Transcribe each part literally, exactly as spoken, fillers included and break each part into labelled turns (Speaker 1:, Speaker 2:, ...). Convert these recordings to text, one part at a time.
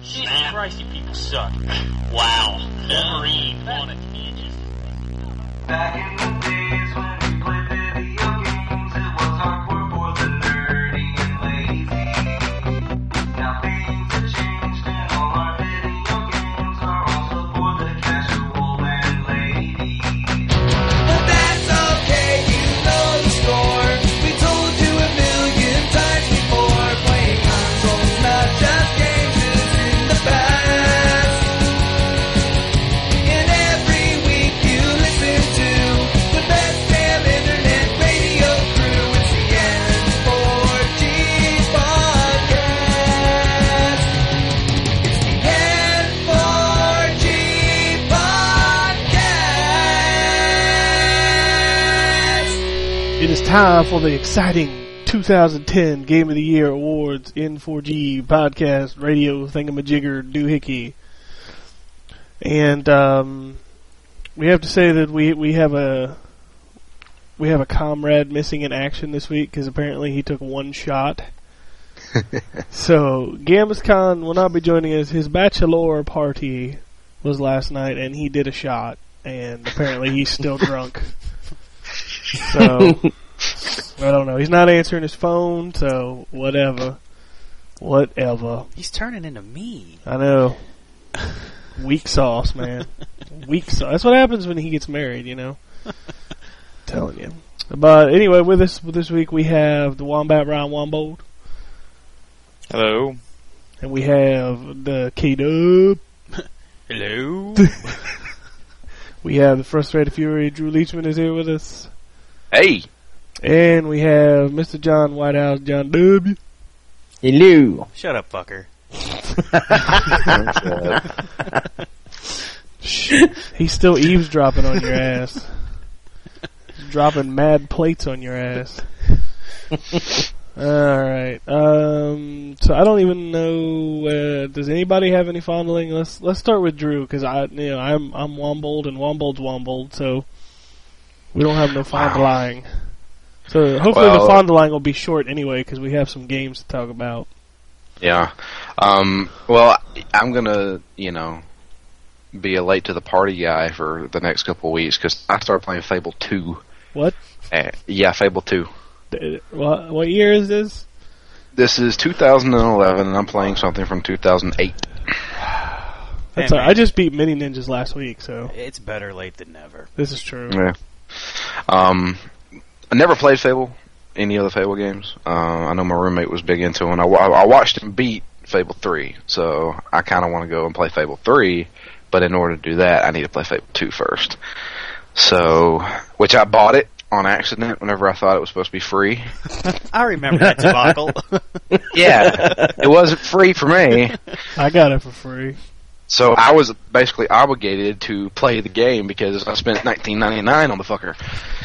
Speaker 1: Jesus Christ, you people suck.
Speaker 2: Wow.
Speaker 1: Wolverine on a tangent.
Speaker 3: Back in the days when we played video games, it was hardcore for the nerdy and lazy. Now things have changed and all our video games are also for the casual and lady. But that's okay, you know the score. We told you a million times before. Playing consoles, not just games, is in the past. And every week you listen to the best damn internet radio crew. It's the N four G podcast. It's the N four G podcast.
Speaker 4: It is time for the exciting two thousand ten Game of the Year Awards N four G podcast radio thingamajigger doohickey. And um, we have to say that we we have a we have a comrade missing in action this week because apparently he took one shot. So Gambuscon will not be joining us. His bachelor party was last night, and he did a shot, and apparently he's still drunk. So I don't know. He's not answering his phone, so whatever. Whatever.
Speaker 2: He's turning into me.
Speaker 4: I know. Weak sauce, man. Weak sauce. That's what happens when he gets married, you know. Telling you. But anyway, with us with this week we have the Wombat Ryan Wombold,
Speaker 5: Hello.
Speaker 4: and we have the K-Dub.
Speaker 2: Hello.
Speaker 4: We have the Frustrated Fury. Drew Leachman is here with us.
Speaker 5: Hey.
Speaker 4: And we have Mister John Whitehouse, John W.
Speaker 6: Hello.
Speaker 2: Shut up, fucker.
Speaker 4: Shh. He's still eavesdropping on your ass. Dropping mad plates on your ass. Alright. Um, so I don't even know, uh, does anybody have any fondling? Let's let's start with Drew, because I, you know, I'm I'm Wombold and Wombold's Wombold, so we don't have no fondling. So hopefully
Speaker 5: Well,
Speaker 4: the fondling will be short anyway, because we have some games to talk about.
Speaker 5: Yeah. Um, well, I'm going to, you know, be a late to the party guy for the next couple of weeks because I started playing Fable two.
Speaker 4: What?
Speaker 5: Uh, yeah, Fable two.
Speaker 4: D- What, what year is this?
Speaker 5: This is two thousand eleven, and I'm playing something from two thousand eight.
Speaker 4: That's
Speaker 2: Hey,
Speaker 4: all right.
Speaker 2: man.
Speaker 4: I just beat Mini Ninjas last week, so
Speaker 2: It's better late than never.
Speaker 4: this is true.
Speaker 5: Yeah. Um, I never played Fable, any other Fable games. Uh, I know my roommate was big into it. And I, wa- I watched him beat Fable three, so I kind of want to go and play Fable three, but in order to do that, I need to play Fable two first. So, which I bought it on accident whenever I thought it was supposed to be free.
Speaker 2: I remember that debacle.
Speaker 5: Yeah, it wasn't free for me.
Speaker 4: I got it for free.
Speaker 5: So I was basically obligated to play the game because I spent nineteen ninety-nine on the fucker.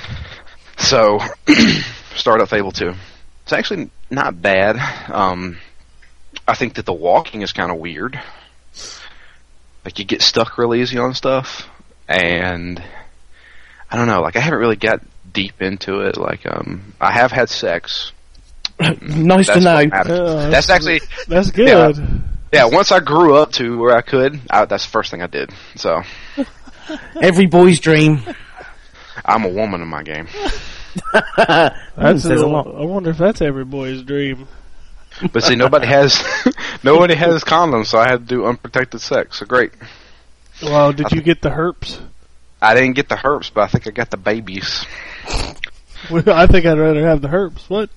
Speaker 5: So, start up Fable two. It's actually not bad. Um, I think that the walking is kind of weird. Like, you get stuck real easy on stuff, and I don't know, like, I haven't really got deep into it. Like, um, I have had sex.
Speaker 6: Nice to
Speaker 5: That's
Speaker 6: know.
Speaker 5: what matters.
Speaker 4: Uh,
Speaker 5: That's actually,
Speaker 4: That's good.
Speaker 5: yeah, once I grew up to where I could, I, that's the first thing I did. So,
Speaker 6: Every boy's dream.
Speaker 5: I'm a woman in my game.
Speaker 4: That's
Speaker 6: says
Speaker 4: a,
Speaker 6: a lot.
Speaker 4: I wonder if that's every boy's dream.
Speaker 5: But see, nobody has, nobody has condoms, so I had to do unprotected sex. So great.
Speaker 4: Well, did you get the herpes?
Speaker 5: I didn't get the herpes, but I think I got the babies.
Speaker 4: Well, I think I'd rather have the herpes. What?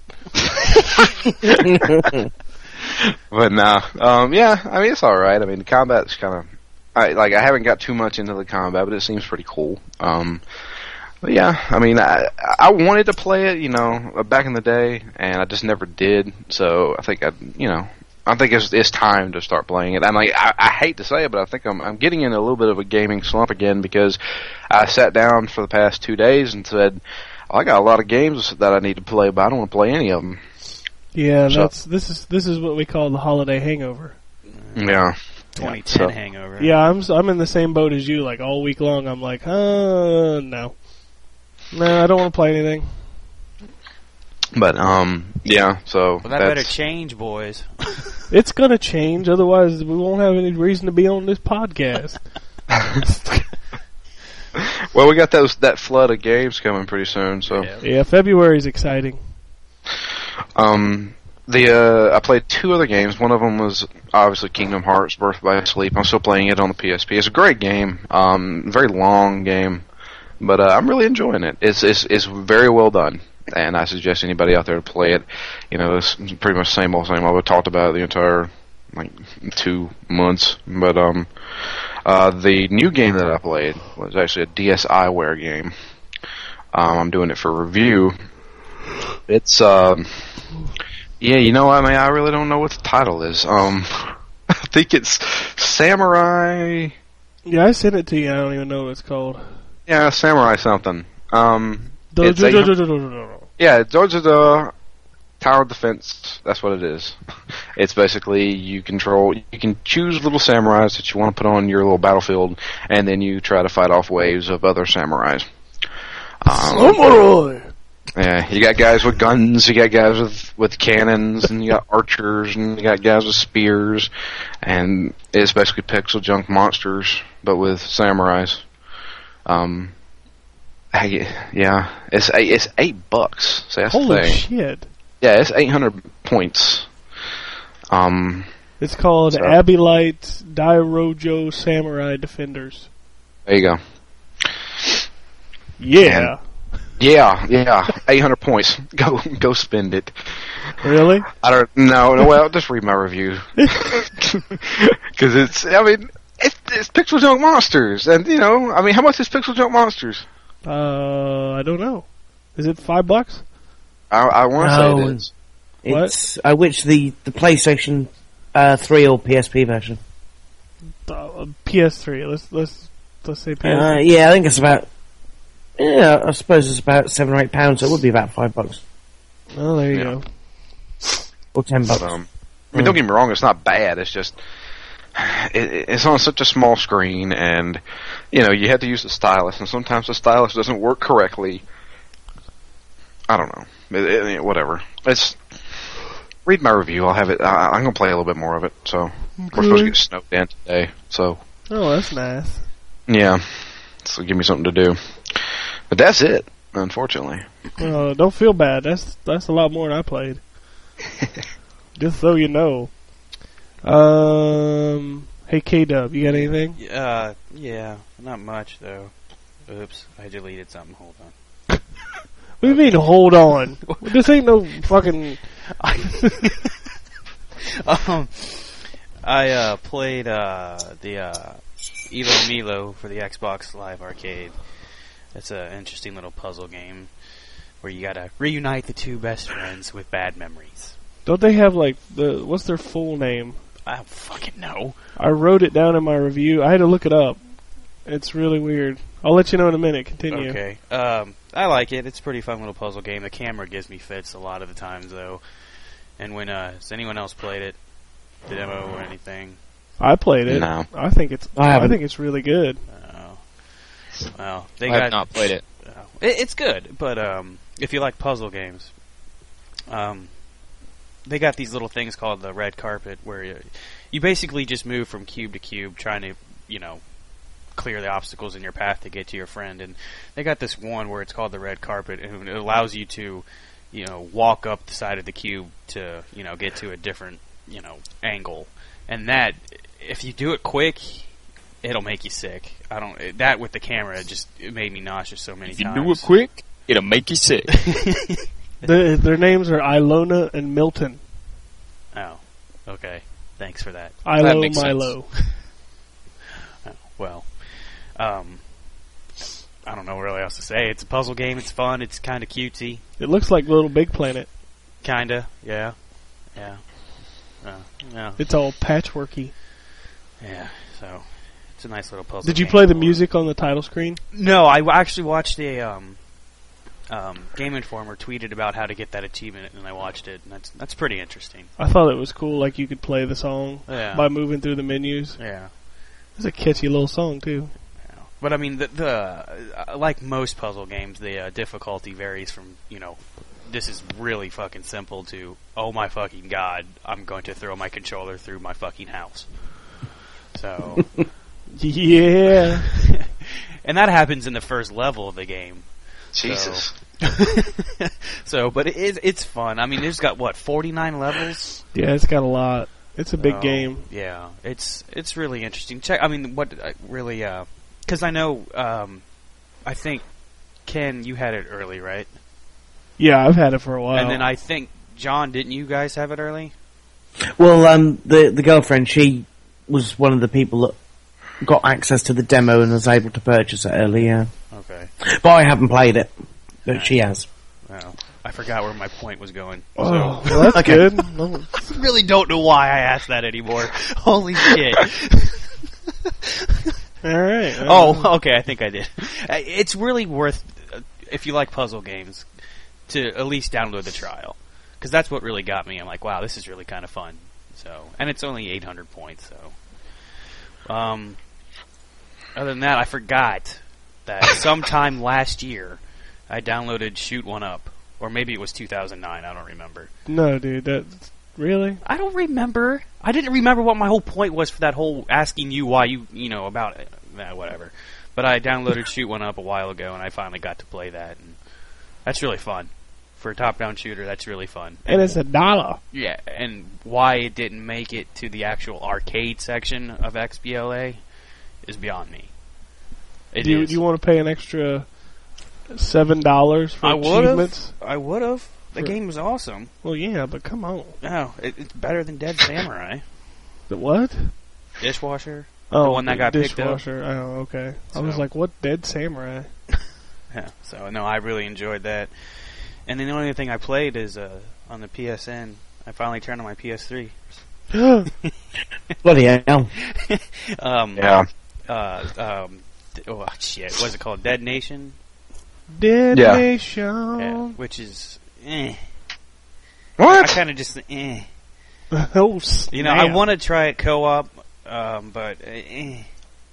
Speaker 5: But nah, um, yeah, I mean, it's alright. I mean, the combat's kind of, I, like, I haven't got too much into the combat, but it seems pretty cool. Um, but yeah, I mean, I, I wanted to play it, you know, back in the day, and I just never did, so I think I, you know, I think it's, it's time to start playing it. I'm like, I, I hate to say it, but I think I'm, I'm getting in a little bit of a gaming slump again because I sat down for the past two days and said, oh, I got a lot of games that I need to play, but I don't want to play any of them.
Speaker 4: Yeah,
Speaker 5: So-
Speaker 4: that's this is this is what we call the holiday hangover.
Speaker 5: Yeah.
Speaker 2: twenty ten
Speaker 5: So-
Speaker 2: hangover.
Speaker 4: Yeah, I'm s- I'm in the same boat as you. Like all week long, I'm like, uh, no, no, I don't want to play anything.
Speaker 5: But um, yeah. So
Speaker 2: Well, that better
Speaker 5: that's,
Speaker 2: change, boys.
Speaker 4: It's gonna change, otherwise we won't have any reason to be on this podcast.
Speaker 5: well, we got those that flood of games coming pretty soon. So
Speaker 2: Yeah.
Speaker 4: Yeah, February's exciting.
Speaker 5: um, the uh, I played two other games. One of them was obviously Kingdom Hearts: Birth by Sleep. I'm still playing it on the P S P. It's a great game. Um, very long game, but uh, I'm really enjoying it. It's it's it's very well done. And I suggest anybody out there to play it. You know, it's pretty much the same old same old. We've talked about it the entire like two months. But um, uh, the new game that I played was actually a DSiWare game. Um, I'm doing it for review. It's um, yeah, you know, I mean, I really don't know what the title is. Um, I think it's Samurai.
Speaker 4: Yeah, I sent it to you. I don't even know what it's called.
Speaker 5: Yeah, Samurai something. Um.
Speaker 4: Do-
Speaker 5: It's
Speaker 4: do-
Speaker 5: a-
Speaker 4: do- do- do- do- do- do.
Speaker 5: Yeah, Dojo Tower Defense. That's what it is. It's basically you control. You can choose little samurais that you want to put on your little battlefield, and then you try to fight off waves of other samurais. Um,
Speaker 4: Samurai!
Speaker 5: yeah, you got guys with guns, you got guys with with cannons, and you got archers, and you got guys with spears, and it's basically pixel junk monsters, but with samurais. Um. Hey, yeah, it's eight, it's eight bucks. So that's the
Speaker 4: Holy
Speaker 5: thing.
Speaker 4: shit.
Speaker 5: Yeah, it's eight hundred points. Um,
Speaker 4: It's called
Speaker 5: So-
Speaker 4: Abilite Dairojo Samurai Defenders.
Speaker 5: there you go.
Speaker 4: Yeah.
Speaker 5: Yeah, yeah, eight hundred points. Go, go spend it.
Speaker 4: Really?
Speaker 5: I don't know. No, well, just read my review because it's. I mean, it's, it's Pixel Junk Monsters, and you know, I mean, how much is Pixel Junk Monsters?
Speaker 4: Uh, I don't know. Is it five bucks?
Speaker 5: I, I want to
Speaker 6: No.
Speaker 5: say it is.
Speaker 6: It's I which the the PlayStation uh, three or P S P version.
Speaker 4: Uh, P S three. Let's let's let's say P S three.
Speaker 6: Uh, yeah, I think it's about. Yeah, I suppose it's about seven or eight pounds. So it would be about five bucks
Speaker 4: Oh, there you
Speaker 5: Yeah.
Speaker 4: go.
Speaker 6: or ten bucks.
Speaker 5: But, um, I mean, don't get me wrong; it's not bad. It's just it, it's on such a small screen, and you know you have to use the stylus, and sometimes the stylus doesn't work correctly. I don't know. It, it, whatever. It's read my review. I'll have it. I, I'm gonna play a little bit more of it. So we're supposed to get snowed in today. So
Speaker 4: Oh, that's nice.
Speaker 5: yeah, so give me something to do. But that's it. Unfortunately.
Speaker 4: Uh, don't feel bad. That's that's a lot more than I played. Just so you know. Um. Hey, K Dub, you got anything?
Speaker 2: Uh, yeah, not much though. Oops, I deleted something. Hold on.
Speaker 4: What do you mean? Hold on. This ain't no fucking.
Speaker 2: um, I uh, played uh, the uh, Evo Milo for the Xbox Live Arcade. It's an interesting little puzzle game where you gotta reunite the two best friends with bad memories.
Speaker 4: Don't they have like the what's their full name?
Speaker 2: I don't fucking know.
Speaker 4: I wrote it down in my review. I had to look it up. It's really weird. I'll let you know in a minute. Continue.
Speaker 2: Okay. Um, I like it. It's a pretty fun little puzzle game. The camera gives me fits a lot of the times, though. And when uh, has anyone else played it, the demo or anything?
Speaker 4: I played it.
Speaker 5: No.
Speaker 4: I think it's.
Speaker 6: I
Speaker 4: I,
Speaker 6: haven't.
Speaker 4: think it's really good.
Speaker 2: Oh. Well, they
Speaker 1: I
Speaker 2: got
Speaker 1: have not played it.
Speaker 2: Oh. It, it's good, but um, if you like puzzle games, um, they got these little things called the red carpet, where you, you basically just move from cube to cube, trying to, you know, clear the obstacles in your path to get to your friend. And they got this one where it's called the red carpet, and it allows you to, you know, walk up the side of the cube to, you know, get to a different, you know, angle. And that, if you do it quick, it'll make you sick. I don't. That with the camera, it just it made me nauseous so many
Speaker 1: If you
Speaker 2: times.
Speaker 1: do it quick, it'll make you sick.
Speaker 4: The, their names are Ilona and Milton.
Speaker 2: Oh, okay. Thanks for that.
Speaker 4: Ilo
Speaker 1: makes sense.
Speaker 4: Milo.
Speaker 2: Oh, well, um, I don't know what really else to say. It's a puzzle game. It's fun. It's kind of cutesy.
Speaker 4: It looks like Little Big Planet.
Speaker 2: Kinda. Yeah. Yeah. Uh, yeah.
Speaker 4: It's all patchworky.
Speaker 2: Yeah. So it's a nice little puzzle.
Speaker 4: Did you
Speaker 2: game
Speaker 4: play the
Speaker 2: for-
Speaker 4: music on the title screen?
Speaker 2: No, I w- actually watched a um, um, Game Informer tweeted about how to get that achievement, and I watched it, and that's that's pretty interesting.
Speaker 4: I thought it was cool. Like you could play the song
Speaker 2: Yeah.
Speaker 4: by moving through the menus.
Speaker 2: Yeah.
Speaker 4: It's a catchy little song too.
Speaker 2: Yeah. But I mean, the, the uh, like most puzzle games, the uh, difficulty varies from you know this is really fucking simple to, oh my fucking god, I'm going to throw my controller through my fucking house. So,
Speaker 4: Yeah.
Speaker 2: and that happens in the first level of the game.
Speaker 5: Jesus.
Speaker 2: So, so but it is, it's fun. I mean, it's got, what, forty-nine levels?
Speaker 4: Yeah, it's got a lot. It's a big
Speaker 2: So,
Speaker 4: game.
Speaker 2: Yeah, it's it's really interesting. Check. I mean, what I really? Because I know. Um, I think Ken, you had it early, right?
Speaker 4: Yeah, I've had it for a while.
Speaker 2: And then I think John, didn't you guys have it early?
Speaker 6: Well, um, the the girlfriend, she was one of the people that got access to the demo and was able to purchase it early. Yeah,
Speaker 2: Okay.
Speaker 6: but I haven't played it, but she has.
Speaker 2: Well, I forgot where my point was going.
Speaker 4: Oh,
Speaker 2: So
Speaker 4: well, that's
Speaker 6: Okay.
Speaker 4: good. No,
Speaker 2: I really don't know why I asked that anymore. Holy shit.
Speaker 4: all right.
Speaker 2: Oh, okay, I think I did. Uh, It's really worth, uh, if you like puzzle games, to at least download the trial. Because that's what really got me. I'm like, wow, this is really kind of fun. So, and it's only eight hundred points, so. Um, other than that, I forgot that sometime last year, I downloaded Shoot One Up. Or maybe it was two thousand nine, I don't remember.
Speaker 4: No, dude, that's really.
Speaker 2: I don't remember. I didn't remember what my whole point was for that whole asking you why you, you know, about it. Nah, whatever. But I downloaded Shoot One Up a while ago, and I finally got to play that. And that's really fun. For a top-down shooter, that's really fun.
Speaker 4: And it's a dollar.
Speaker 2: Yeah, and why it didn't make it to the actual arcade section of X B L A is beyond me. It
Speaker 4: do you,
Speaker 2: is.
Speaker 4: do you want to pay an extra seven dollars for
Speaker 2: I would've.
Speaker 4: achievements?
Speaker 2: I would have. The
Speaker 4: For-
Speaker 2: game was awesome.
Speaker 4: Well, yeah, but come on.
Speaker 2: No, it, it's better than Dead Samurai.
Speaker 4: The what?
Speaker 2: Dishwasher.
Speaker 4: Oh,
Speaker 2: one that got picked up.
Speaker 4: dishwasher. Oh, okay. I was
Speaker 2: So-
Speaker 4: like, what Dead Samurai?
Speaker 2: Yeah, so no, I really enjoyed that. And then the only thing I played is uh, on the P S N. I finally turned on my P S three.
Speaker 6: Bloody hell!
Speaker 2: um,
Speaker 5: Yeah.
Speaker 2: Uh, um, d- oh shit, what's it called? Dead Nation.
Speaker 4: Dead
Speaker 5: Yeah.
Speaker 4: Nation.
Speaker 2: Yeah, which is, eh. I
Speaker 5: What?
Speaker 2: kind of just, eh.
Speaker 4: Oh, snap.
Speaker 2: You know, I want to try it co-op, um, but eh.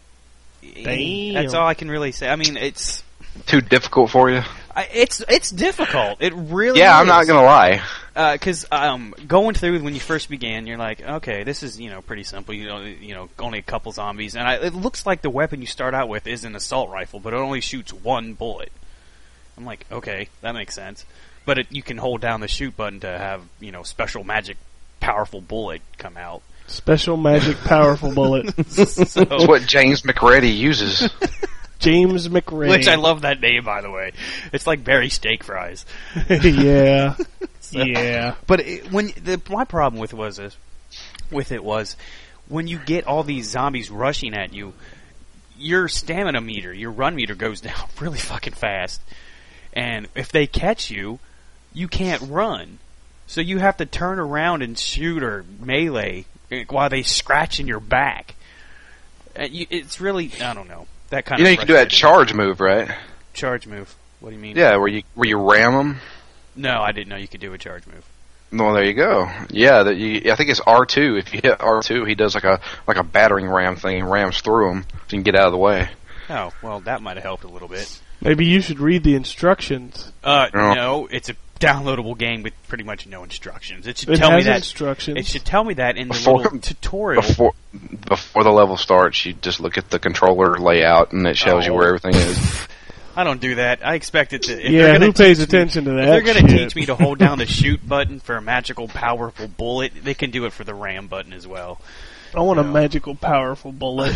Speaker 4: Damn.
Speaker 2: That's all I can really say. I mean, it's
Speaker 5: Too difficult for you?
Speaker 2: I, it's it's difficult. It really
Speaker 5: Yeah,
Speaker 2: is.
Speaker 5: I'm not gonna lie.
Speaker 2: Because um, going through when you first began, you're like, okay, this is you know pretty simple. You know, you know, only a couple zombies, and I, it looks like the weapon you start out with is an assault rifle, but it only shoots one bullet. I'm like, okay, that makes sense. But it, you can hold down the shoot button to have you know special magic, powerful bullet come out.
Speaker 4: Special magic powerful bullet.
Speaker 2: So,
Speaker 5: That's what James McReady uses.
Speaker 4: James McRae.
Speaker 2: which I love that name, by the way. It's like Barry Steak Fries.
Speaker 4: yeah.
Speaker 2: So-
Speaker 4: Yeah.
Speaker 2: But it, when the, my problem with was this, with it was when you get all these zombies rushing at you, your stamina meter, your run meter goes down really fucking fast, and if they catch you, you can't run, so you have to turn around and shoot or melee while they scratch in your back. Uh, you, it's really I don't know that kind
Speaker 5: You know
Speaker 2: of
Speaker 5: you can do that
Speaker 2: frustrating.
Speaker 5: charge move, right?
Speaker 2: charge move. What do you mean?
Speaker 5: Yeah, where you where you ram them.
Speaker 2: No, I didn't know you could do a charge move.
Speaker 5: Well, there you go. Yeah, that you. I think it's R two. If you hit R two, he does like a like a battering ram thing and rams through them so you can get out of the way.
Speaker 2: Oh, well, that might have helped a little bit.
Speaker 4: Maybe you should read the instructions.
Speaker 2: Uh,
Speaker 5: No.
Speaker 2: no, it's a downloadable game with pretty much no instructions. It should
Speaker 4: It
Speaker 2: tell
Speaker 4: has
Speaker 2: me that.
Speaker 4: instructions.
Speaker 2: It should tell me that in the
Speaker 5: Before-
Speaker 2: little tutorial.
Speaker 5: Before before the level starts, you just look at the controller layout and it shows you
Speaker 2: Oh.
Speaker 5: where everything is.
Speaker 2: I don't do that. I expect it to. If
Speaker 4: yeah,
Speaker 2: they're gonna
Speaker 4: who pays
Speaker 2: teach me-
Speaker 4: attention to that?
Speaker 2: If they're going to
Speaker 4: shit?
Speaker 2: teach me to hold down the shoot button for a magical, powerful bullet, they can do it for the ram button as well.
Speaker 4: I want a
Speaker 2: No.
Speaker 4: magical, powerful bullet.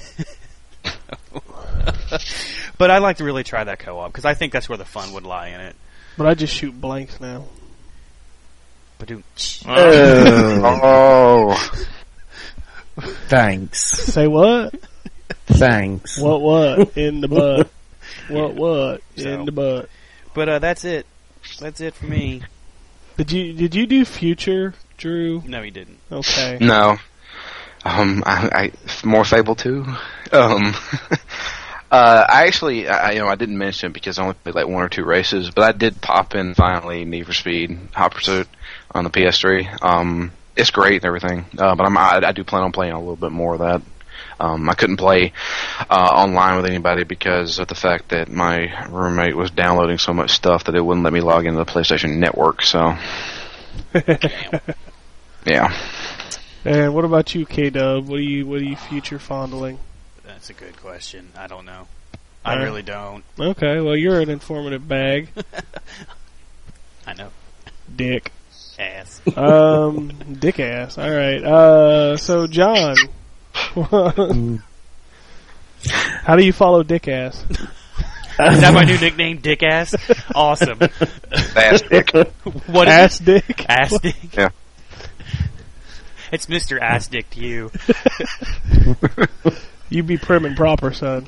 Speaker 2: But I'd like to really try that co-op because I think that's where the fun would lie in it.
Speaker 4: But I just shoot blanks now.
Speaker 2: Ba-doom.
Speaker 5: Oh,
Speaker 6: Thanks.
Speaker 4: Say what?
Speaker 6: Thanks.
Speaker 4: What what? In the butt. What what?
Speaker 2: So.
Speaker 4: In the butt.
Speaker 2: But uh, that's it. That's it for me.
Speaker 4: Did you did you do Future, Drew?
Speaker 2: No, he didn't.
Speaker 4: Okay.
Speaker 5: no. Um, I, I more Fable two. Um, uh, I actually, I you know, I didn't mention it because I only played like one or two races, but I did pop in finally Need for Speed Hot Pursuit on the P S three. Um, it's great and everything, uh, but I'm I, I do plan on playing a little bit more of that. Um, I couldn't play uh, online with anybody because of the fact that my roommate was downloading so much stuff that it wouldn't let me log into the PlayStation Network. So, yeah.
Speaker 4: And what about you, K-Dub? What are you what are you future fondling?
Speaker 2: That's a good question. I don't know. I
Speaker 4: Uh,
Speaker 2: really don't.
Speaker 4: Okay, well you're an informative bag,
Speaker 2: I know.
Speaker 4: dick.
Speaker 2: Ass.
Speaker 4: Um, dick ass. All right. Uh, so John, how do you follow dick ass?
Speaker 2: Is that my new nickname, Dick Ass? Awesome.
Speaker 5: Ass dick.
Speaker 2: What is
Speaker 4: Ass
Speaker 2: it?
Speaker 4: dick.
Speaker 2: Ass Dick?
Speaker 5: Yeah.
Speaker 2: It's Mister Ass Dick to you.
Speaker 4: You be prim and proper, son.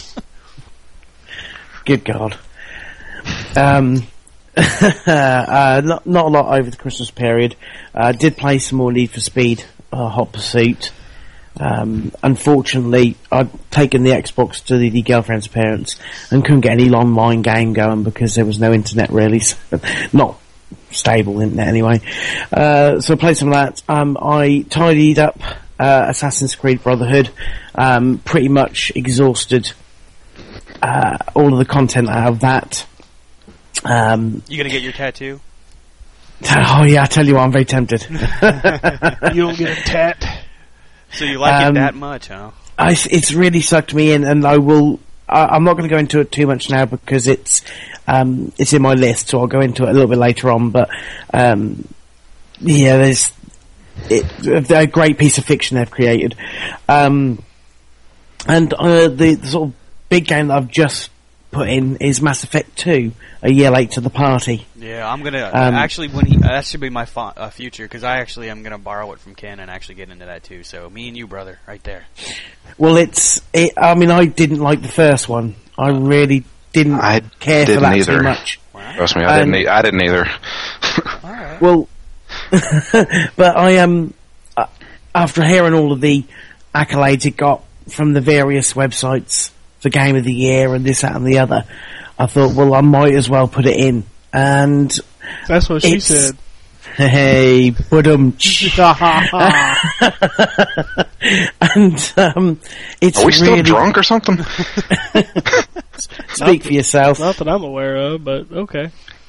Speaker 6: Good God. Um, uh, not, not a lot over the Christmas period. I uh, did play some more Need for Speed, uh, Hot Pursuit. Um, unfortunately, I'd taken the Xbox to the, the girlfriend's parents and couldn't get any online game going because there was no internet really. So not stable internet anyway. Uh, so I played some of that. Um, I tidied up uh, Assassin's Creed Brotherhood. Um, pretty much exhausted uh, all of the content out of that. Um,
Speaker 2: You gonna get your tattoo?
Speaker 6: oh yeah, I tell you what, I'm very tempted.
Speaker 4: You don't get a tat.
Speaker 2: So you like
Speaker 6: Um,
Speaker 2: it that much, huh?
Speaker 6: I, it's really sucked me in, and I will. I, I'm not going to go into it too much now because it's um, it's in my list, so I'll go into it a little bit later on. But um, yeah, there's it, a great piece of fiction they've created, um, and uh, the, the sort of big game that I've just put in is Mass Effect two, a year late to the party.
Speaker 2: Yeah, I'm gonna
Speaker 6: Um,
Speaker 2: actually when he that should be my fa- uh, future because I actually am gonna borrow it from Ken and actually get into that too. So me and you, brother, right there.
Speaker 6: Well, it's. It, I mean, I didn't like the first one. I really didn't
Speaker 5: I
Speaker 6: care for
Speaker 5: didn't
Speaker 6: that
Speaker 5: either.
Speaker 6: too much.
Speaker 2: Wow.
Speaker 5: Trust me, I
Speaker 6: Um,
Speaker 5: didn't. E- I didn't either.
Speaker 2: All right.
Speaker 6: Well, but I am um, after hearing all of the accolades it got from the various websites for Game of the Year and this, that, and the other, I thought, well, I might as well put it in. And
Speaker 4: That's what she
Speaker 6: It's-
Speaker 4: said.
Speaker 6: hey, but um, and um, it's
Speaker 5: Are we still
Speaker 6: really
Speaker 5: drunk or something?
Speaker 6: speak for yourself.
Speaker 4: Not that I'm aware of, but okay.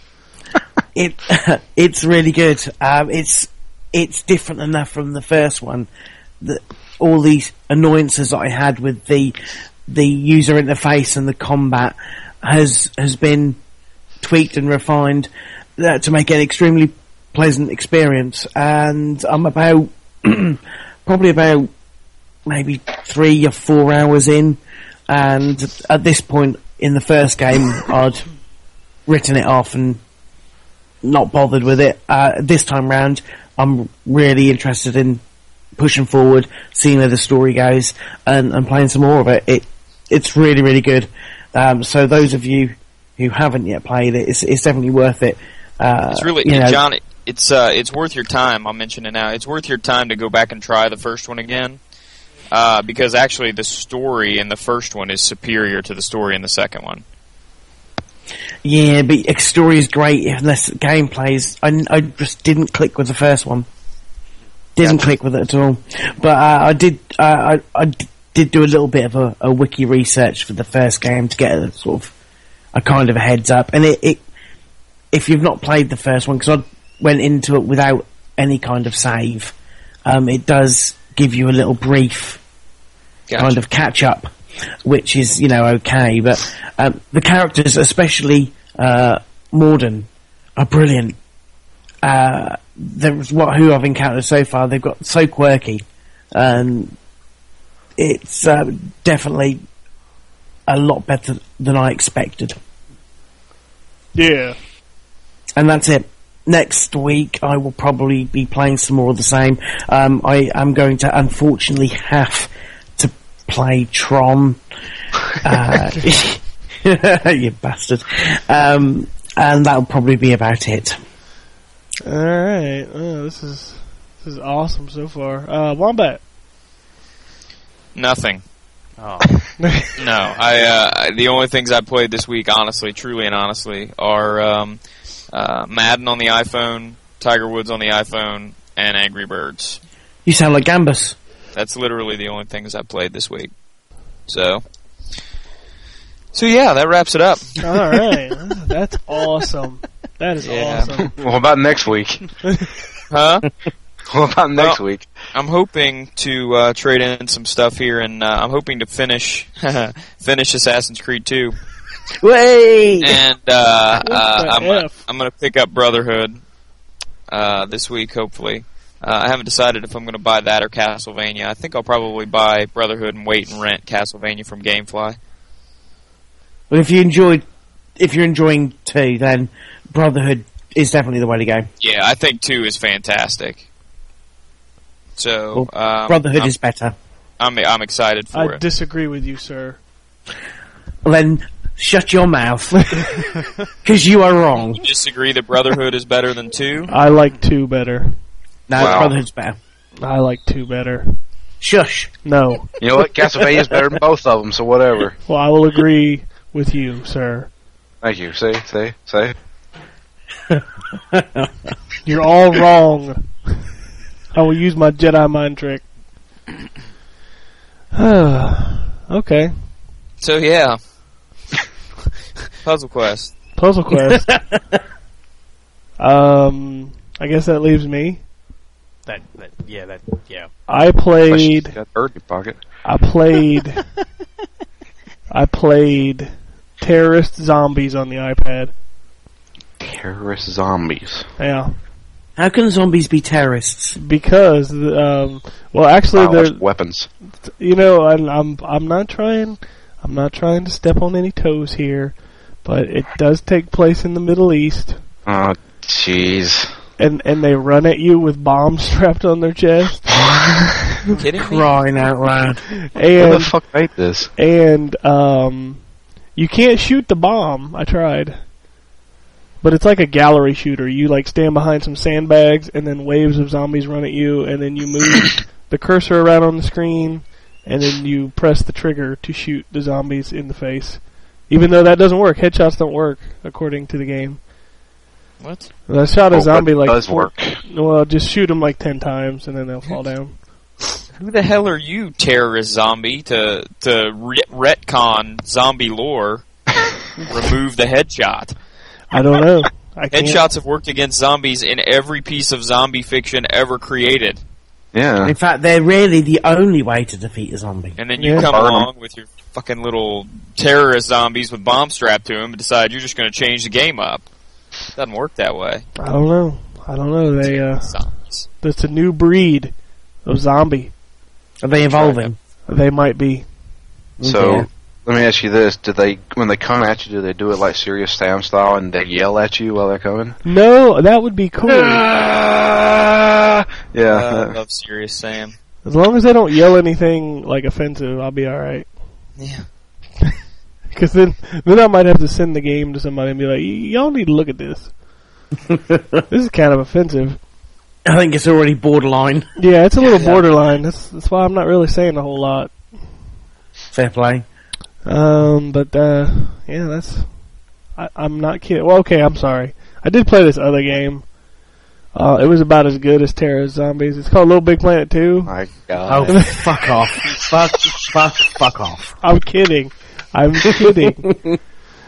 Speaker 6: It it's really good. Um, it's it's different enough from the first one. That all these annoyances that I had with the the user interface and the combat has has been tweaked and refined uh, to make it an extremely pleasant experience. And I'm about probably about maybe three or four hours in, and at this point in the first game, I'd written it off and not bothered with it. Uh, this time round, I'm really interested in pushing forward, seeing where the story goes, and, and playing some more of it. It it's really, really good. Um, so those of you who haven't yet played it, it's, it's definitely worth it. Uh,
Speaker 1: It's really,
Speaker 6: you know,
Speaker 1: John. it- It's uh, it's worth your time. I'll mention it now. It's worth your time to go back and try the first one again, uh, because actually the story in the first one is superior to the story in the second one.
Speaker 6: yeah, but the story is great unless gameplay is. I, I just didn't click with the first one. Didn't click with it at all. But uh, I did. Uh, I, I d- did do a little bit of a, a wiki research for the first game to get a sort of a kind of a heads up. And it, it if you've not played the first one, because I went into it without any kind of save, um, it does give you a little brief
Speaker 1: Gotcha.
Speaker 6: kind of catch up, which is, you know, okay. But um, the characters, especially uh, Morden, are brilliant. Uh, there's what who I've encountered so far. They've got so quirky, and it's uh, definitely a lot better than I expected.
Speaker 4: Yeah.
Speaker 6: And that's it. Next week, I will probably be playing some more of the same. Um, I am going to unfortunately have to play Tron. Uh, you bastard. Um, and that'll probably be about it.
Speaker 4: All right. Oh, this is this is awesome so far. Uh, Wombat.
Speaker 1: Nothing.
Speaker 2: Oh.
Speaker 1: No, I uh, the only things I played this week, honestly, truly and honestly, are um, uh, Madden on the iPhone, Tiger Woods on the iPhone, and Angry Birds.
Speaker 6: You sound like Gambus.
Speaker 1: That's literally the only things I played this week. So, so yeah, that wraps it up.
Speaker 4: All right, that's awesome. That is
Speaker 1: Yeah.
Speaker 4: awesome.
Speaker 5: What about next week?
Speaker 1: Huh?
Speaker 5: What about next
Speaker 1: Well-
Speaker 5: week?
Speaker 1: I'm hoping to uh, trade in some stuff here, and uh, I'm hoping to finish finish Assassin's Creed two.
Speaker 6: Way!
Speaker 1: And uh,
Speaker 4: What
Speaker 1: uh,
Speaker 4: the
Speaker 1: I'm gonna,
Speaker 4: F?
Speaker 1: I'm gonna pick up Brotherhood uh, this week, hopefully. Uh, I haven't decided if I'm going to buy that or Castlevania. I think I'll probably buy Brotherhood and wait and rent Castlevania from GameFly.
Speaker 6: Well, if you enjoyed, if you're enjoying two, then Brotherhood is definitely the way to go.
Speaker 1: Yeah, I think two is fantastic. So um,
Speaker 6: Brotherhood
Speaker 1: I'm,
Speaker 6: is better.
Speaker 1: I'm I'm excited for
Speaker 4: I
Speaker 1: it.
Speaker 4: disagree with you, sir.
Speaker 6: Well, then shut your mouth, because you are wrong.
Speaker 1: You disagree that Brotherhood is better than two?
Speaker 4: I like two better.
Speaker 6: No,
Speaker 5: Wow.
Speaker 6: Brotherhood's better.
Speaker 4: I like two better.
Speaker 6: Shush.
Speaker 4: No.
Speaker 5: You know what? Castlevania's better than both of them, so whatever.
Speaker 4: Well, I will agree with you, sir.
Speaker 5: Thank you. See, see, see.
Speaker 4: You're all wrong. I will use my Jedi mind trick. Okay.
Speaker 1: So yeah, Puzzle Quest.
Speaker 4: Puzzle Quest. um, I guess that leaves me.
Speaker 2: That, that, yeah, that, yeah.
Speaker 4: I played.
Speaker 5: Got bird in your pocket.
Speaker 4: I played. I played Terrorist Zombies on the iPad.
Speaker 5: Terrorist zombies.
Speaker 4: Yeah,
Speaker 6: How can zombies be terrorists?
Speaker 4: because um, well, actually,
Speaker 5: Wow,
Speaker 4: they're
Speaker 5: that's weapons.
Speaker 4: you know, I'm, I'm I'm not trying I'm not trying to step on any toes here, but it does take place in the Middle East,
Speaker 5: Oh, jeez.
Speaker 4: and and they run at you with bombs strapped on their chest,
Speaker 1: You kidding me?
Speaker 6: Crying out loud.
Speaker 5: Who the
Speaker 4: and
Speaker 5: fuck made this?
Speaker 4: and um, you can't shoot the bomb. I tried, but it's like a gallery shooter. You like stand behind some sandbags, and then waves of zombies run at you, and then you move the cursor around on the screen, and then you press the trigger to shoot the zombies in the face. Even though that doesn't work, headshots don't work according to the game.
Speaker 1: What?
Speaker 4: I shot a
Speaker 5: Oh,
Speaker 4: zombie
Speaker 5: but it
Speaker 4: like
Speaker 5: does
Speaker 4: four,
Speaker 5: work.
Speaker 4: well, just shoot them like ten times, and then they'll fall down.
Speaker 1: Who the hell are you, terrorist zombie, to to re- retcon zombie lore? Remove the headshot.
Speaker 4: I don't know. I can't.
Speaker 1: Headshots have worked against zombies in every piece of zombie fiction ever created.
Speaker 5: Yeah.
Speaker 6: In fact, they're really the only way to defeat a zombie.
Speaker 1: And then you
Speaker 4: Yeah.
Speaker 1: come
Speaker 5: Burn 'em.
Speaker 1: along with your fucking little terrorist zombies with bombs strapped to them and decide you're just going to change the game up. Doesn't work that way.
Speaker 4: I don't know. I don't know. They uh,
Speaker 1: Zombies.
Speaker 4: it's a new breed of zombie.
Speaker 6: Are they evolving?
Speaker 4: They might be.
Speaker 5: So,
Speaker 6: Yeah.
Speaker 5: let me ask you this: Did they, when they come at you, do they do it like Serious Sam style and they yell at you while they're coming?
Speaker 4: No, that would be cool.
Speaker 5: Ah! Yeah.
Speaker 1: Uh, I love Serious Sam.
Speaker 4: As long as they don't yell anything like offensive, I'll be all right.
Speaker 1: Yeah.
Speaker 4: Because then, then I might have to send the game to somebody and be like, "Y- "Y'all need to look at this. This is kind of offensive."
Speaker 6: I think it's already borderline.
Speaker 4: Yeah, it's a little borderline. That's that's why I'm not really saying a whole lot.
Speaker 6: Fair play.
Speaker 4: Um, but uh, yeah, that's. I, I'm not kidding. Well, okay, I'm sorry. I did play this other game. Uh, it was about as good as Terra Zombies. It's called Little Big Planet two.
Speaker 5: My
Speaker 6: Oh,
Speaker 5: God.
Speaker 6: fuck off. Fuck, fuck, fuck off.
Speaker 4: I'm kidding. I'm kidding.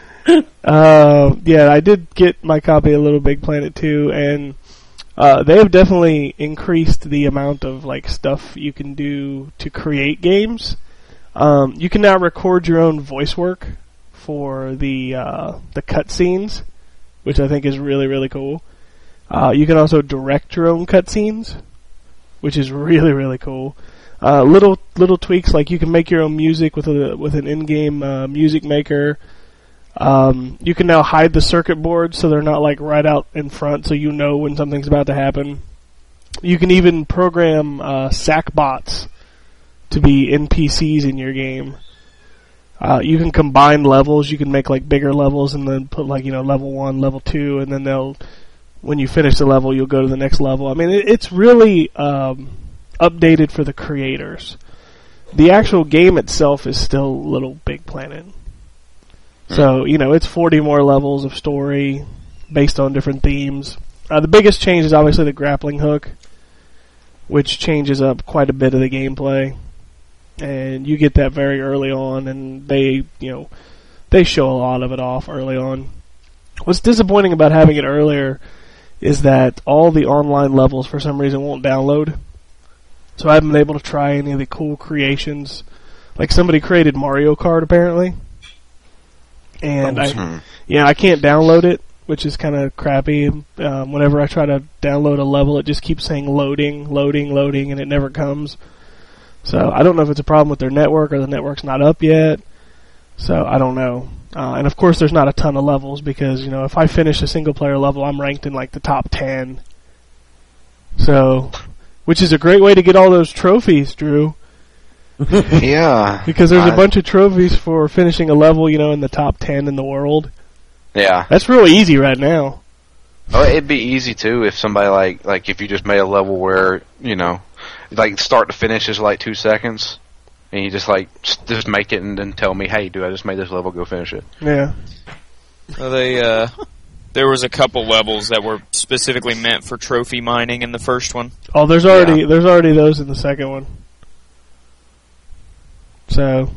Speaker 4: uh, yeah, I did get my copy of Little Big Planet two, and uh, they have definitely increased the amount of like stuff you can do to create games. Um, you can now record your own voice work for the uh, the cutscenes, which I think is really really cool. Uh, you can also direct your own cutscenes, which is really really cool. Uh, little little tweaks like you can make your own music with a with an in-game uh, music maker. Um, you can now hide the circuit boards so they're not like right out in front, so you know when something's about to happen. You can even program uh, sack bots to be N P Cs in your game. Uh, you can combine levels. You can make like bigger levels and then put like you know level one, level two, and then they'll when you finish the level, you'll go to the next level. I mean, it, it's really um, updated for the creators. The actual game itself is still Little Big Planet. So, you know, it's forty more levels of story based on different themes. Uh, the biggest change is obviously the grappling hook. which changes up quite a bit of the gameplay. And you get that very early on, and they, you know, they show a lot of it off early on. What's disappointing about having it earlier is that all the online levels for some reason won't download. So I haven't been able to try any of the cool creations. Like somebody created Mario Kart apparently. And I, yeah, I can't download it, which is kind of crappy. Um, whenever I try to download a level, it just keeps saying loading, loading, loading, and it never comes. So I don't know if it's a problem with their network or the network's not up yet. So I don't know. Uh, and of course there's not a ton of levels because, you know, if I finish a single player level, I'm ranked in like the top ten. So, which is a great way to get all those trophies, Drew.
Speaker 5: Yeah.
Speaker 4: Because there's
Speaker 5: I,
Speaker 4: a bunch of trophies for finishing a level, you know, in the top ten in the world.
Speaker 5: Yeah.
Speaker 4: That's real easy right now.
Speaker 5: Oh, it'd be easy too if somebody like, like if you just made a level where, you know, like start to finish is like two seconds. And you just like just make it and then tell me, hey, dude, I just made this level. Go finish it.
Speaker 4: Yeah.
Speaker 1: Well, they uh, there was a couple levels that were specifically meant for trophy mining in the first one.
Speaker 4: Oh, there's already
Speaker 5: Yeah.
Speaker 4: there's already those in the second one. So,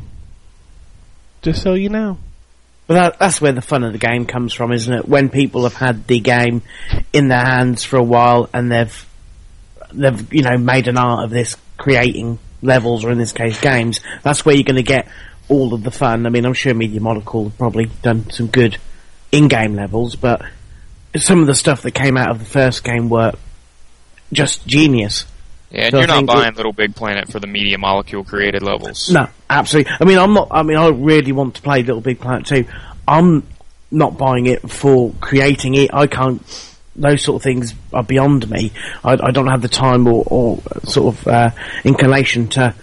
Speaker 4: just so you know.
Speaker 6: Well, that, that's where the fun of the game comes from, isn't it? When people have had the game in their hands for a while and they've they've you know made an art of this, creating levels, or in this case games, that's where you're going to get all of the fun. I mean, I'm sure Media Molecule have probably done some good in-game levels, but some of the stuff that came out of the first game were just genius.
Speaker 1: Yeah, and
Speaker 6: So I
Speaker 1: you're not
Speaker 6: think
Speaker 1: buying
Speaker 6: it-
Speaker 1: Little Big Planet for the Media Molecule created levels.
Speaker 6: No, absolutely. I mean, I'm not. I mean, I really want to play Little Big Planet two. I'm not buying it for creating it. I can't. Those sort of things are beyond me. I, I don't have the time or, or sort of uh, inclination to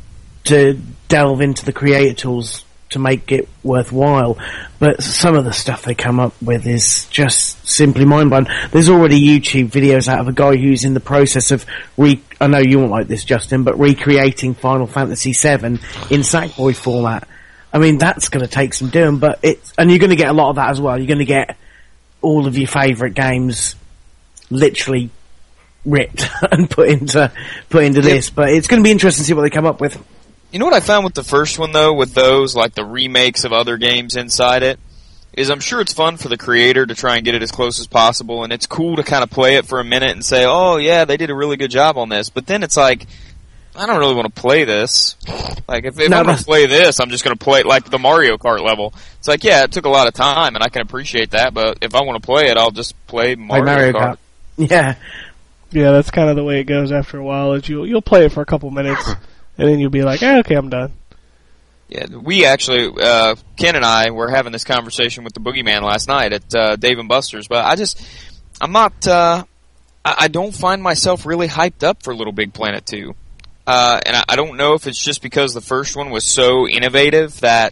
Speaker 6: to delve into the creator tools to make it worthwhile. But some of the stuff they come up with is just simply mind-blowing. There's already YouTube videos out of a guy who's in the process of re. I know you won't like this, Justin, but recreating Final Fantasy seven in Sackboy format. I mean, that's going to take some doing, but it's and you're going to get a lot of that as well. You're going to get all of your favourite games literally ripped and put into put into this. But it's going to be interesting to see what they come up with.
Speaker 1: You know what I found with the first one, though, with those, like the remakes of other games inside it, is I'm sure it's fun for the creator to try and get it as close as possible, and it's cool to kind of play it for a minute and say, oh, yeah, they did a really good job on this. But then it's like, I don't really want to play this. Like, if, if
Speaker 6: No,
Speaker 1: I'm going
Speaker 6: that's-
Speaker 1: to play this, I'm just going to play it like the Mario Kart level. It's like, yeah, it took a lot of time, and I can appreciate that, but if I want to play it, I'll just play Mario,
Speaker 6: Like Mario
Speaker 1: Kart.
Speaker 6: Kart. Yeah.
Speaker 4: Yeah, that's kind of the way it goes after a while. Is you'll you'll play it for a couple minutes, and then you'll be like, eh, okay, I'm done.
Speaker 1: Yeah, we actually, uh, Ken and I were having this conversation with the Boogeyman last night at uh, Dave and Buster's, but I just, I'm not, uh, I, I don't find myself really hyped up for Little Big Planet two. Uh, and I, I don't know if it's just because the first one was so innovative that,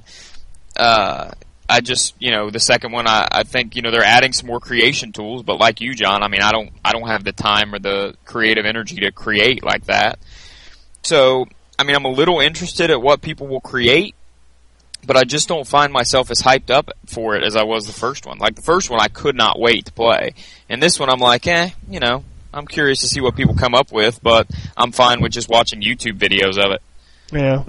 Speaker 1: uh, I just, you know, the second one, I, I think, you know, they're adding some more creation tools, but like you, John, I mean, I don't, I don't have the time or the creative energy to create like that. So, I mean, I'm a little interested at what people will create, but I just don't find myself as hyped up for it as I was the first one. Like, the first one, I could not wait to play. And this one, I'm like, eh, you know, I'm curious to see what people come up with, but I'm fine with just watching YouTube videos of it.
Speaker 4: Yeah.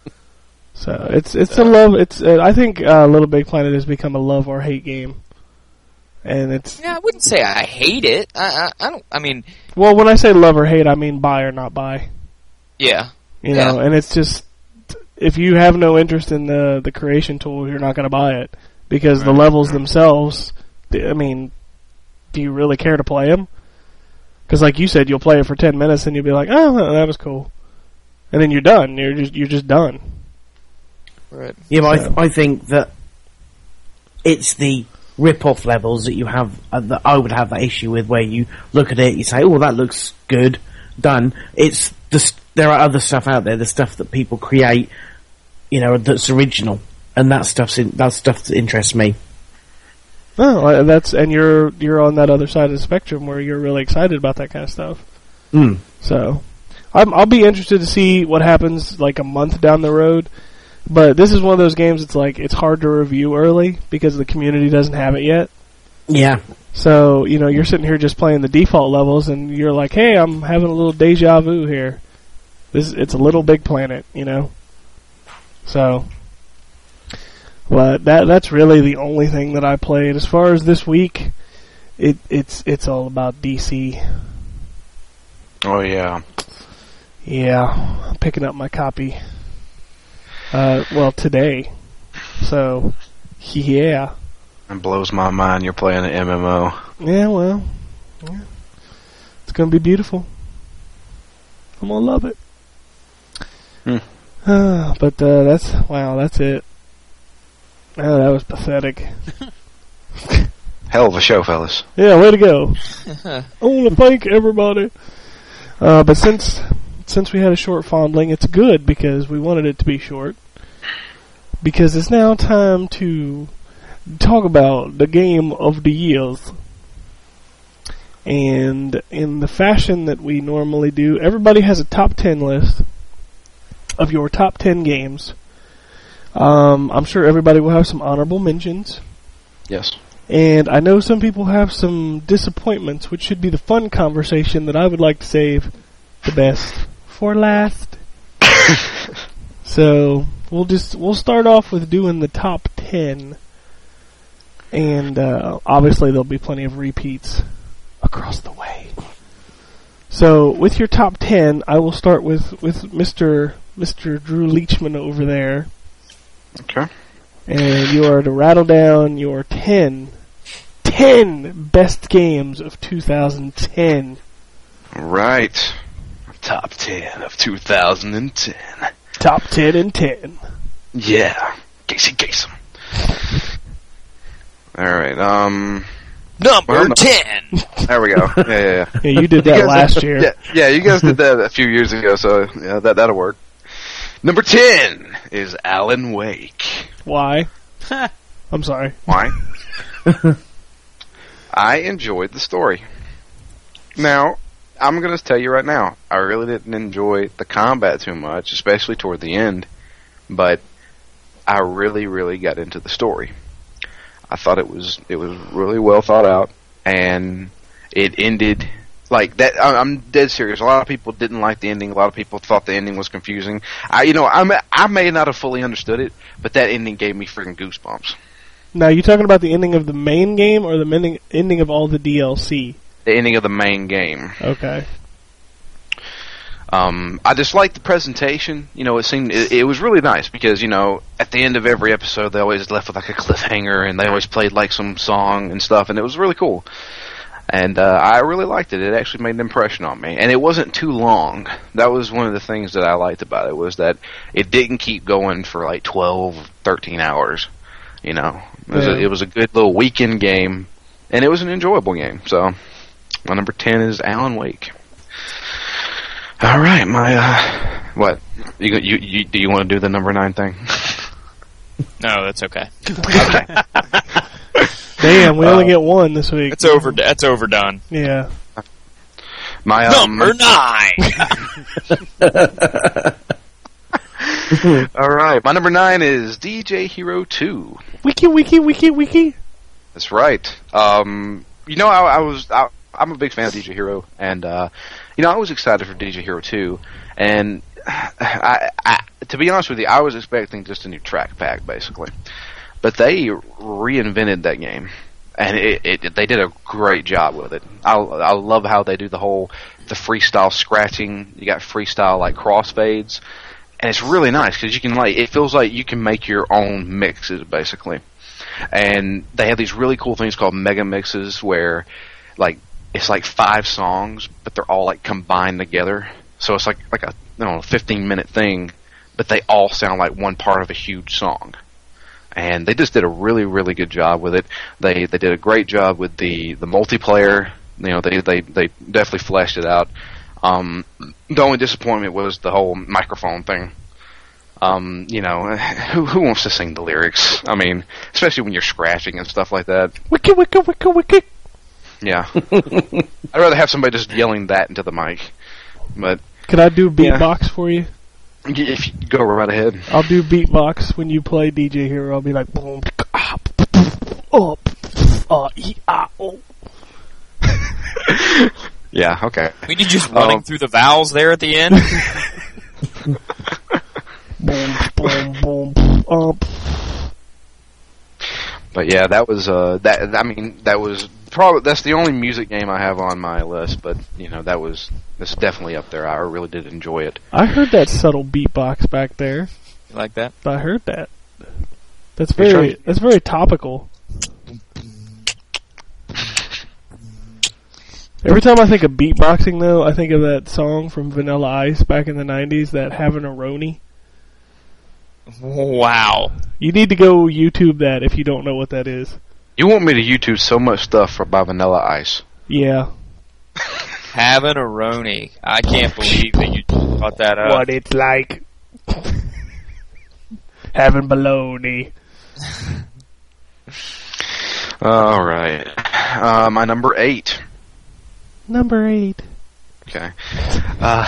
Speaker 4: So it's it's a love. It's uh, I think uh, Little Big Planet has become a love or hate game, and it's
Speaker 1: Yeah, I wouldn't say I hate it. I, I, I don't, I mean,
Speaker 4: well, when I say love or hate, I mean buy or not buy.
Speaker 1: yeah.
Speaker 4: You
Speaker 1: Yeah.
Speaker 4: know, and it's just if you have no interest in the the creation tool, you're not going to buy it because the levels themselves. I mean, do you really care to play them? Because, like you said, you'll play it for ten minutes and you'll be like, "Oh, that was cool," and then you're done. You're just you're just done.
Speaker 1: Right.
Speaker 6: Yeah, but I,
Speaker 4: So-
Speaker 6: th- I think that it's the rip-off levels that you have, uh, that I would have that issue with, where you look at it, you say, oh, that looks good, done. It's the, st- there are other stuff out there, the stuff that people create, you know, that's original, and that stuff's in, that stuff that interests me.
Speaker 4: No, uh, that's and you're you're on that other side of the spectrum where you're really excited about that kind of stuff.
Speaker 6: Mm.
Speaker 4: So, I'm, I'll be interested to see what happens like a month down the road. But this is one of those games. It's like it's hard to review early because the community doesn't have it yet.
Speaker 6: Yeah.
Speaker 4: So, you know, you're sitting here just playing the default levels, and you're like, hey, I'm having a little deja vu here. This It's a Little Big Planet, you know? So, but that that's really the only thing that I played. As far as this week, it it's it's all about D C.
Speaker 5: Oh, yeah.
Speaker 4: Yeah, I'm picking up my copy. Uh, well, today. So, yeah.
Speaker 5: It blows my mind you're playing an M M O.
Speaker 4: Yeah, well, yeah. It's gonna be beautiful. I'm gonna love it.
Speaker 5: Hmm.
Speaker 4: Uh, but uh, that's wow, that's it. Oh, that was pathetic.
Speaker 5: Hell of a show, fellas.
Speaker 4: Yeah, way to go. I want to thank everybody. Uh, but since since we had a short fondling, it's good because we wanted it to be short. Because it's now time to talk about the game of the years. And in the fashion that we normally do, everybody has a top ten list of your top ten games. Um, I'm sure everybody will have some honorable mentions.
Speaker 5: Yes.
Speaker 4: And I know some people have some disappointments, which should be the fun conversation that I would like to save the best for last. So we'll just we'll start off with doing the top ten, and uh, obviously there'll be plenty of repeats across the way. So with your top ten, I will start with with Mister Mister Drew Leachman over there.
Speaker 5: Okay.
Speaker 4: And you are to rattle down your ten, ten best games of two thousand ten.
Speaker 5: Right. Top ten of two thousand ten.
Speaker 4: Top ten and ten.
Speaker 5: Yeah. Casey Kasem. Alright, um...
Speaker 1: Number
Speaker 5: well, no.
Speaker 1: ten.
Speaker 5: There we go. Yeah, yeah, yeah.
Speaker 4: Yeah, you did
Speaker 5: You
Speaker 4: that
Speaker 5: guys-
Speaker 4: last year.
Speaker 5: Yeah, yeah, you guys did that a few years ago, so yeah, that, that'll work. Number ten is Alan Wake.
Speaker 4: Why? I'm sorry.
Speaker 5: Why? I enjoyed the story. Now, I'm going to tell you right now, I really didn't enjoy the combat too much, especially toward the end, but I really, really got into the story. I thought it was it was really well thought out, and it ended like that. I- I'm dead serious. A lot of people didn't like the ending. A lot of people thought the ending was confusing. I, you know, I may, I may not have fully understood it, but that ending gave me freaking goosebumps.
Speaker 4: Now, you talking about the ending of the main game or the ending ending of all the D L C?
Speaker 5: The ending of the main game.
Speaker 4: Okay.
Speaker 5: Um, I just liked the presentation. You know, it seemed it, it was really nice because you know at the end of every episode they always left with like a cliffhanger and they always played like some song and stuff, and it was really cool. And uh, I really liked it. It actually made an impression on me, and it wasn't too long. That was one of the things that I liked about it was that it didn't keep going for like twelve, thirteen hours. You know, it was,
Speaker 4: Yeah.
Speaker 5: a, it was a good little weekend game, and it was an enjoyable game. So, my number ten is Alan Wake. All right, my uh, what? You, you you do you want to do the number nine thing?
Speaker 1: No, that's okay.
Speaker 5: Okay.
Speaker 4: Damn, we only
Speaker 5: Uh,
Speaker 4: get one this week.
Speaker 1: That's over. That's overdone.
Speaker 4: Yeah.
Speaker 5: My um,
Speaker 1: Number nine.
Speaker 5: all right, my number nine is D J Hero two.
Speaker 4: Wiki, wiki, wiki, wiki.
Speaker 5: That's right. Um, you know, I, I was I, I'm a big fan of D J Hero, and uh, you know, I was excited for D J Hero two, and I, I, to be honest with you, I was expecting just a new track pack, basically. But they reinvented that game, and it, it they did a great job with it. I, I love how they do the whole the freestyle scratching. You got freestyle like crossfades, and it's really nice because you can like it feels like you can make your own mixes basically. And they have these really cool things called mega mixes where like it's like five songs, but they're all like combined together. So it's like like a you know fifteen minute thing, but they all sound like one part of a huge song. And they just did a really, really good job with it. They they did a great job with the, the multiplayer. You know, they, they, they definitely fleshed it out. Um, the only disappointment was the whole microphone thing. Um, you know, who who wants to sing the lyrics? I mean, especially when you're scratching and stuff like that.
Speaker 4: Wiki, wiki, wiki, wiki.
Speaker 5: Yeah, I'd rather have somebody just yelling that into the mic. But
Speaker 4: Could I do beatbox for you?
Speaker 5: if you go right ahead.
Speaker 4: I'll do beatbox when you play D J Hero. I'll be like, boom, ah, up, F R E I O.
Speaker 5: Yeah, okay.
Speaker 1: I mean, you just running
Speaker 5: Um,
Speaker 1: through the vowels there at the end.
Speaker 4: Boom, boom, boom, boom, um.
Speaker 5: But yeah, that was uh that I mean that was probably that's the only music game I have on my list. But you know that was that's definitely up there. I really did enjoy it.
Speaker 4: I heard that subtle beatbox back there.
Speaker 1: You like that?
Speaker 4: I heard that. That's
Speaker 5: You're
Speaker 4: very
Speaker 5: trying-
Speaker 4: that's very topical. Every time I think of beatboxing, though, I think of that song from Vanilla Ice back in the nineties, that Having a Roni.
Speaker 1: Wow.
Speaker 4: You need to go YouTube that if you don't know what that is.
Speaker 5: You want me to YouTube so much stuff for by Vanilla Ice?
Speaker 4: Yeah.
Speaker 1: Having a Roni. I can't believe that you brought that up.
Speaker 4: What it's like. Having baloney.
Speaker 5: All right, uh, my number eight.
Speaker 4: Number eight.
Speaker 5: Okay. Uh,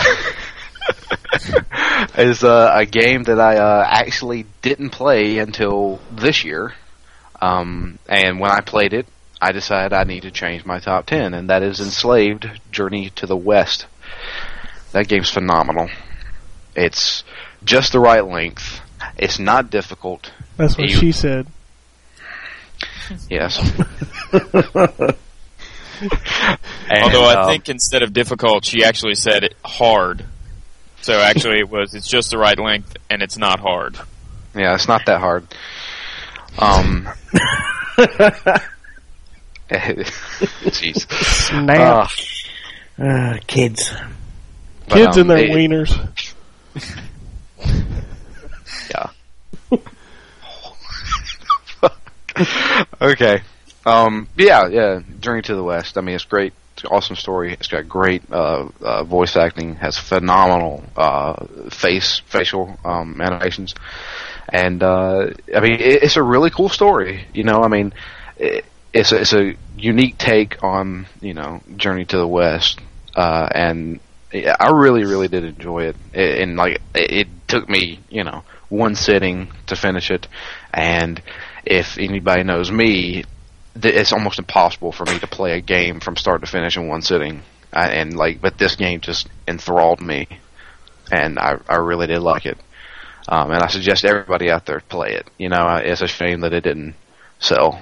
Speaker 5: is uh, a game that I uh, actually didn't play until this year. Um, and when I played it, I decided I need to change my top ten, and that is Enslaved: Journey to the West. That game's phenomenal. It's just the right length. It's not difficult.
Speaker 4: That's what
Speaker 5: You-
Speaker 4: she said.
Speaker 5: Yes. And,
Speaker 1: Although I
Speaker 5: um,
Speaker 1: think instead of difficult, she actually said it hard. So actually it was, it's just the right length, and it's not hard.
Speaker 5: yeah, it's not that hard. Um. Jeez.
Speaker 4: Snap.
Speaker 5: Uh,
Speaker 6: Uh, kids.
Speaker 5: but,
Speaker 4: Kids
Speaker 5: um,
Speaker 4: and their
Speaker 5: it-
Speaker 4: wieners.
Speaker 5: Yeah. Okay. Um, yeah, yeah. Journey to the West. I mean, it's great. It's an awesome story. It's got great uh, uh, voice acting. Has phenomenal uh, face facial um, animations, and uh, I mean, it, it's a really cool story. You know, I mean, it, it's a, it's a unique take on you know Journey to the West, uh, and yeah, I really, really did enjoy it. it and like, it, it took me, you know, one sitting to finish it, and if anybody knows me, th- it's almost impossible for me to play a game from start to finish in one sitting. I, and like, but this game just enthralled me, and I, I really did like it. Um, and I suggest everybody out there play it. You know, uh, it's a shame that it didn't sell.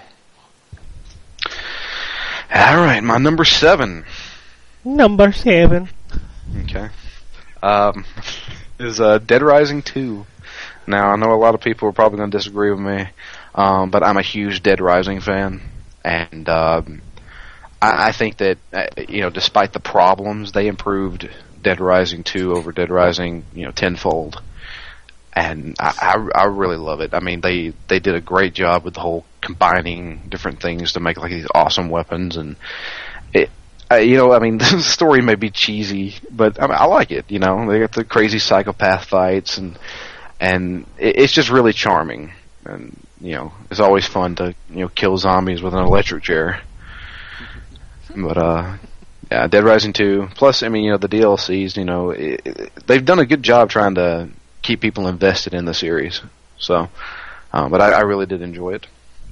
Speaker 5: All right, my number seven.
Speaker 4: Number seven.
Speaker 5: Okay. Um, is uh, Dead Rising two. Now, I know a lot of people are probably going to disagree with me, um, but I'm a huge Dead Rising fan, and um, I, I think that, uh, you know, despite the problems, they improved Dead Rising two over Dead Rising, you know, tenfold. And I, I, I really love it. I mean, they, they did a great job with the whole combining different things to make like these awesome weapons, and it, Uh, you know, I mean, the story may be cheesy, but I, mean, I like it. You know, they got the crazy psychopath fights, and and it, it's just really charming. And you know, it's always fun to you know kill zombies with an electric chair. But uh, yeah, Dead Rising two. Plus, I mean, you know, the D L Cs. You know, it, it, they've done a good job trying to keep people invested in the series. So, uh, but I, I really did enjoy it.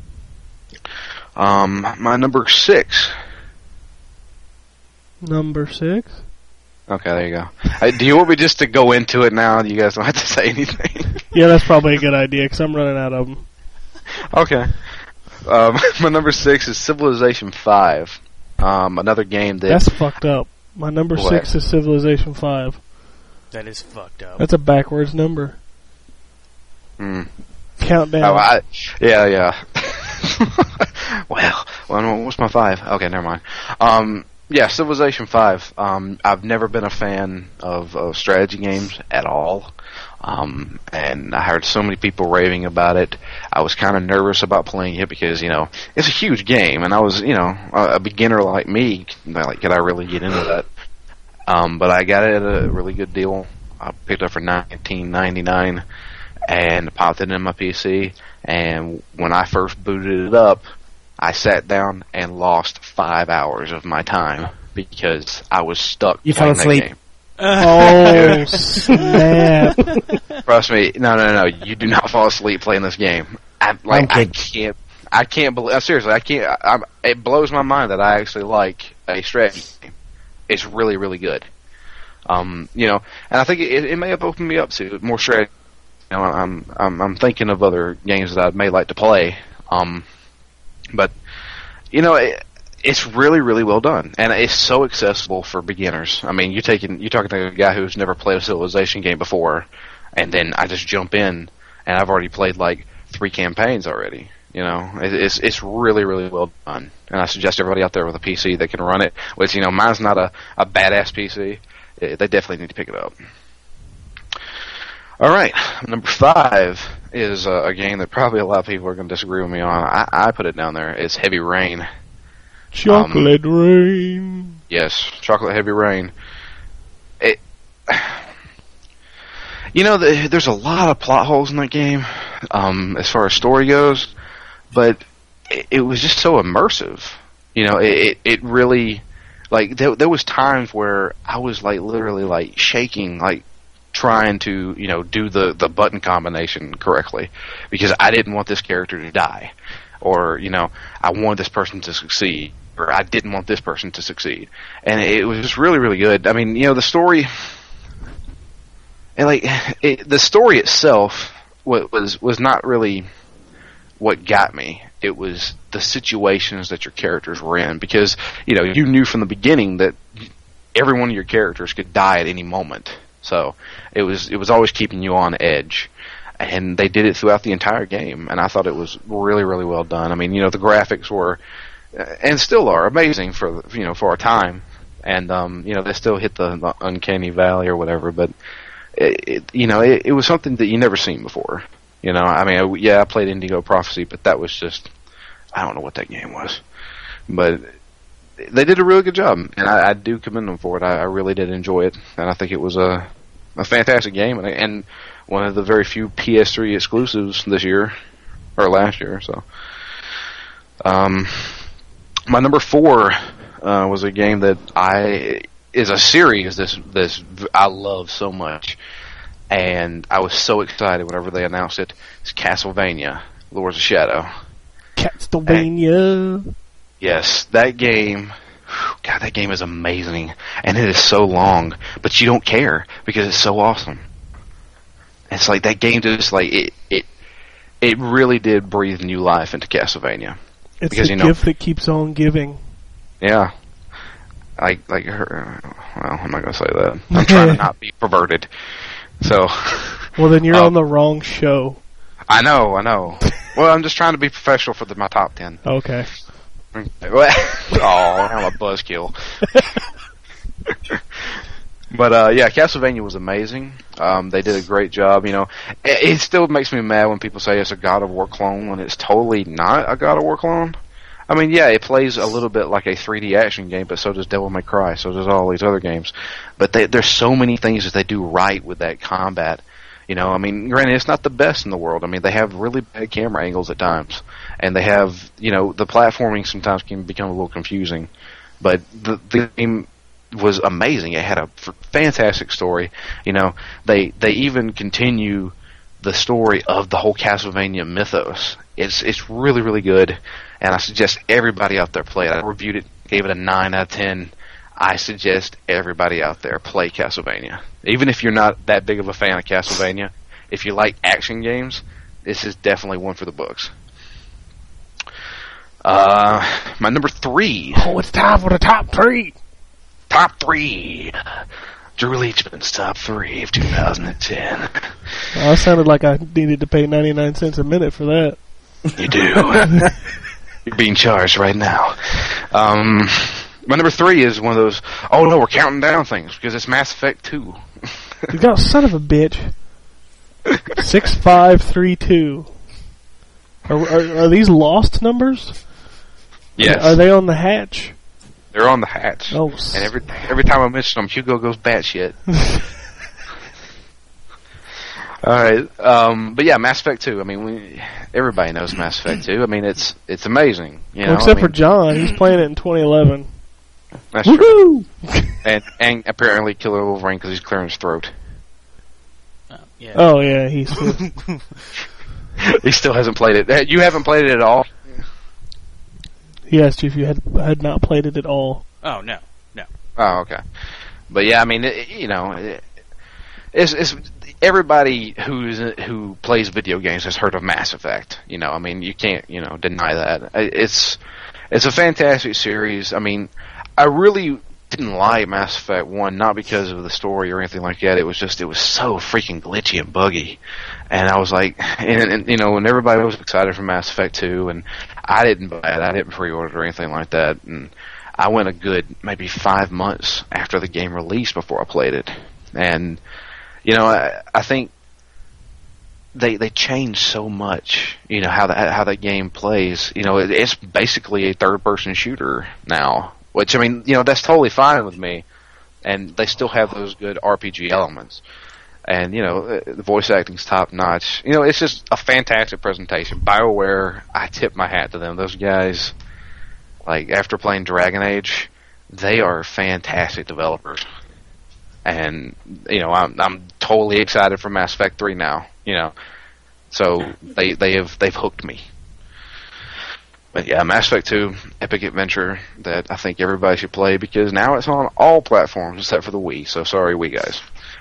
Speaker 5: Um, my number six.
Speaker 4: Number six.
Speaker 5: Okay, there you go. Uh, do you want me just to go into it now? You guys don't have to say anything.
Speaker 4: Yeah, that's probably a good idea because I'm running out of them.
Speaker 5: Okay. Um, my number six is Civilization five. Um, another game that...
Speaker 4: That's fucked up. My number
Speaker 5: What?
Speaker 4: six is Civilization five.
Speaker 2: That is fucked up.
Speaker 4: That's a backwards number.
Speaker 5: Mm.
Speaker 4: Countdown.
Speaker 5: Oh, I, yeah, yeah. well, well, what's my five? Okay, never mind. Um, yeah, Civilization five. Um, I've never been a fan of, of strategy games at all. Um, and I heard so many people raving about it. I was kind of nervous about playing it because, you know, it's a huge game, and I was, you know, a, a beginner like me. Like, could I really get into that? Um, but I got it at a really good deal. I picked it up for nineteen ninety-nine and popped it in my P C. And when I first booted it up, I sat down and lost five hours of my time because I was stuck.
Speaker 6: You fell
Speaker 5: playing that
Speaker 6: asleep.
Speaker 5: game.
Speaker 4: Oh, snap.
Speaker 5: Trust me, no, no, no. You do not fall asleep playing this game. I, like,
Speaker 6: I'm
Speaker 5: I
Speaker 6: kidding.
Speaker 5: can't, I can't believe. Seriously, I can't. I, I'm, it blows my mind that I actually like a strategy game. It's really, really good. Um, you know, and I think it, it may have opened me up to more strategy. You know, I'm, I'm, I'm thinking of other games that I may like to play. Um, but you know, it, it's really, really well done, and it's so accessible for beginners. I mean, you're taking, you're talking to a guy who's never played a Civilization game before, and then I just jump in, and I've already played like three campaigns already. You know, it, it's it's really, really well done, and I suggest everybody out there with a P C that can run it. Which, you know, mine's not a a badass P C. They definitely need to pick it up. All right, number five is uh, a game that probably a lot of people are going to disagree with me on. I, I put it down there. It's Heavy Rain.
Speaker 4: Chocolate um, Rain.
Speaker 5: Yes, Chocolate Heavy Rain. It, you know, the, there's a lot of plot holes in that game, um, as far as story goes, but it, it was just so immersive. You know, it it, it really. Like, there, there was times where I was, like, literally, like, shaking, like, trying to, you know, do the, the button combination correctly. Because I didn't want this character to die. Or, you know, I wanted this person to succeed. Or I didn't want this person to succeed. And it was just really, really good. I mean, you know, the story... And, like, it, the story itself was was not really what got me. It was the situations that your characters were in, because, you know, you knew from the beginning that every one of your characters could die at any moment. So it was it was always keeping you on edge, and they did it throughout the entire game, and I thought it was really, really well done. I mean, you know, the graphics were, and still are, amazing for, you know, for our time, and um, you know, they still hit the, the uncanny valley or whatever. But it, it, you know, it, it was something that you never seen before. You know, I mean, I, yeah, I played Indigo Prophecy, but that was just, I don't know what that game was. But they did a really good job, and I, I do commend them for it. I, I really did enjoy it, and I think it was a, a fantastic game, and, and one of the very few P S three exclusives this year, or last year, so. Um, my number four uh, was a game that I, is a series this, this I love so much. And I was so excited whenever they announced it. It's Castlevania, Lords of Shadow.
Speaker 4: Castlevania.
Speaker 5: And, yes, that game, God, that game is amazing. And it is so long, but you don't care because it's so awesome. It's like that game just like, it it it really did breathe new life into Castlevania.
Speaker 4: It's
Speaker 5: because,
Speaker 4: the
Speaker 5: you know,
Speaker 4: gift that keeps on giving.
Speaker 5: Yeah. I, like her, well, I'm not going to say that. I'm trying to not be perverted. So,
Speaker 4: well, then you're
Speaker 5: um,
Speaker 4: on the wrong show.
Speaker 5: I know, I know. Well, I'm just trying to be professional for the, my top ten.
Speaker 4: Okay.
Speaker 5: Oh, I'm a buzzkill. But uh, yeah, Castlevania was amazing. Um, they did a great job. You know, it, it still makes me mad when people say it's a God of War clone when it's totally not a God of War clone. I mean, yeah, it plays a little bit like a three D action game, but so does Devil May Cry, so does all these other games. But they, there's so many things that they do right with that combat. You know, I mean, granted, it's not the best in the world. I mean, they have really bad camera angles at times. And they have, you know, the platforming sometimes can become a little confusing. But the, the game was amazing. It had a f- fantastic story. You know, they they even continue the story of the whole Castlevania mythos. It's it's really, really good. And I suggest everybody out there play it. I reviewed it, gave it a nine out of ten. I suggest everybody out there play Castlevania. Even if you're not that big of a fan of Castlevania, if you like action games, this is definitely one for the books. Uh, my number three.
Speaker 4: Oh, it's time for the top three.
Speaker 5: Top three. Drew Leachman's top three of two thousand ten.
Speaker 4: Well, I sounded like I needed to pay ninety-nine cents a minute for that.
Speaker 5: You do. You're being charged right now. Um, my number three is one of those, oh no, we're counting down things, because it's Mass Effect two.
Speaker 4: You got son of a bitch. Six, five, three, two. Are, are, are these lost numbers?
Speaker 5: Yes.
Speaker 4: Are they on the hatch?
Speaker 5: They're on the hatch.
Speaker 4: Oh,
Speaker 5: and every every time I mention them, Hugo goes batshit. All right, um, but yeah, Mass Effect two. I mean, we, everybody knows Mass Effect two. I mean, it's it's amazing. You know,
Speaker 4: well, except
Speaker 5: I mean,
Speaker 4: for John, he's playing it in twenty eleven.
Speaker 5: That's true. and and apparently Killer Wolverine because he's clearing his throat.
Speaker 2: Uh, yeah.
Speaker 4: Oh yeah, he's.
Speaker 5: He still hasn't played it. You haven't played it at all?
Speaker 4: He asked you if you had had not played it at all.
Speaker 2: Oh no, no.
Speaker 5: Oh, okay. But yeah, I mean, it, you know, it, it's, it's everybody who's who plays video games has heard of Mass Effect. You know, I mean, you can't, you know, deny that. It's it's a fantastic series. I mean, I really didn't like Mass Effect one, not because of the story or anything like that. It was just, it was so freaking glitchy and buggy. And I was like, and, and you know, when everybody was excited for Mass Effect two, and I didn't buy it, I didn't pre-order it or anything like that, and I went a good maybe five months after the game released before I played it. And, you know, I, I think they they changed so much, you know, how that, how that game plays. You know, it, it's basically a third-person shooter now. Which, I mean, you know, that's totally fine with me. And they still have those good R P G elements. And, you know, the voice acting's top-notch. You know, it's just a fantastic presentation. BioWare, I tip my hat to them. Those guys, like, after playing Dragon Age, they are fantastic developers. And, you know, I'm I'm totally excited for Mass Effect three now, you know. So, they, they have, they've hooked me. But yeah, Mass Effect two, epic adventure that I think everybody should play because now it's on all platforms except for the Wii. So sorry, Wii guys.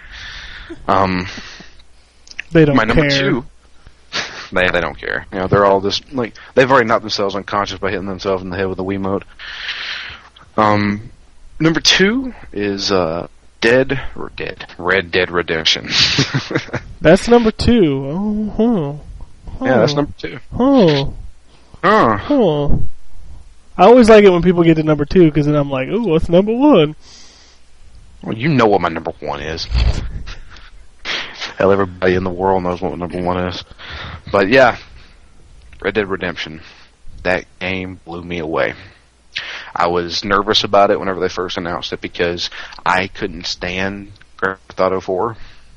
Speaker 5: Um,
Speaker 4: They don't
Speaker 5: my number
Speaker 4: care.
Speaker 5: two, they they don't care. You know, they're all just like they've already knocked themselves unconscious by hitting themselves in the head with the Wii mode. Um, number two is uh, Dead or Dead Red Dead Redemption.
Speaker 4: That's number two. Oh, huh.
Speaker 5: Yeah, that's number two.
Speaker 4: Oh.
Speaker 5: Oh.
Speaker 4: Oh. I always like it when people get to number two because then I'm like, ooh, what's number one?
Speaker 5: Well, you know what my number one is. Hell, everybody in the world knows what number one is. But yeah, Red Dead Redemption. That game blew me away. I was nervous about it whenever they first announced it because I couldn't stand Grand Theft Auto four.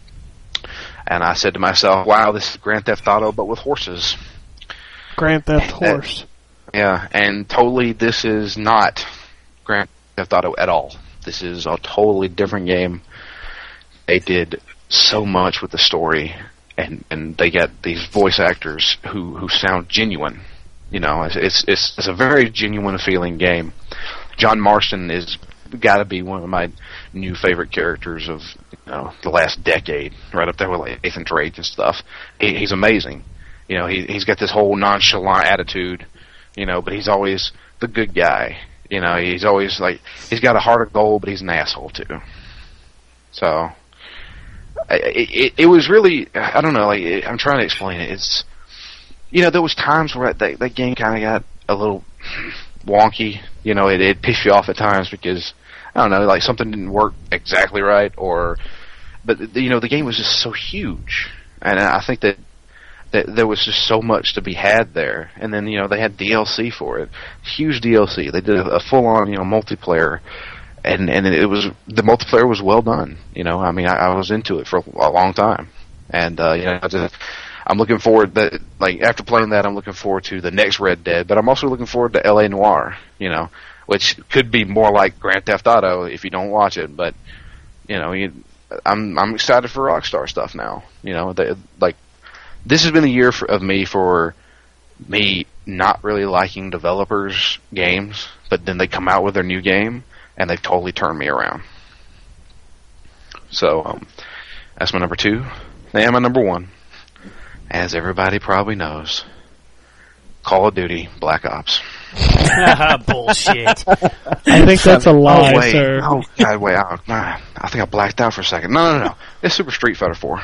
Speaker 5: And I said to myself, wow, this is Grand Theft Auto but with horses.
Speaker 4: Grand Theft
Speaker 5: And that-
Speaker 4: Horse.
Speaker 5: Yeah, and totally this is not Grand Theft Auto at all. This is a totally different game. They did so much with the story, and, and they got these voice actors who, who sound genuine. You know, it's, it's it's it's a very genuine feeling game. John Marston is got to be one of my new favorite characters of you know the last decade, right up there with like Nathan Drake and stuff. He, he's amazing. You know, he he's got this whole nonchalant attitude. You know, but he's always the good guy. You know, he's always like he's got a heart of gold, but he's an asshole too. So, it it, it was really I don't know. Like it, I'm trying to explain it. It's you know there was times where that that game kind of got a little wonky. You know, it it pissed you off at times because I don't know, like something didn't work exactly right, or but you know the game was just so huge, and I think that. That there was just so much to be had there, and then you know they had D L C for it, huge D L C. They did a, a full-on you know multiplayer, and and it was the multiplayer was well done. You know, I mean, I, I was into it for a, a long time, and uh, you know, I just, I'm looking forward that like after playing that, I'm looking forward to the next Red Dead, but I'm also looking forward to L A Noire. You know, which could be more like Grand Theft Auto if you don't watch it, but you know, you, I'm I'm excited for Rockstar stuff now. You know, they, like. This has been a year for, of me for me not really liking developers' games, but then they come out with their new game, and they've totally turned me around. So, um, that's my number two. And my number one, as everybody probably knows, Call of Duty Black Ops.
Speaker 2: Bullshit.
Speaker 4: I think that's a lie,
Speaker 5: oh, wait.
Speaker 4: sir.
Speaker 5: Oh, God, wait. Oh, nah, I think I blacked out for a second. No, no, no. It's Super Street Fighter four.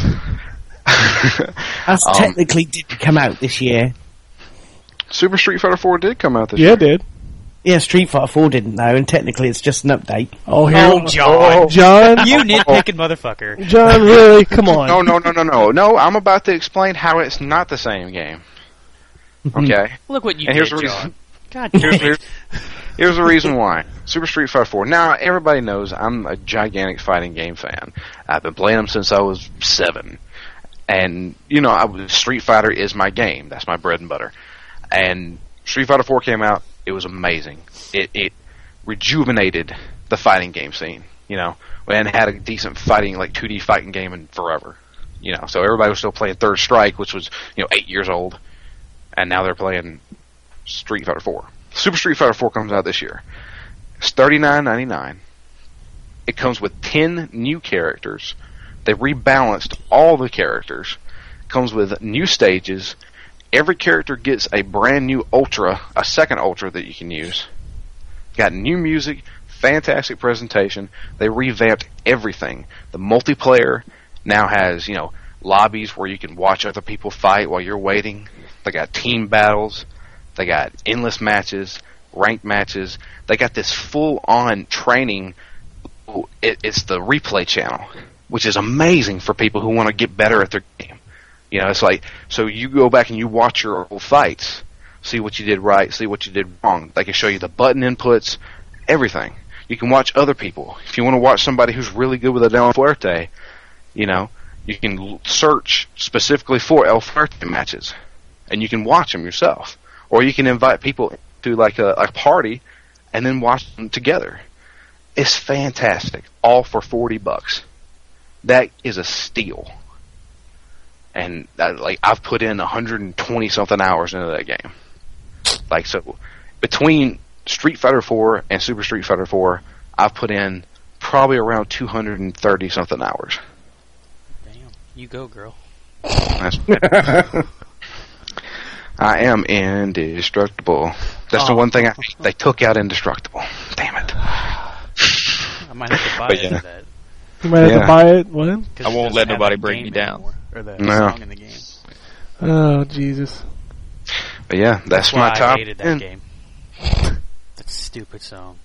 Speaker 6: That's
Speaker 5: Um,
Speaker 6: technically did come out this year.
Speaker 5: Super Street Fighter four did come out this
Speaker 4: Yeah,
Speaker 5: year.
Speaker 4: it did.
Speaker 6: Yeah, Street Fighter four didn't though, and technically it's just an update.
Speaker 4: Oh, here,
Speaker 2: Oh, John.
Speaker 4: John,
Speaker 2: You nitpicking motherfucker.
Speaker 4: John, really? Come on.
Speaker 5: No, no, no, no, no. No, I'm about to explain how it's not the same game. Okay?
Speaker 2: Look what you
Speaker 5: And
Speaker 2: did,
Speaker 5: here's the
Speaker 2: John.
Speaker 5: reason.
Speaker 2: God damn
Speaker 5: Here's,
Speaker 2: it.
Speaker 5: here's, here's the reason why. Super Street Fighter four. Now, everybody knows I'm a gigantic fighting game fan. I've been playing them since I was seven. And, you know, I was, Street Fighter is my game. That's my bread and butter. And Street Fighter four came out. It was amazing. It, it rejuvenated the fighting game scene, you know, and had a decent fighting, like two D fighting game in forever. You know, so everybody was still playing Third Strike, which was, you know, eight years old. And now they're playing Street Fighter four. Super Street Fighter four comes out this year. It's thirty-nine ninety-nine. It comes with ten new characters. They rebalanced all the characters. Comes with new stages. Every character gets a brand new Ultra, a second Ultra that you can use. Got new music, fantastic presentation. They revamped everything. The multiplayer now has, you know, lobbies where you can watch other people fight while you're waiting. They got team battles. They got endless matches, ranked matches. They got this full-on training. It, it's the replay channel, which is amazing for people who want to get better at their game. You know, it's like, so you go back and you watch your old fights, see what you did right, see what you did wrong. They can show you the button inputs, everything. You can watch other people. If you want to watch somebody who's really good with a El Fuerte, you know, you can l- search specifically for El Fuerte matches, and you can watch them yourself. Or you can invite people to like a, a party and then watch them together. It's fantastic. All for forty bucks. That is a steal. And uh, like I've put in one hundred twenty something hours into that game. Like so, between Street Fighter four and Super Street Fighter four, I've put in probably around two hundred thirty something hours.
Speaker 2: Damn, you go, girl.
Speaker 5: That's I am indestructible. That's
Speaker 2: Oh.
Speaker 5: the one thing I hate. They took out indestructible. Damn it.
Speaker 2: I might have to buy
Speaker 5: But
Speaker 2: it
Speaker 5: yeah.
Speaker 2: for that.
Speaker 4: You might have
Speaker 5: Yeah.
Speaker 4: to buy it. What?
Speaker 2: 'Cause
Speaker 1: I
Speaker 2: it
Speaker 1: won't
Speaker 2: doesn't
Speaker 1: let
Speaker 2: have
Speaker 1: nobody
Speaker 2: that
Speaker 1: break
Speaker 2: game
Speaker 1: me down.
Speaker 2: anymore, or the
Speaker 5: No.
Speaker 2: song in the game.
Speaker 4: Oh, Jesus.
Speaker 5: But yeah, that's,
Speaker 2: That's why
Speaker 5: my
Speaker 2: I
Speaker 5: top
Speaker 2: hated that
Speaker 5: ten.
Speaker 2: game. That stupid song.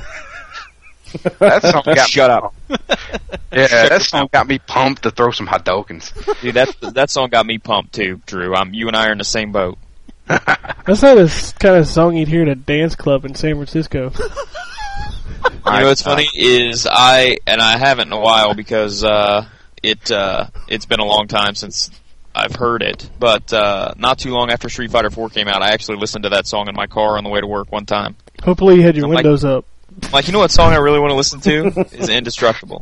Speaker 5: That song got
Speaker 1: Shut
Speaker 5: me
Speaker 1: up.
Speaker 5: Yeah, that song got me pumped to throw some Hadokens.
Speaker 1: Dude, that that song got me pumped too, Drew. I'm you and I are in the same boat.
Speaker 4: That's not the kind of song you'd hear at a dance club in San Francisco.
Speaker 1: You know what's funny is I and I haven't in a while because uh, it uh, it's been a long time since I've heard it. But uh, not too long after Street Fighter four came out, I actually listened to that song in my car on the way to work one time.
Speaker 4: Hopefully you had your
Speaker 1: I'm like-
Speaker 4: windows up.
Speaker 1: I'm like, you know what song I really want to listen to is Indestructible.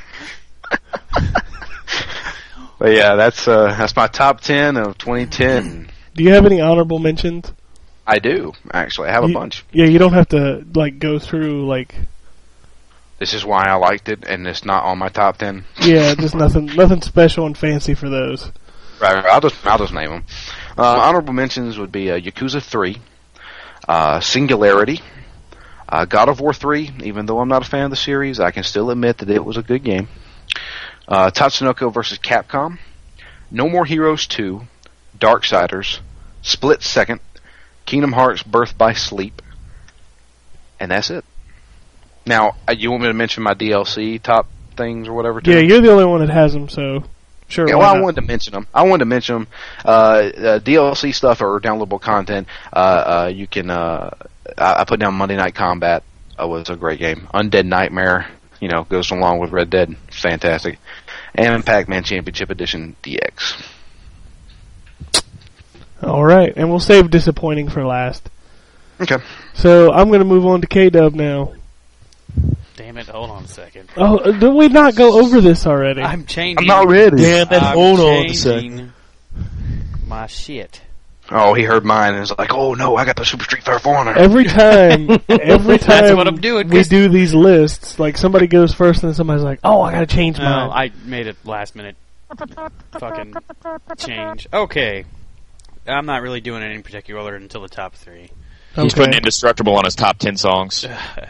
Speaker 5: But yeah, that's uh, that's my top ten of twenty ten.
Speaker 4: Do you have any honorable mentions?
Speaker 5: I do actually. I have a
Speaker 4: You-
Speaker 5: bunch.
Speaker 4: Yeah, you don't have to like go through like
Speaker 5: This is why I liked it, and it's not on my top ten.
Speaker 4: yeah, just nothing nothing special and fancy for those.
Speaker 5: Right, right, I'll just I'll just name them. Uh, honorable mentions would be uh, Yakuza three, uh, Singularity, uh, God of War three. Even though I'm not a fan of the series, I can still admit that it was a good game. Uh, Tatsunoko versus Capcom, No More Heroes two, Darksiders, Split Second, Kingdom Hearts Birth by Sleep, and that's it. Now, uh, you want me to mention my D L C top things or whatever? Too?
Speaker 4: Yeah, you're the only one that has them, so sure.
Speaker 5: Yeah,
Speaker 4: why
Speaker 5: well, I
Speaker 4: not?
Speaker 5: wanted to mention them. I wanted to mention them. Uh, uh, D L C stuff or downloadable content. Uh, uh, you can. Uh, I, I put down Monday Night Combat. Uh, was a great game. Undead Nightmare. You know, goes along with Red Dead. Fantastic. And Pac-Man Championship Edition D X.
Speaker 4: All right, and we'll save disappointing for last.
Speaker 5: Okay.
Speaker 4: So I'm going to move on to K-Dub now.
Speaker 2: Damn it, hold on a second.
Speaker 4: Oh, uh, did we not go over this already?
Speaker 2: I'm changing.
Speaker 5: I'm not ready.
Speaker 1: Damn it,
Speaker 2: I'm
Speaker 1: hold on a
Speaker 2: changing my shit.
Speaker 5: Oh, he heard mine and was like, "Oh no, I got the Super Street Fighter four on there."
Speaker 4: Every time, every time
Speaker 2: That's what I'm doing,
Speaker 4: we
Speaker 2: 'cause-
Speaker 4: do these lists, like somebody goes first and somebody's like, "Oh, I got to change
Speaker 2: No,
Speaker 4: mine."
Speaker 2: I made a last minute fucking change. Okay. I'm not really doing it in particular until the top three.
Speaker 1: He's putting Indestructible on his top ten songs.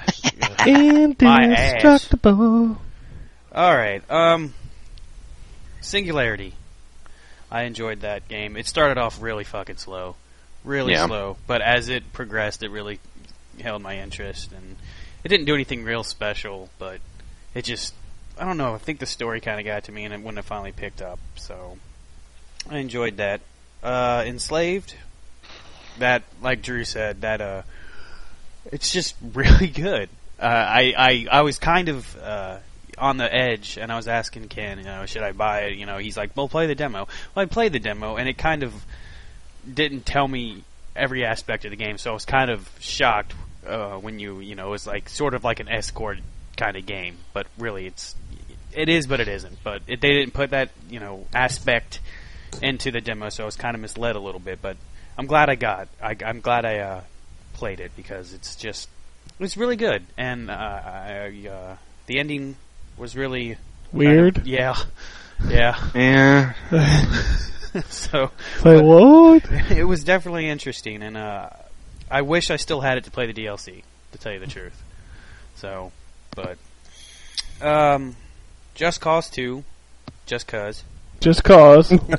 Speaker 4: Indestructible.
Speaker 2: Alright, um Singularity. I enjoyed that game. It started off really fucking slow. Really
Speaker 5: Yeah.
Speaker 2: slow. But as it progressed it really held my interest, and it didn't do anything real special, but it just I don't know, I think the story kinda got to me and it when it finally picked up, so I enjoyed that. Uh Enslaved, that like Drew said, that uh it's just really good. Uh, I, I I was kind of uh, on the edge, and I was asking Ken, you know, should I buy it? You know, he's like, well, play the demo. Well, I played the demo, and it kind of didn't tell me every aspect of the game, so I was kind of shocked uh, when you, you know, it was like sort of like an escort kind of game, but really it's it is, but it isn't. But it, they didn't put that, you know, aspect into the demo, so I was kind of misled a little bit. But I'm glad I got. I, I'm glad I uh, played it because it's just it's really good, and uh, I, uh, the ending was really
Speaker 4: Weird.
Speaker 2: kind of- yeah, yeah.
Speaker 5: Yeah.
Speaker 2: So
Speaker 4: Like, what?
Speaker 2: it was definitely interesting, and uh, I wish I still had it to play the D L C, to tell you the truth. So, but um, Just Cause two, just cause.
Speaker 4: Just cause.
Speaker 2: No,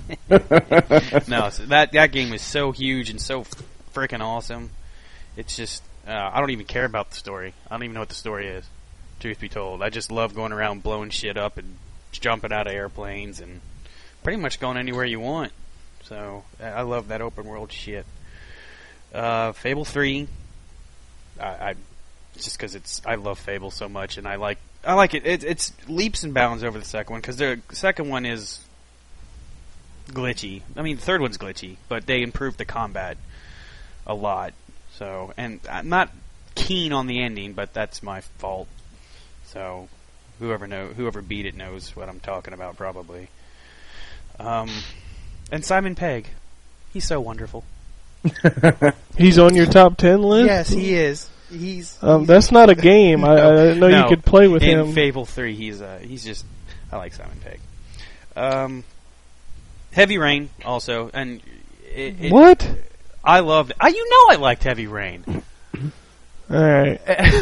Speaker 2: so that that game is so huge and so freaking awesome. It's just uh, I don't even care about the story. I don't even know what the story is. Truth be told, I just love going around blowing shit up and jumping out of airplanes and pretty much going anywhere you want. So I love that open world shit. Uh, Fable three, I, I just because it's I love Fable so much, and I like I like it. it it's leaps and bounds over the second one because the second one is glitchy. I mean, the third one's glitchy, but they improved the combat a lot. So, and I'm not keen on the ending, but that's my fault. So, whoever know whoever beat it knows what I'm talking about, probably. Um, and Simon Pegg, he's so wonderful.
Speaker 4: He's on your top ten list?
Speaker 2: Yes, he is. He's.
Speaker 4: Um,
Speaker 2: he's
Speaker 4: that's not a game. I, I didn't know
Speaker 2: No,
Speaker 4: you could play with
Speaker 2: in
Speaker 4: him.
Speaker 2: Fable three, he's uh, he's just. I like Simon Pegg. Um, Heavy Rain also, and it, it,
Speaker 4: What?
Speaker 2: I loved. I, you know, I liked Heavy Rain.
Speaker 4: Alright.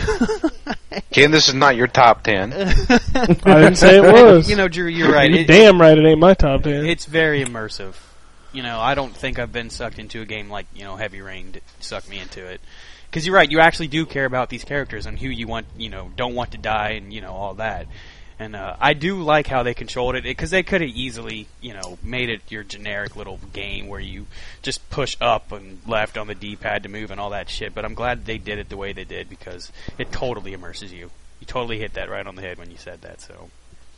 Speaker 5: Ken, this is not your top ten.
Speaker 4: I didn't say it was.
Speaker 2: You know, Drew, you're right.
Speaker 4: You're
Speaker 2: It-
Speaker 4: damn right it ain't my top ten.
Speaker 2: It's very immersive. You know, I don't think I've been sucked into a game like, you know, Heavy Rain to suck me into it. Because you're right, you actually do care about these characters and who you want, you know, don't want to die and, you know, all that. And uh, I do like how they controlled it, because they could have easily, you know, made it your generic little game where you just push up and left on the D-pad to move and all that shit. But I'm glad they did it the way they did, because it totally immerses you. You totally hit that right on the head when you said that, so...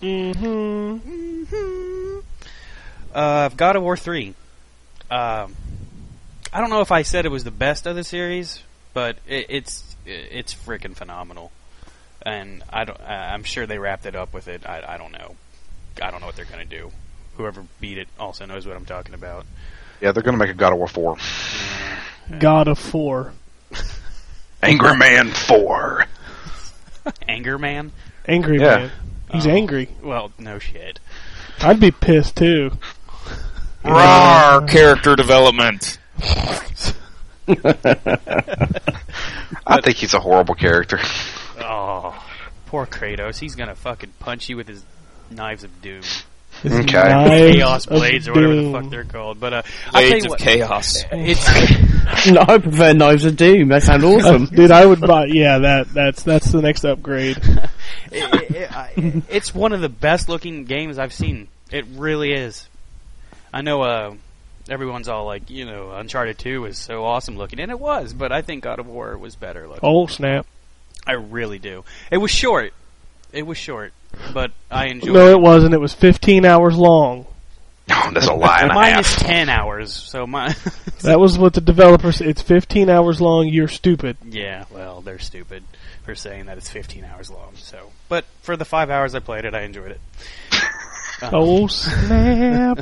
Speaker 4: Mm-hmm.
Speaker 2: Mm-hmm. Uh, God of War three. Um, I don't know if I said it was the best of the series, but it, it's it's freaking phenomenal. And I don't, I'm sure they wrapped it up with it. I, I don't know. I don't know what they're going to do. Whoever beat it also knows what I'm talking about.
Speaker 5: Yeah, they're going to make a God of War four.
Speaker 4: God of Four.
Speaker 5: Angry Man four.
Speaker 2: Anger Man?
Speaker 4: Angry
Speaker 5: Yeah.
Speaker 4: Man. He's
Speaker 2: Oh.
Speaker 4: angry.
Speaker 2: Well, no shit.
Speaker 4: I'd be pissed too.
Speaker 1: Rawr, character development.
Speaker 5: I think he's a horrible character.
Speaker 2: Oh, poor Kratos. He's going to fucking punch you with his Knives of Doom.
Speaker 4: His
Speaker 5: Okay.
Speaker 4: Knives
Speaker 2: Chaos
Speaker 4: of
Speaker 2: Blades or whatever the
Speaker 4: Doom.
Speaker 2: fuck they're called. But uh, I'll tell
Speaker 1: Blades
Speaker 2: you
Speaker 1: of
Speaker 2: what,
Speaker 1: Chaos.
Speaker 2: it's...
Speaker 6: No, I prefer Knives of Doom. That sounds awesome.
Speaker 4: Dude, I would buy. Yeah, that that's that's the next upgrade.
Speaker 2: it, it, it, I- it's one of the best looking games I've seen. It really is. I know uh, everyone's all like, you know, Uncharted two is so awesome looking, and it was, but I think God of War was better looking.
Speaker 4: Oh snap!
Speaker 2: I really do. It was short. It was short, but I enjoyed
Speaker 4: No,
Speaker 2: it.
Speaker 4: it wasn't. It was fifteen hours long.
Speaker 5: Oh, that's a lie and a
Speaker 2: Mine is
Speaker 5: half.
Speaker 2: ten hours, so my
Speaker 4: That was what the developer said. It's fifteen hours long. You're stupid.
Speaker 2: yeah. Well, they're stupid for saying that it's fifteen hours long. So, but for the five hours I played it, I enjoyed it. Uh,
Speaker 4: Oh snap!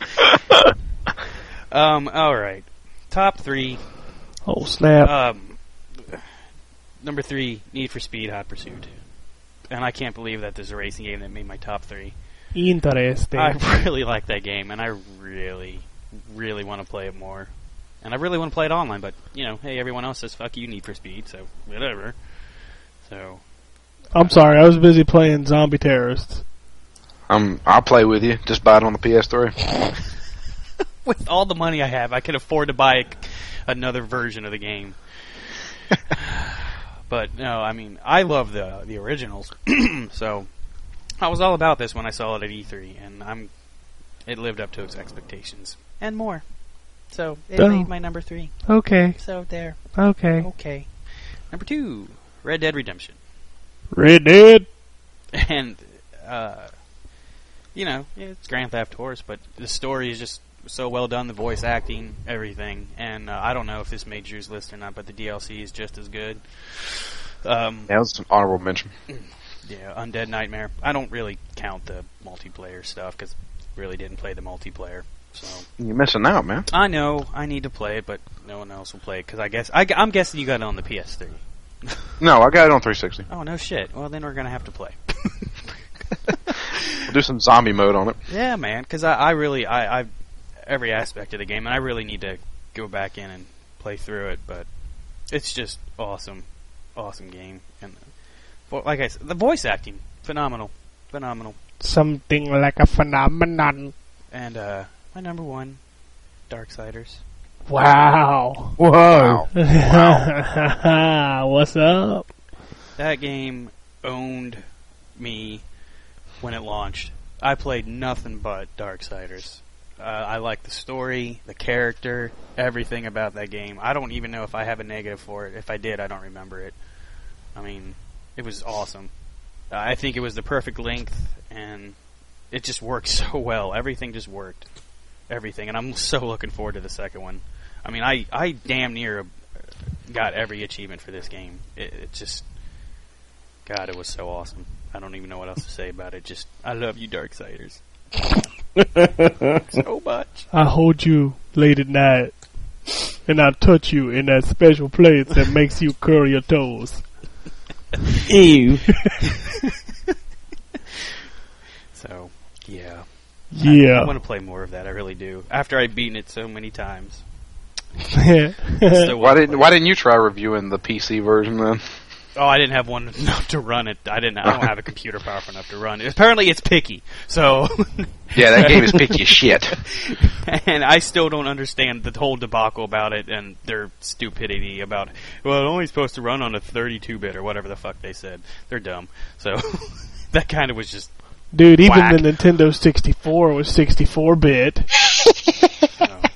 Speaker 2: Um. All right. Top three.
Speaker 4: Oh snap!
Speaker 2: Um. Number three, Need for Speed Hot Pursuit. And I can't believe that there's a racing game that made my top three.
Speaker 4: Interesting.
Speaker 2: I really like that game, and I really, really want to play it more. And I really want to play it online, but, you know, hey, everyone else says, fuck you, Need for Speed, so whatever. So,
Speaker 4: I'm sorry. I was busy playing Zombie Terrorists.
Speaker 5: Um, I'll play with you. Just buy it on the P S three.
Speaker 2: with all the money I have, I can afford to buy a, another version of the game. But, no, I mean, I love the the originals, so I was all about this when I saw it at E three, and I'm it lived up to its expectations. And more. So, it
Speaker 4: Oh.
Speaker 2: made my number three.
Speaker 4: Okay.
Speaker 2: So, there.
Speaker 4: Okay.
Speaker 2: Okay. Number two, Red Dead Redemption.
Speaker 4: Red Dead.
Speaker 2: And, uh, you know, yeah, it's Grand Theft Horse, but the story is just so well done, the voice acting, everything. And uh, I don't know if this made Drew's list or not, but the D L C is just as good. Um,
Speaker 5: That was an honorable mention.
Speaker 2: yeah, Undead Nightmare. I don't really count the multiplayer stuff, because really didn't play the multiplayer. So
Speaker 5: You're missing out, man.
Speaker 2: I know I need to play it, but no one else will play it because I guess I, I'm guessing you got it on the P S three.
Speaker 5: No, I got it on three sixty.
Speaker 2: Oh no shit. Well then we're gonna have to play.
Speaker 5: We'll do some zombie mode on it.
Speaker 2: Yeah, man. Because I, I really I, I every aspect of the game, and I really need to go back in and play through it. But it's just awesome, awesome game, and vo- like I said, the voice acting phenomenal, phenomenal.
Speaker 4: Something like a phenomenon.
Speaker 2: And uh, my number one, Darksiders.
Speaker 4: Wow.
Speaker 6: Whoa.
Speaker 4: What's up?
Speaker 2: That game owned me when it launched. I played nothing but Darksiders. Uh, I like the story, the character, everything about that game. I don't even know if I have a negative for it. If I did, I don't remember it. I mean, it was awesome. Uh, I think it was the perfect length, and it just worked so well. Everything just worked. Everything. And I'm so looking forward to the second one. I mean, I, I damn near got every achievement for this game. It, it just... God, it was so awesome. I don't even know what else to say about it. Just, I love you, Darksiders. So much.
Speaker 4: I hold you late at night, and I touch you in that special place that makes you curl your toes.
Speaker 6: Ew.
Speaker 2: So, yeah.
Speaker 4: Yeah.
Speaker 2: I, I want to play more of that. I really do. After I've beaten it so many times.
Speaker 4: Yeah.
Speaker 2: So
Speaker 5: Why didn't Why didn't you try reviewing the P C version then?
Speaker 2: Oh, I didn't have one enough to run it. I didn't. I don't have a computer powerful enough to run it. Apparently, it's picky. So.
Speaker 5: Yeah, that game is picky as shit.
Speaker 2: And I still don't understand the whole debacle about it and their stupidity about, well, it's only supposed to run on a thirty-two bit or whatever the fuck they said. They're dumb. So that kind of was just.
Speaker 4: Dude, even
Speaker 2: whack.
Speaker 4: the Nintendo sixty-four was sixty-four bit.
Speaker 2: You know,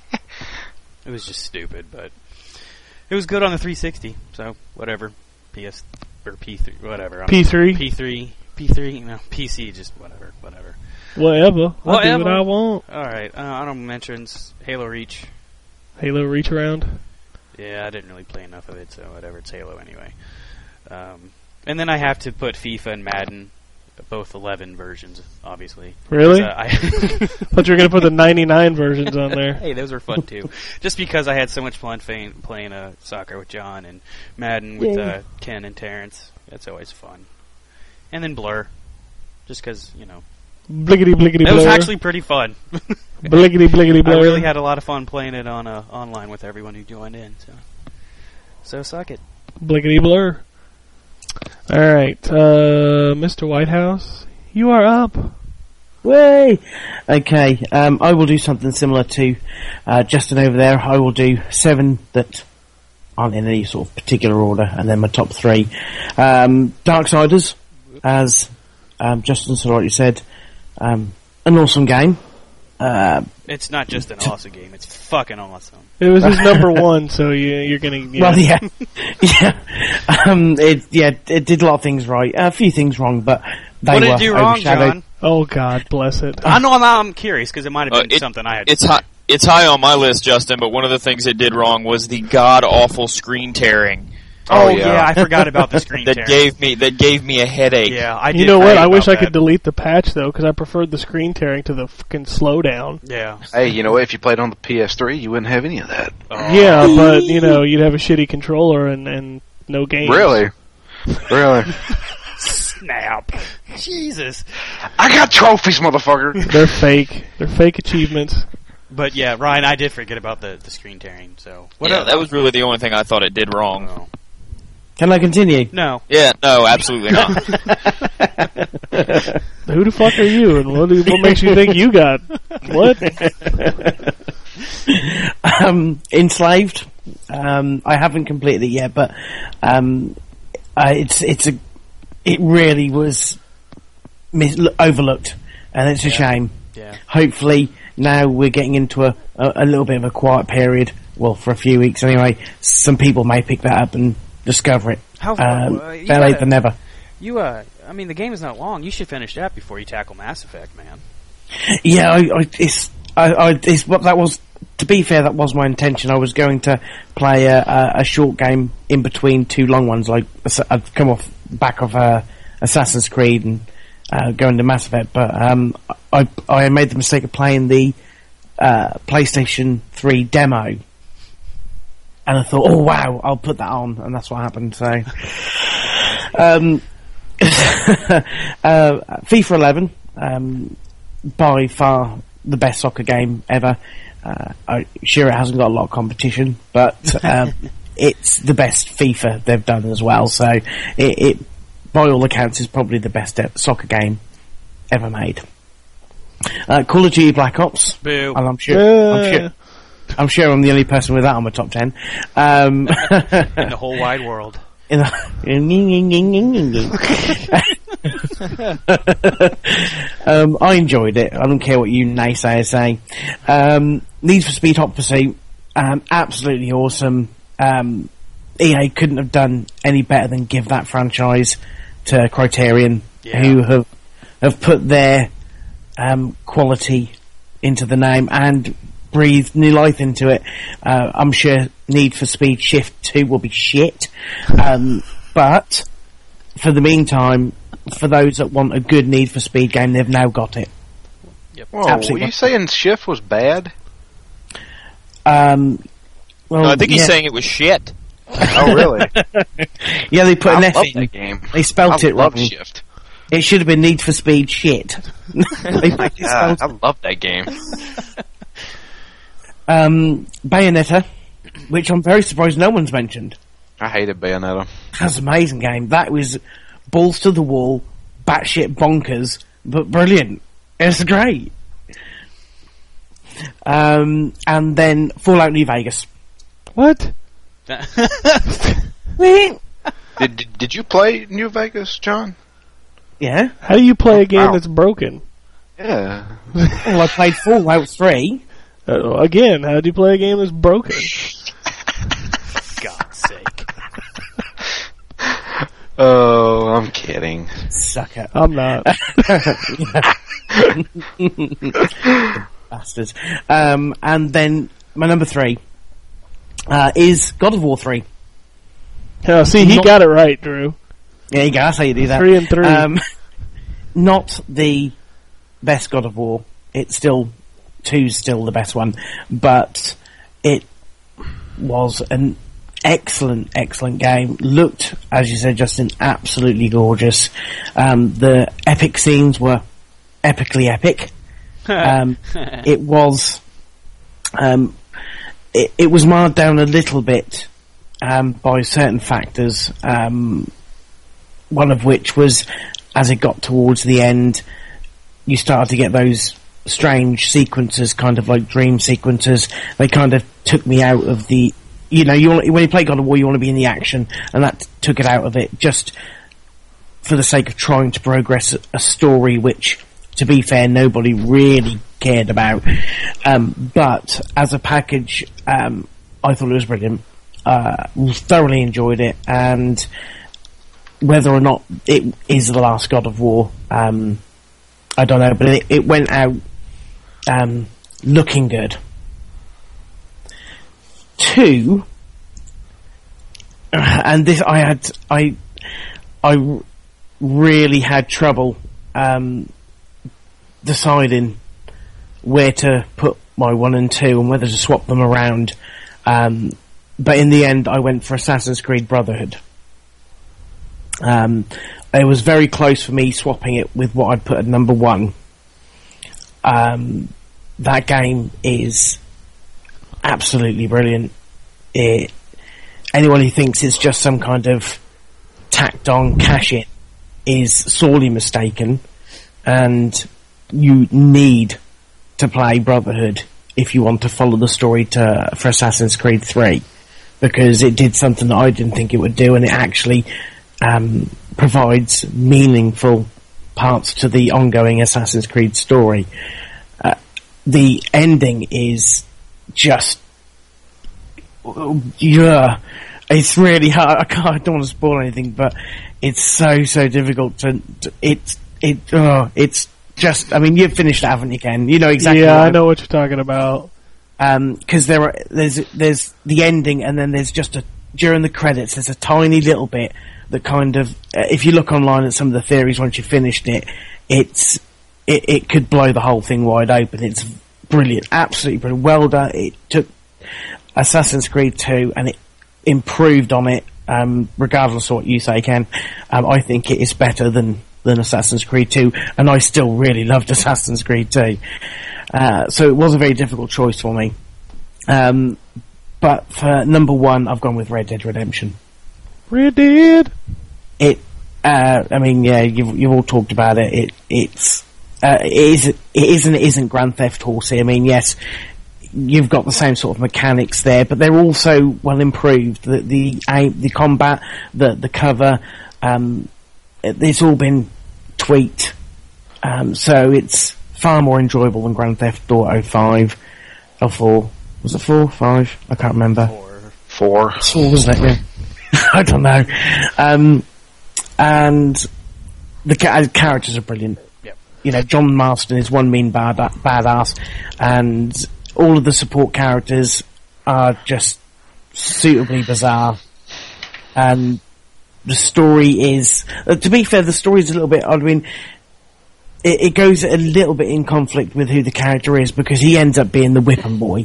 Speaker 2: it was just stupid, but it was good on the three sixty. So whatever. P S or P three, whatever.
Speaker 4: P three?
Speaker 2: P three, P three, no, P C, just whatever, whatever.
Speaker 4: Whatever. I'll do
Speaker 2: Whatever.
Speaker 4: what I want.
Speaker 2: Alright, uh, honorable mentions, Halo Reach.
Speaker 4: Halo Reach Around.
Speaker 2: Yeah, I didn't really play enough of it, so whatever, it's Halo anyway. Um, and then I have to put FIFA and Madden, both eleven versions, obviously.
Speaker 4: Really?
Speaker 2: Uh, I
Speaker 4: thought you were going to put the ninety-nine versions on there.
Speaker 2: Hey, those were fun too. Just because I had so much fun playing, playing uh, soccer with John and Madden with
Speaker 6: Yeah.
Speaker 2: uh, Ken and Terrence. That's always fun. And then Blur, just because, you know.
Speaker 4: Bliggity, bliggity,
Speaker 2: It
Speaker 4: blur.
Speaker 2: was actually pretty fun.
Speaker 4: Bliggity, bliggity, blur.
Speaker 2: I really had a lot of fun playing it on uh, online with everyone who joined in. So, so suck it.
Speaker 4: Bliggity, blur. Alright, uh, Mister Whitehouse, you are up.
Speaker 6: Way. Okay, um, I will do something similar to uh, Justin over there. I will do seven that aren't in any sort of particular order, and then my top three. Um, Darksiders, as um, Justin so rightly said, um, an awesome game. Uh,
Speaker 2: It's not just an awesome game; it's fucking awesome.
Speaker 4: It was his number one, so you, you're gonna, yeah.
Speaker 6: Well, yeah, yeah. Um, it, yeah, it did a lot of things right, a few things wrong, but they
Speaker 2: What did
Speaker 6: were
Speaker 2: it do wrong,
Speaker 6: overshadowed.
Speaker 2: John?
Speaker 4: Oh, God bless it.
Speaker 2: I know I'm, I'm curious because it might have
Speaker 1: Uh,
Speaker 2: been
Speaker 1: it-
Speaker 2: something I had. to
Speaker 1: It's
Speaker 2: say.
Speaker 1: high, it's high on my list, Justin, but one of the things it did wrong was the god-awful screen tearing
Speaker 2: Oh,
Speaker 5: Oh,
Speaker 2: yeah.
Speaker 5: yeah.
Speaker 2: I forgot about the screen
Speaker 1: that
Speaker 2: tearing.
Speaker 1: gave me that gave me a headache.
Speaker 2: Yeah, I.
Speaker 4: You
Speaker 2: did
Speaker 4: know what?
Speaker 2: forget
Speaker 4: I wish
Speaker 2: about
Speaker 4: I could
Speaker 2: that.
Speaker 4: delete the patch, though, because I preferred the screen tearing to the fucking slowdown.
Speaker 2: Yeah.
Speaker 5: Hey, you know what? If you played on the P S three, you wouldn't have any of that.
Speaker 2: Oh.
Speaker 4: Yeah, but, you know, you'd have a shitty controller and, and no games.
Speaker 5: Really? Really?
Speaker 2: Snap. Jesus.
Speaker 5: I got trophies, motherfucker.
Speaker 4: They're fake. They're fake achievements.
Speaker 2: But yeah, Ryan, I did forget about the, the screen tearing. So what
Speaker 1: Yeah,
Speaker 2: else?
Speaker 1: that was really the only thing I thought it did wrong.
Speaker 2: Oh.
Speaker 6: Can I continue?
Speaker 2: No.
Speaker 1: Yeah, no, absolutely not.
Speaker 4: Who the fuck are you, and what, do, what makes you think you got what?
Speaker 6: um, Enslaved. Um, I haven't completed it yet, but um, uh, it's it's a it really was mis- overlooked, and it's a shame.
Speaker 2: Yeah.
Speaker 6: Hopefully, now we're getting into a, a, a little bit of a quiet period. Well, for a few weeks anyway. Some people may pick that up and discover it.
Speaker 2: How
Speaker 6: Um,
Speaker 2: uh, you
Speaker 6: better late
Speaker 2: gotta-
Speaker 6: than never.
Speaker 2: You uh, I mean, the game is not long. You should finish that before you tackle Mass Effect, man.
Speaker 6: Yeah, I, I, it's, I, I, it's what that was. To be fair, that was my intention. I was going to play a, a, a short game in between two long ones. Like I'd come off back of uh, Assassin's Creed and uh, go into Mass Effect, but um, I I made the mistake of playing the uh, PlayStation three demo, and I thought, oh wow, I'll put that on, and that's what happened. So, um, uh, FIFA eleven, um, by far the best soccer game ever. Uh, I'm sure it hasn't got a lot of competition, but um, it's the best FIFA they've done as well. So it, it, by all accounts, is probably the best soccer game ever made. Uh, Call of Duty Black Ops.
Speaker 2: Boo.
Speaker 6: And I'm sure,
Speaker 4: Uh.
Speaker 6: I'm sure, I'm sure I'm the only person with that on my top ten. Um,
Speaker 2: In the whole wide world.
Speaker 6: in the, um, I enjoyed it. I don't care what you naysayers say. Um, Need for Speed Hot Pursuit, um, absolutely awesome. Um, E A couldn't have done any better than give that franchise to Criterion,
Speaker 2: Yeah.
Speaker 6: who have have put their um, quality into the name and breathed new life into it. Uh, I'm sure Need for Speed Shift two will be shit, um, but for the meantime, for those that want a good Need for Speed game, they've now got it.
Speaker 5: Whoa,
Speaker 6: Absolutely.
Speaker 5: were you saying Shift was bad?
Speaker 6: Um, well,
Speaker 1: No, I think he's
Speaker 6: yeah.
Speaker 1: saying it was shit.
Speaker 5: Oh, really?
Speaker 6: Yeah, they put
Speaker 5: I
Speaker 6: an
Speaker 5: love
Speaker 6: F in.
Speaker 5: that game.
Speaker 6: They spelt
Speaker 5: I
Speaker 6: it
Speaker 5: love
Speaker 6: wrong.
Speaker 5: Shift.
Speaker 6: It should have been Need for Speed shit. They
Speaker 5: God,
Speaker 6: spelled-
Speaker 5: I love that game.
Speaker 6: um, Bayonetta, which I'm very surprised no one's mentioned.
Speaker 5: I hated Bayonetta.
Speaker 6: That's an amazing game. That was balls to the wall, batshit bonkers, but brilliant. It's great. Um, and then Fallout New Vegas.
Speaker 4: What?
Speaker 5: Did, did did you play New Vegas, John?
Speaker 6: Yeah.
Speaker 4: How do you play a game
Speaker 5: Wow.
Speaker 4: that's broken?
Speaker 5: Yeah.
Speaker 6: Well, I played Fallout three.
Speaker 4: Uh, again, how do you play a game that's broken?
Speaker 2: God's sake.
Speaker 5: Oh, I'm kidding.
Speaker 6: Sucker.
Speaker 4: I'm not.
Speaker 6: Bastards. Um, and then my number three uh, is God of War three.
Speaker 4: Oh, see, he
Speaker 6: Not-
Speaker 4: got it right, Drew.
Speaker 6: There you go, that's how you do that.
Speaker 4: Three and three.
Speaker 6: Um, not the best God of War. It's still, two's still the best one, but it was an excellent, excellent game. Looked, as you said, Justin, absolutely gorgeous. Um, the epic scenes were epically epic. Um, it was, um, it, it was marred down a little bit um, by certain factors. Um, one of which was, as it got towards the end, you started to get those strange sequences, kind of like dream sequences. They kind of took me out of the, you know, you want, when you play God of War, you want to be in the action, and that took it out of it, just for the sake of trying to progress a story which, to be fair, nobody really cared about. Um, but as a package, um, I thought it was brilliant. Uh, thoroughly enjoyed it, and whether or not it is the last God of War, um, I don't know, but it, it went out um, looking good. Two, and this I had, I, I really had trouble um, deciding where to put my one and two and whether to swap them around. Um, but in the end, I went for Assassin's Creed Brotherhood. Um, it was very close for me swapping it with what I'd put at number one. Um, that game is absolutely brilliant. It, anyone who thinks it's just some kind of tacked on cash in is sorely mistaken, and you need to play Brotherhood if you want to follow the story to for Assassin's Creed three, because it did something that I didn't think it would do, and it actually um, provides meaningful parts to the ongoing Assassin's Creed story. Uh, the ending is just, yeah, it's really hard. I, can't, I don't want to spoil anything, but it's so so difficult to. to it's it. Oh, it's just. I mean, you've finished it, haven't you, Ken? You know exactly.
Speaker 4: Yeah,
Speaker 6: what
Speaker 4: I know what you're talking about.
Speaker 6: Um, because there are there's there's the ending, and then there's just a during the credits. There's a tiny little bit that kind of, uh, if you look online at some of the theories once you've finished it, it's it, it could blow the whole thing wide open. It's brilliant, absolutely brilliant. Well done. It took Assassin's Creed two and it improved on it, um, regardless of what you say, Ken. Um, I think it is better than, than Assassin's Creed two, and I still really loved Assassin's Creed two. Uh, so it was a very difficult choice for me. Um, but for number one, I've gone with Red Dead Redemption.
Speaker 4: Red Dead!
Speaker 6: It, uh, I mean, yeah, you've, you've all talked about it. It, it's, uh, it is, it isn't, it isn't Grand Theft Horsey. I mean, yes, you've got the same sort of mechanics there, but they're also well improved. The, the aim, the combat, the, the cover, um, it, it's all been tweaked. Um, so it's far more enjoyable than Grand Theft Auto five or four. Was it four? Five? I can't remember.
Speaker 2: Four.
Speaker 5: Four.
Speaker 6: Four, wasn't it? Yeah. I don't know. Um, and the ca- characters are brilliant.
Speaker 2: Yep.
Speaker 6: You know, John Marston is one mean bad badass, and all of the support characters are just suitably bizarre. And the story is, uh, to be fair, the story is a little bit odd. I mean, it, it goes a little bit in conflict with who the character is, because he ends up being the whipping boy.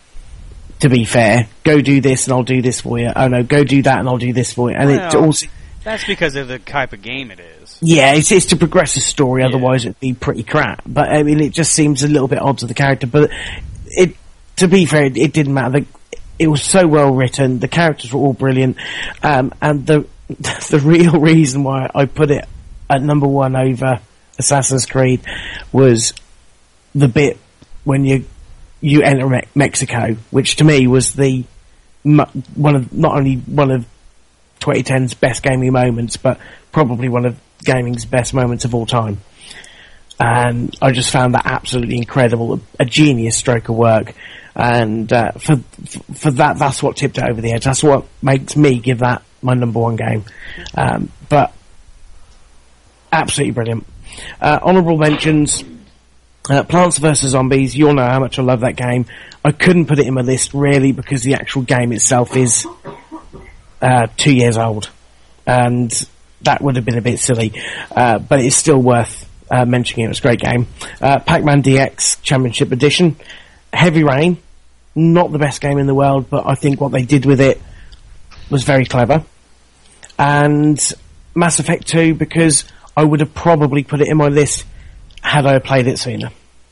Speaker 6: To be fair, go do this and I'll do this for you. Oh no, go do that and I'll do this for you. And it
Speaker 2: Well,
Speaker 6: also,
Speaker 2: That's because of the type of game it is.
Speaker 6: yeah, it's, it's to progress the story,
Speaker 2: Yeah.
Speaker 6: otherwise it'd be pretty crap. But I mean, it just seems a little bit odd to the character. But it, to be fair, it, it didn't matter. The, it was so well written. The characters were all brilliant, um, and the the real reason why I put it at number one over Assassin's Creed was the bit when you you enter Me- Mexico, which to me was the mu- one of not only one of twenty ten's best gaming moments, but probably one of gaming's best moments of all time. And I just found that absolutely incredible, a, a genius stroke of work. And uh, for for that, that's what tipped it over the edge. That's what makes me give that my number one game. Um, but absolutely brilliant. Uh, honourable mentions. Uh, Plants versus. Zombies, you all know how much I love that game. I couldn't put it in my list, really, because the actual game itself is uh, two years old. And that would have been a bit silly. Uh, but it's still worth uh, mentioning. It was a great game. Uh, Pac-Man D X Championship Edition. Heavy Rain. Not the best game in the world, but I think what they did with it was very clever. And Mass Effect two, because I would have probably put it in my list had I played it sooner.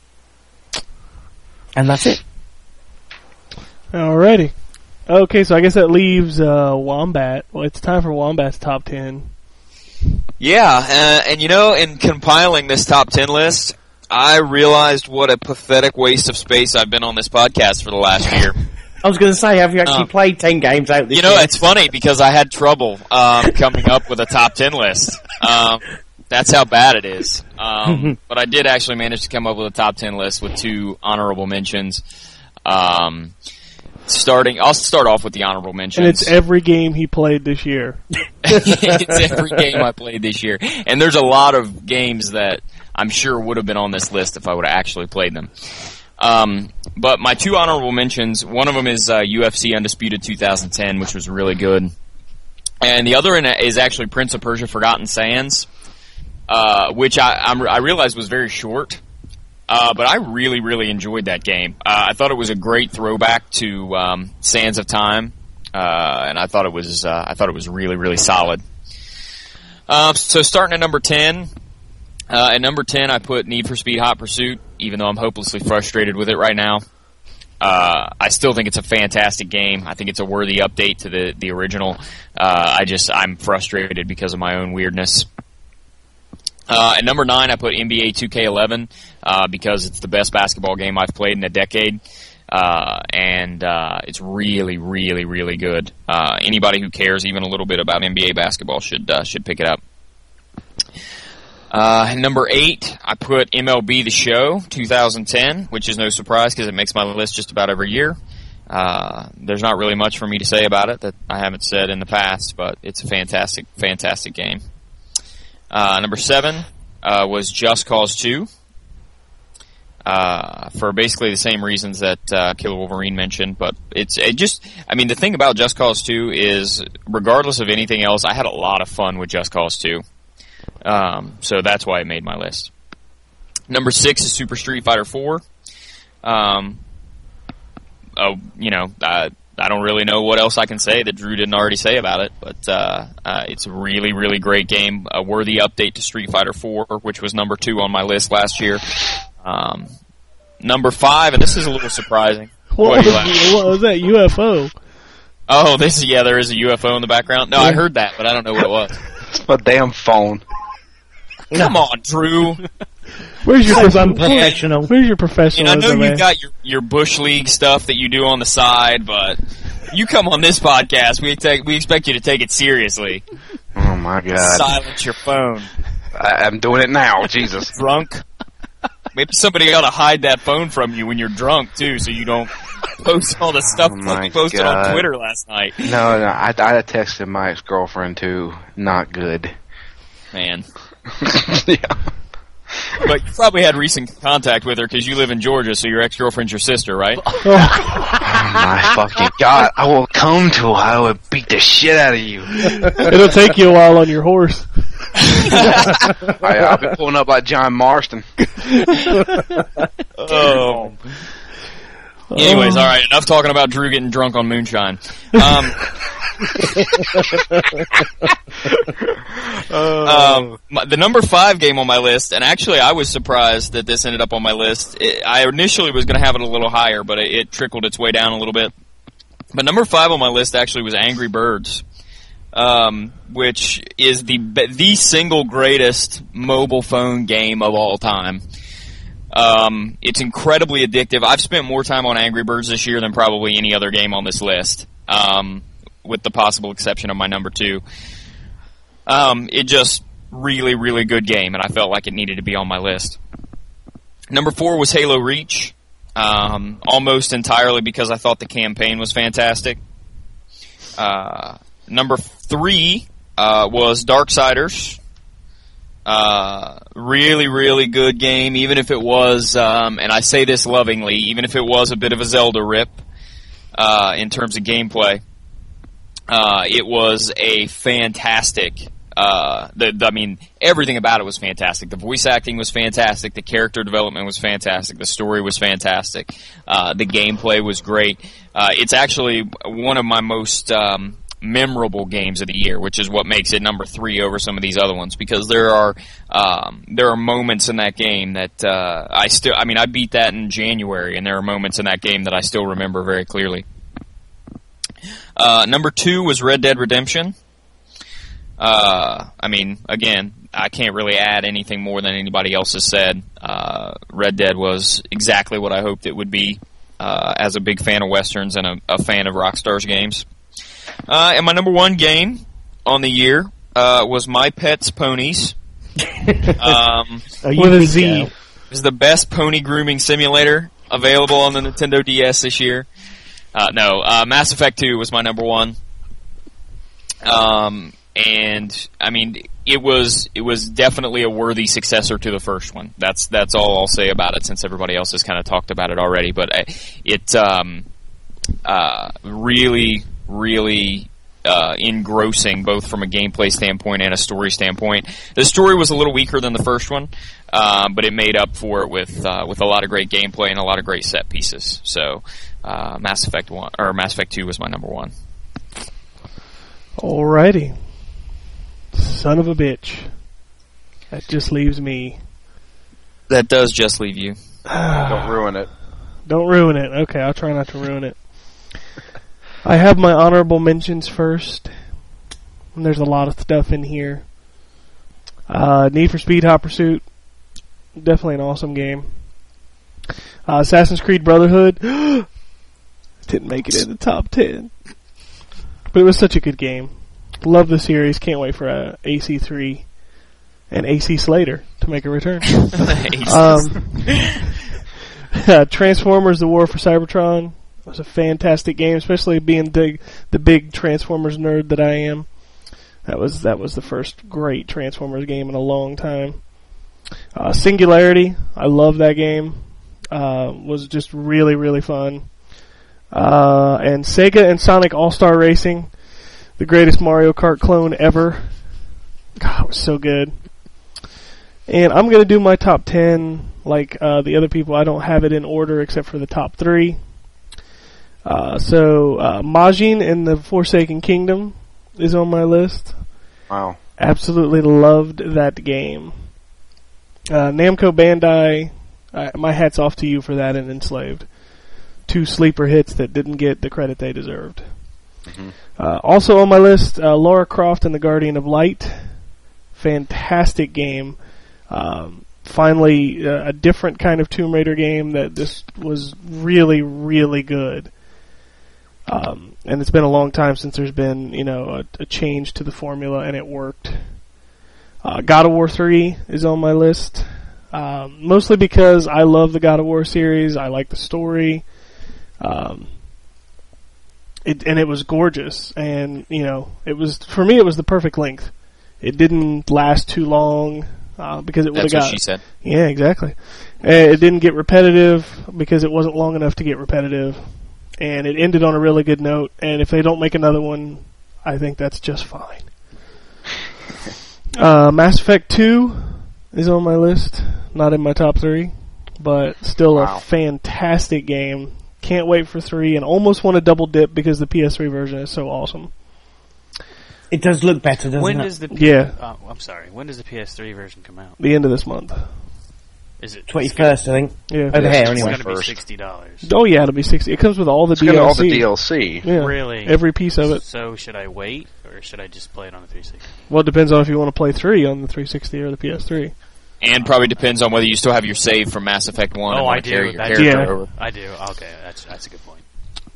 Speaker 6: And that's it.
Speaker 4: Alrighty. Okay, so I guess that leaves uh, Wombat. Well, it's time for Wombat's top ten.
Speaker 1: Yeah, uh, and you know, in compiling this top ten list, I realized what a pathetic waste of space I've been on this podcast for the last year.
Speaker 6: I was going to say, have you actually
Speaker 1: Um,
Speaker 6: played ten games out this
Speaker 1: You know,
Speaker 6: year?
Speaker 1: it's funny because I had trouble um, coming up with a top ten list. Um, that's how bad it is. Um, but I did actually manage to come up with a top ten list with two honorable mentions. Um, starting, I'll start off with the honorable mentions.
Speaker 4: And it's every game he played this year.
Speaker 1: It's every game I played this year. And there's a lot of games that I'm sure would have been on this list if I would have actually played them. Um, but my two honorable mentions, one of them is uh, U F C Undisputed twenty ten, which was really good. And the other in it is actually Prince of Persia Forgotten Sands, uh, which I, I'm, I realized was very short. Uh, but I really, really enjoyed that game. Uh, I thought it was a great throwback to um, Sands of Time, uh, and I thought it was uh, I thought it was really, really solid. Uh, so starting at number ten, uh, at number ten I put Need for Speed Hot Pursuit, even though I'm hopelessly frustrated with it right now. Uh, I still think it's a fantastic game. I think it's a worthy update to the the original. Uh, I just I'm frustrated because of my own weirdness. Uh, at number nine, I put N B A two K eleven, uh, because it's the best basketball game I've played in a decade. Uh, and, uh, it's really, really, really good. Uh, anybody who cares even a little bit about N B A basketball should, uh, should pick it up. Uh, number eight, I put M L B The Show twenty ten, which is no surprise because it makes my list just about every year. Uh, there's not really much for me to say about it that I haven't said in the past, but it's a fantastic, fantastic game. Uh, number seven uh, was Just Cause two, uh, for basically the same reasons that uh, Killer Wolverine mentioned. But it's it just, I mean, the thing about Just Cause two is, regardless of anything else, I had a lot of fun with Just Cause two. Um, so that's why it made my list. Number six is Super Street Fighter four. Um, oh, you know, I, I don't really know what else I can say that Drew didn't already say about it, but uh, uh, it's a really, really great game. A worthy update to Street Fighter four, which was number two on my list last year. Um, number five, and this is a little surprising.
Speaker 4: What,
Speaker 1: What are you
Speaker 4: was,
Speaker 1: laughing?
Speaker 4: what was that? U F O.
Speaker 1: Oh, this is, yeah, there is a U F O in the background. No, I heard that, but I don't know what it was.
Speaker 5: It's my damn phone.
Speaker 1: Come on, Drew.
Speaker 4: Where's your
Speaker 6: So
Speaker 4: prof-
Speaker 6: unprofessional.
Speaker 4: Where's your
Speaker 1: You know, I
Speaker 4: professionalism,
Speaker 1: know
Speaker 4: man?
Speaker 1: you've got your, your Bush League stuff that you do on the side, but you come on this podcast, we take we expect you to take it seriously.
Speaker 5: Oh my god.
Speaker 1: Silence your phone.
Speaker 5: I, I'm doing it now, Jesus.
Speaker 1: Drunk. Maybe somebody ought to hide that phone from you when you're drunk, too, so you don't post all the stuff
Speaker 5: Oh
Speaker 1: like
Speaker 5: my
Speaker 1: you posted
Speaker 5: God.
Speaker 1: on Twitter last night.
Speaker 5: No, no, I, I texted my ex-girlfriend too. Not good.
Speaker 1: Man.
Speaker 5: Yeah.
Speaker 1: But you probably had recent contact with her because you live in Georgia, so your ex-girlfriend's your sister, right?
Speaker 5: Oh my fucking god. I will come to Ohio and beat the shit out of you.
Speaker 4: It'll take you a while on your horse.
Speaker 5: I, I'll be pulling up like John Marston.
Speaker 1: Oh. Anyways, all right. Enough talking about Drew getting drunk on moonshine. Um, um, my, the number five game on my list, and actually I was surprised that this ended up on my list. It, I initially was going to have it a little higher, but it, it trickled its way down a little bit. But number five on my list actually was Angry Birds, um, which is the the single greatest mobile phone game of all time. Um, it's incredibly addictive. I've spent more time on Angry Birds this year than probably any other game on this list, um, with the possible exception of my number two. Um, it just really, really good game, and I felt like it needed to be on my list. Number four was Halo Reach, um, almost entirely because I thought the campaign was fantastic. Uh, number three uh, was Darksiders. Uh, really, really good game, even if it was, um, and I say this lovingly, even if it was a bit of a Zelda rip, uh, in terms of gameplay. Uh, it was a fantastic, uh, the, the, I mean, everything about it was fantastic. The voice acting was fantastic, the character development was fantastic, the story was fantastic, uh, the gameplay was great. Uh, it's actually one of my most, um, memorable games of the year, which is what makes it number three over some of these other ones, because there are um, there are moments in that game that uh, I still I mean I beat that in January, and there are moments in that game that I still remember very clearly. Uh, number two was Red Dead Redemption. Uh, I mean, again, I can't really add anything more than anybody else has said. Uh, Red Dead was exactly what I hoped it would be, uh, as a big fan of Westerns and a, a fan of Rockstar's games. Uh, and my number one game on the year uh, was My Pets Ponies. Um,
Speaker 4: With a Z.
Speaker 1: it was the best pony grooming simulator available on the Nintendo D S this year. Uh, no, uh, Mass Effect two was my number one. Um, and I mean, it was it was definitely a worthy successor to the first one. That's that's all I'll say about it, since everybody else has kind of talked about it already. But it um, uh, really. really uh, engrossing, both from a gameplay standpoint and a story standpoint. The story was a little weaker than the first one, uh, but it made up for it with uh, with a lot of great gameplay and a lot of great set pieces. So, uh, Mass Effect one or Mass Effect two was my number one.
Speaker 4: Alrighty. Son of a bitch. That just leaves me.
Speaker 1: That does just leave you.
Speaker 5: Don't ruin it.
Speaker 4: Don't ruin it. Okay, I'll try not to ruin it. I have my honorable mentions first. And there's a lot of stuff in here. Uh, Need for Speed Hot Pursuit. Definitely an awesome game. Uh, Assassin's Creed Brotherhood. Didn't make it in the top ten. But it was such a good game. Love the series. Can't wait for uh, A C three and A C Slater to make a return. um, uh, Transformers: The War for Cybertron. It was a fantastic game, especially being the the big Transformers nerd that I am. That was that was the first great Transformers game in a long time. Uh, Singularity, I love that game. Uh, was just really really fun. Uh, and Sega and Sonic All-Star Racing, the greatest Mario Kart clone ever. God, it was so good. And I'm going to do my top ten like uh, the other people. I don't have it in order except for the top three. Uh, so, uh, Majin and the Forsaken Kingdom is on my list.
Speaker 5: Wow.
Speaker 4: Absolutely loved that game. Uh, Namco Bandai, uh, my hat's off to you for that and Enslaved. Two sleeper hits that didn't get the credit they deserved.
Speaker 5: Mhm.
Speaker 4: Uh, also on my list, uh, Lara Croft and the Guardian of Light. Fantastic game. Um, finally, uh, a different kind of Tomb Raider game that this was really, really good. Um, and it's been a long time since there's been, you know, a, a change to the formula, and it worked. Uh, God of War three is on my list, um, mostly because I love the God of War series. I like the story, um, it, and it was gorgeous. And you know, it was for me, it was the perfect length. It didn't last too long uh, because it would have
Speaker 1: That's
Speaker 4: got.
Speaker 1: what she said.
Speaker 4: Yeah, exactly. Uh, it didn't get repetitive because it wasn't long enough to get repetitive. And it ended on a really good note, and if they don't make another one, I think that's just fine. uh, Mass Effect two is on my list, not in my top three, but still
Speaker 5: Wow.
Speaker 4: a fantastic game. Can't wait for three, and almost want to double dip because the P S three version is so awesome.
Speaker 6: It does look better, doesn't
Speaker 2: When
Speaker 6: it?
Speaker 2: does the
Speaker 4: Yeah.
Speaker 2: Oh, I'm sorry. When does the P S three version come out?
Speaker 4: The end of this month.
Speaker 2: Is it
Speaker 6: twenty-first, I think.
Speaker 4: Yeah.
Speaker 6: Over
Speaker 5: Yes,
Speaker 6: here,
Speaker 5: it's
Speaker 2: It's
Speaker 6: anyway.
Speaker 2: going to be
Speaker 5: First.
Speaker 2: sixty dollars.
Speaker 4: Oh yeah, it'll be sixty. It comes with all the
Speaker 5: It's
Speaker 4: D L C.
Speaker 5: got all the D L C.
Speaker 4: Yeah.
Speaker 2: Really?
Speaker 4: Every piece of it.
Speaker 2: So should I wait, or should I just play it on the three sixty?
Speaker 4: Well, it depends on if you want to play three on the three sixty or the P S three.
Speaker 1: And probably depends on whether you still have your save from Mass Effect one
Speaker 2: Oh,
Speaker 1: and
Speaker 2: I
Speaker 1: want
Speaker 2: do.
Speaker 1: to carry your
Speaker 2: That's-
Speaker 1: character
Speaker 4: Yeah.
Speaker 1: over.
Speaker 2: I do. Okay, that's that's a good point.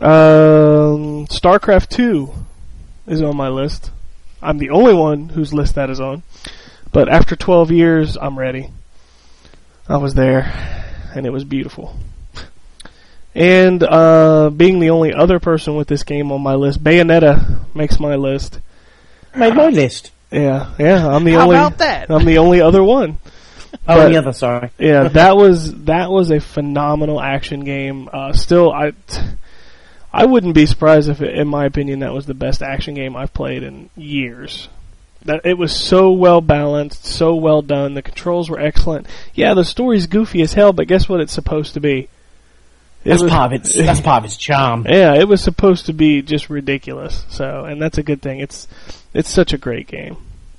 Speaker 4: Um, StarCraft two is on my list. I'm the only one whose list that is on. But after twelve years, I'm ready. I was there, and it was beautiful. And uh, being the only other person with this game on my list, Bayonetta makes my list.
Speaker 6: Made my list.
Speaker 4: Yeah, yeah, I'm the
Speaker 2: How
Speaker 4: only.
Speaker 2: about that?
Speaker 4: I'm the only other one.
Speaker 6: Oh,
Speaker 4: But-
Speaker 6: the other, sorry.
Speaker 4: Yeah, that was that was a phenomenal action game. Uh, still, I I wouldn't be surprised if, it, in my opinion, that was the best action game I've played in years. That it was so well balanced, so well done. The controls were excellent. Yeah, the story's goofy as hell, but guess what? It's supposed to be. It
Speaker 6: That's
Speaker 4: was-
Speaker 6: part of its, that's part of its charm.
Speaker 4: Yeah, it was supposed to be just ridiculous. So, and that's a good thing. It's it's such a great game.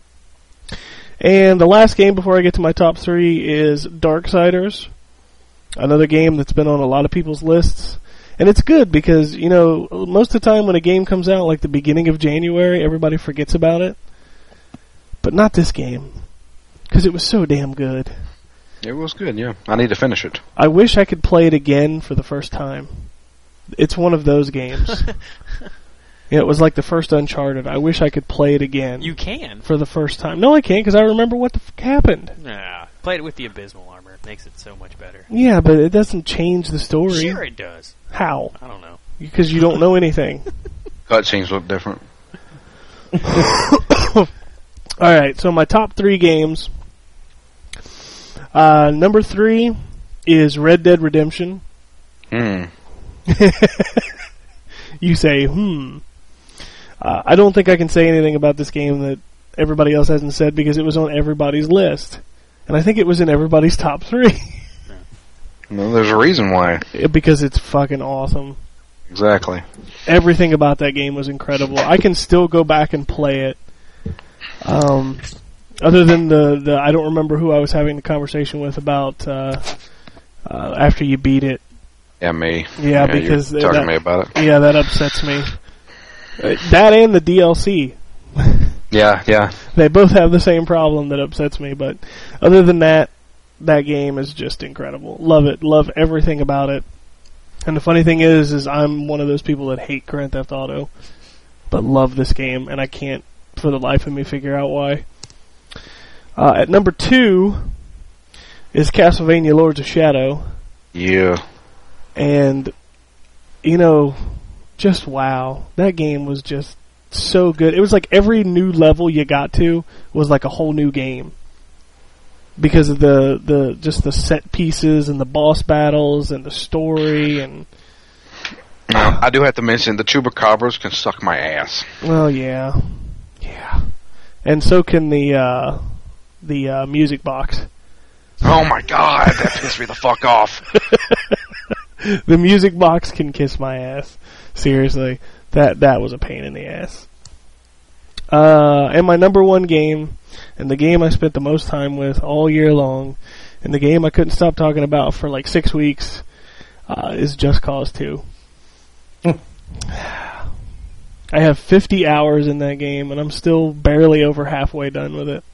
Speaker 4: And the last game before I get to my top three is Darksiders, another game that's been on a lot of people's lists. And it's good because, you know, most of the time when a game comes out, like the beginning of January, everybody forgets about it. But not this game, because it was so damn good.
Speaker 5: It was good, yeah. I need to finish it.
Speaker 4: I wish I could play it again for the first time. It's one of those games. Yeah, it was like the first Uncharted. I wish I could play it again
Speaker 2: You can.
Speaker 4: for the first time. No, I can't because I remember what the f- happened.
Speaker 2: Nah, played it with the abysmal armor. It makes it so much better.
Speaker 4: Yeah, but it doesn't change the story.
Speaker 2: Sure, it does.
Speaker 4: How?
Speaker 2: I don't know.
Speaker 4: Because you don't know anything.
Speaker 5: Cutscenes look different.
Speaker 4: All right, so my top three games. Uh, number three is Red Dead Redemption.
Speaker 5: Hmm.
Speaker 4: You say, hmm. Uh, I don't think I can say anything about this game that everybody else hasn't said because it was on everybody's list. And I think it was in everybody's top three.
Speaker 5: Well, there's a reason why.
Speaker 4: Because it's fucking awesome.
Speaker 5: Exactly.
Speaker 4: Everything about that game was incredible. I can still go back and play it. Um, other than the, the, I don't remember who I was having the conversation with about uh, uh, after you beat it.
Speaker 5: Yeah, me.
Speaker 4: Yeah,
Speaker 5: you're
Speaker 4: because
Speaker 5: talking
Speaker 4: that,
Speaker 5: to me about it.
Speaker 4: yeah, that upsets me. Uh, that and the D L C.
Speaker 5: Yeah, yeah.
Speaker 4: They both have the same problem that upsets me, but other than that, that game is just incredible. Love it. Love everything about it. And the funny thing is, is I'm one of those people that hate Grand Theft Auto, but love this game, and I can't for the life of me figure out why. Uh, at number two is Castlevania Lords of Shadow,
Speaker 5: Yeah.
Speaker 4: and, you know, just wow. That game was just so good. It was like every new level you got to was like a whole new game. Because of the, the just the set pieces and the boss battles and the story and
Speaker 5: Now, I do have to mention the Chupacabras can suck my ass.
Speaker 4: well yeah. Yeah. And so can the uh the uh music box.
Speaker 5: Oh my god, that pissed me the fuck off.
Speaker 4: The music box can kiss my ass. Seriously, that that was a pain in the ass. Uh, and my number one game, and the game I spent the most time with all year long, and the game I couldn't stop talking about for like six weeks, uh, is Just Cause two. I have fifty hours in that game, and I'm still barely over halfway done with it.